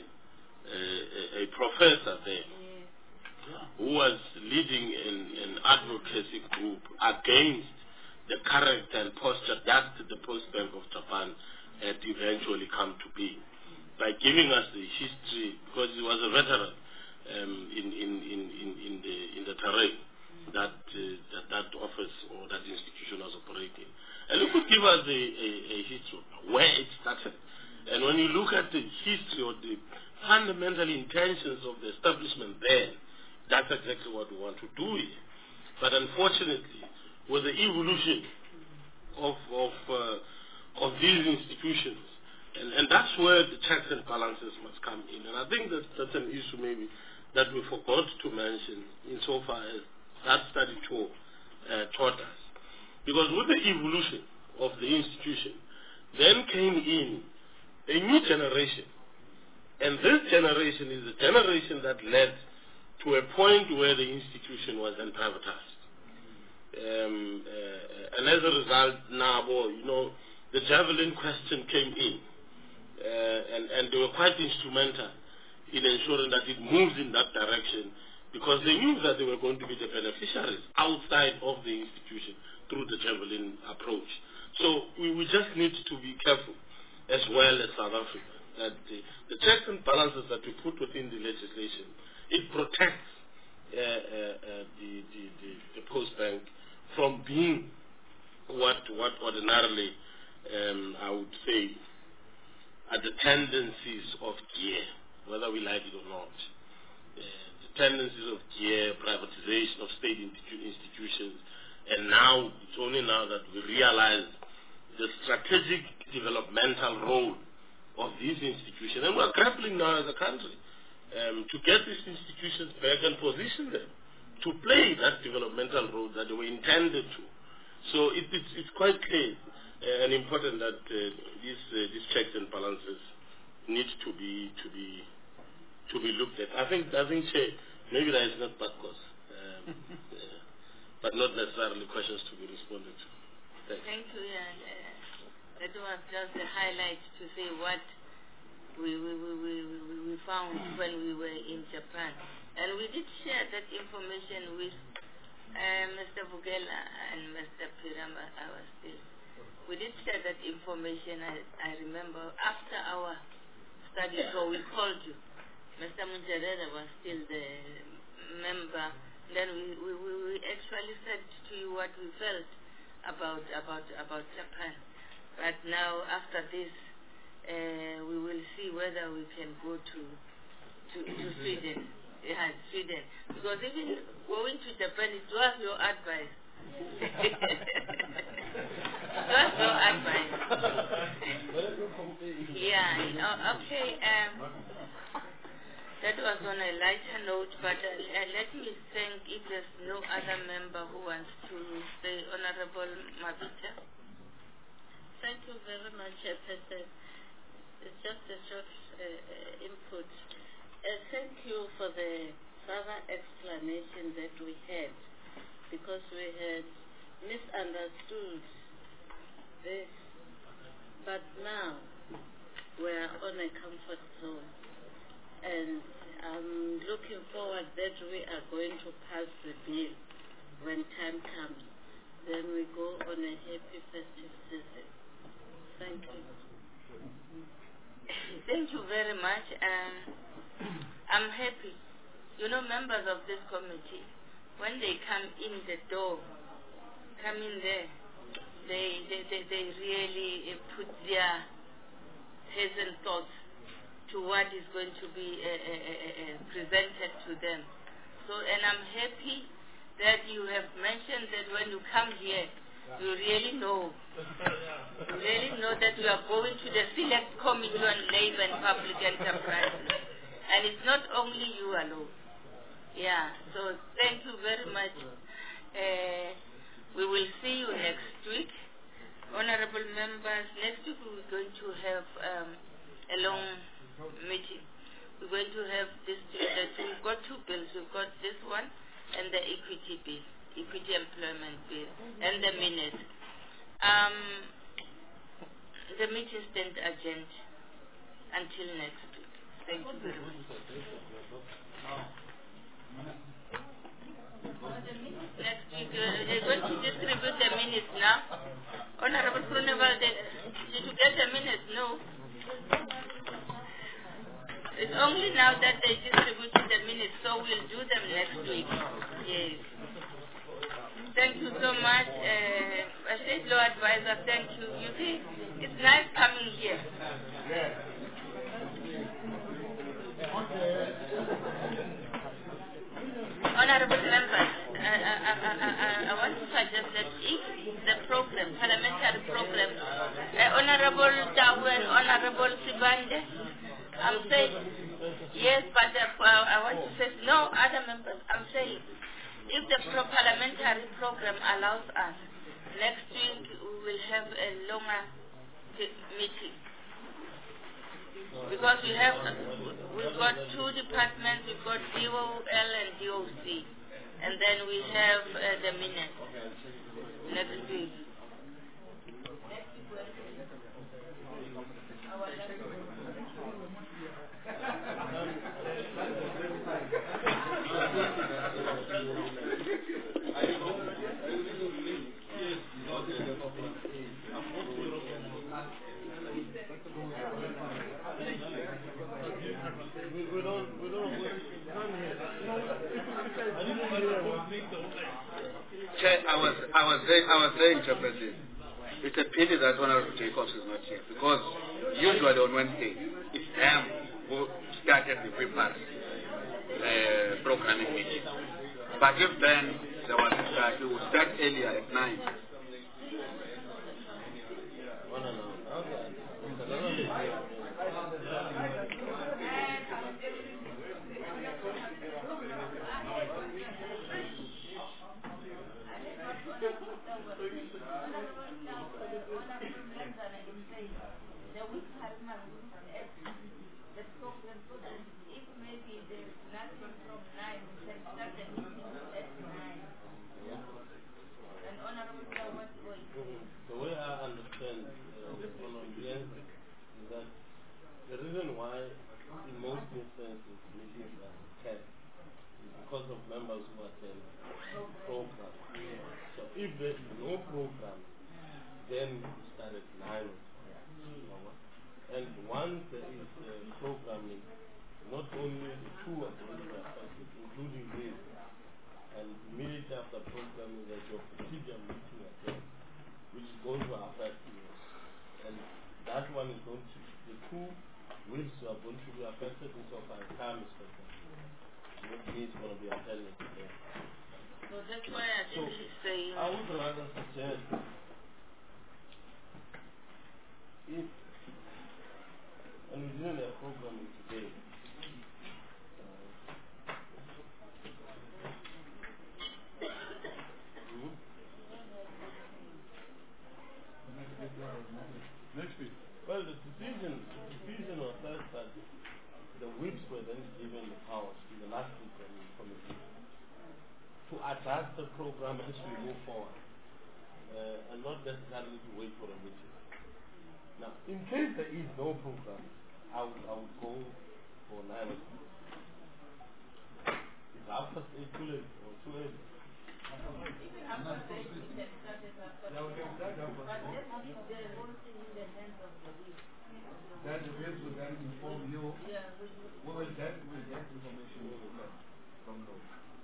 a professor there who was leading an advocacy group against the character and posture that the Post Bank of Japan had eventually come to be, by giving us the history, because he was a veteran in the terrain that office or that institution was operating. And he could give us a history of where it started. And when you look at the history or the fundamental intentions of the establishment there, that's exactly what we want to do here. But unfortunately, with the evolution of these institutions, and that's where the checks and balances must come in. And I think that's an issue maybe that we forgot to mention insofar as that study taught us. Because with the evolution of the institution, then came in a new generation. And this generation is the generation that led to a point where the institution was then privatized. And as a result, now, the Javelin question came in. And they were quite instrumental in ensuring that it moves in that direction, because they knew that they were going to be the beneficiaries outside of the institution through the Javelin approach. So we just need to be careful, as well as South Africa, that the checks and balances that we put within the legislation, it protects the Post Bank from being what ordinarily, I would say, are the tendencies of GIE, whether we like it or not. The tendencies of GIE, privatization of state institutions, and now, it's only now that we realize the strategic developmental role of these institutions. And we're grappling now as a country to get these institutions back and position them to play that developmental role that they were intended to. So it's quite clear and important that these checks and balances need to be looked at. I think Chair, maybe that is not bad cause, but not necessarily questions to be responded to. Thank you. That was just a highlight to say what we found when we were in Japan, and we did share that information with Mr. Vukela and Mr. Piramba. We did share that information. I remember after our study, so we called you. Mr. Munjarera was still the member. Then we actually said to you what we felt about Japan. But now after this, we will see whether we can go to Sweden. Yeah, Sweden. Because even going to Japan, it was your advice. It was your advice. Yeah, okay. That was on a lighter note, but let me thank, if there's no other member who wants to say, Honorable Mabita. Thank you very much, Chairperson. It's just a short input. Thank you for the further explanation that we had, because we had misunderstood this, but now we're on a comfort zone. And I'm looking forward that we are going to pass the bill when time comes. Then we go on a happy festive season. Thank you. Thank you very much. I'm happy. Members of this committee, when they come in the door, come in there, they really put their heads and thoughts to what is going to be presented to them. So, and I'm happy that you have mentioned that when you come here, you really know that you are going to the Select Committee on Labor and Public Enterprise. And it's not only you alone. Yeah, so thank you very much. We will see you next week. Honorable members, next week we're going to have a long meeting. We're going to have we've got two bills. We've got this one and the equity bill, equity employment bill, and the minutes. The meeting stands adjourned until next week. Thank you very much. Next week, they're going to distribute the minutes now. Honorable Pruneval, did you get the minutes? No. It's only now that they distributed the minutes, so we'll do them next week. Yes. Thank you so much. State Law Advisor, thank you. You see, it's nice coming here. Honorable members, I want to suggest that if the program, parliamentary program, Honorable Tawu and Honorable Sibande, I'm saying, yes, but I want to say, no, other members, I'm saying, if the parliamentary program allows us, next week we will have a longer meeting. Because we've got two departments, we've got DOL and DOC, and then we have the minutes next week. Chair, I was saying, Mr. President, it's a pity that Honorable Jacobs is not here, because usually on Wednesday, it's them who started the PRIPAR programming meeting. But if then there was a start, we would start earlier at 9. The way I understand is that the reason why in most instances meetings are held is because of members who attend programs. So if there is no program, then we start at 9. And once there is programming, not only the two are going to be affected, including this, and immediately after programming, there's your procedure meeting again, which is going to affect you. And that one is going to, the two whips are going to be affected insofar as time is concerned. What means going to be attended today. So that's why I think she's saying. I would rather suggest if, and we didn't have programming today, next week. Well, the decision was such that the whips were then given the powers to the last week committee to adjust the program as we move forward, and not necessarily to wait for a meeting. Now, in case there is no program, I would go for 9 o'clock. It's after 8 too late or too early. That will then inform you. We will get information from those.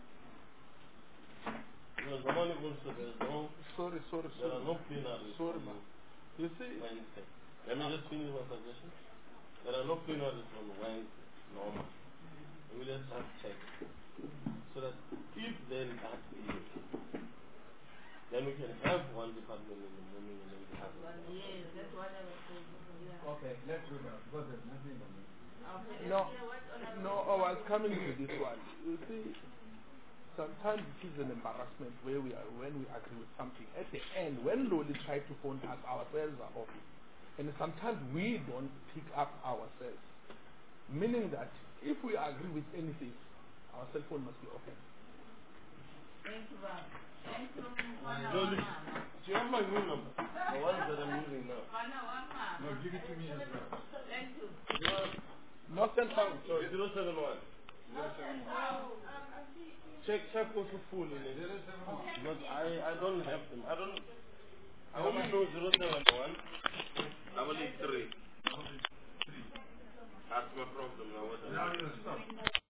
No, the morning also there's no. Sorry. There are no plenaries. Sorry, ma. You see? Wednesday. Let me just finish my suggestion. There are no plenaries on Wednesday, normal. We will just have check. So that if then that is, then we can have one department in the morning and then we have one. Yes, that's what I was saying. Yeah. Okay, let's do that because there's nothing on it. Okay. No, I was coming to this one. You see, sometimes it is an embarrassment when we agree with something. At the end, when Loli tried to phone us, our phones are off. And sometimes we don't pick up ourselves. Meaning that if we agree with anything, our cell phone must be open. Thank you, Bob. Thank you. Loli, do you have my new number? The one that I'm using now. No, give it to me as well. Thank you. Not central. So 071. Check also full in it. Because I don't have them. I only know 071 883. That's my problem now.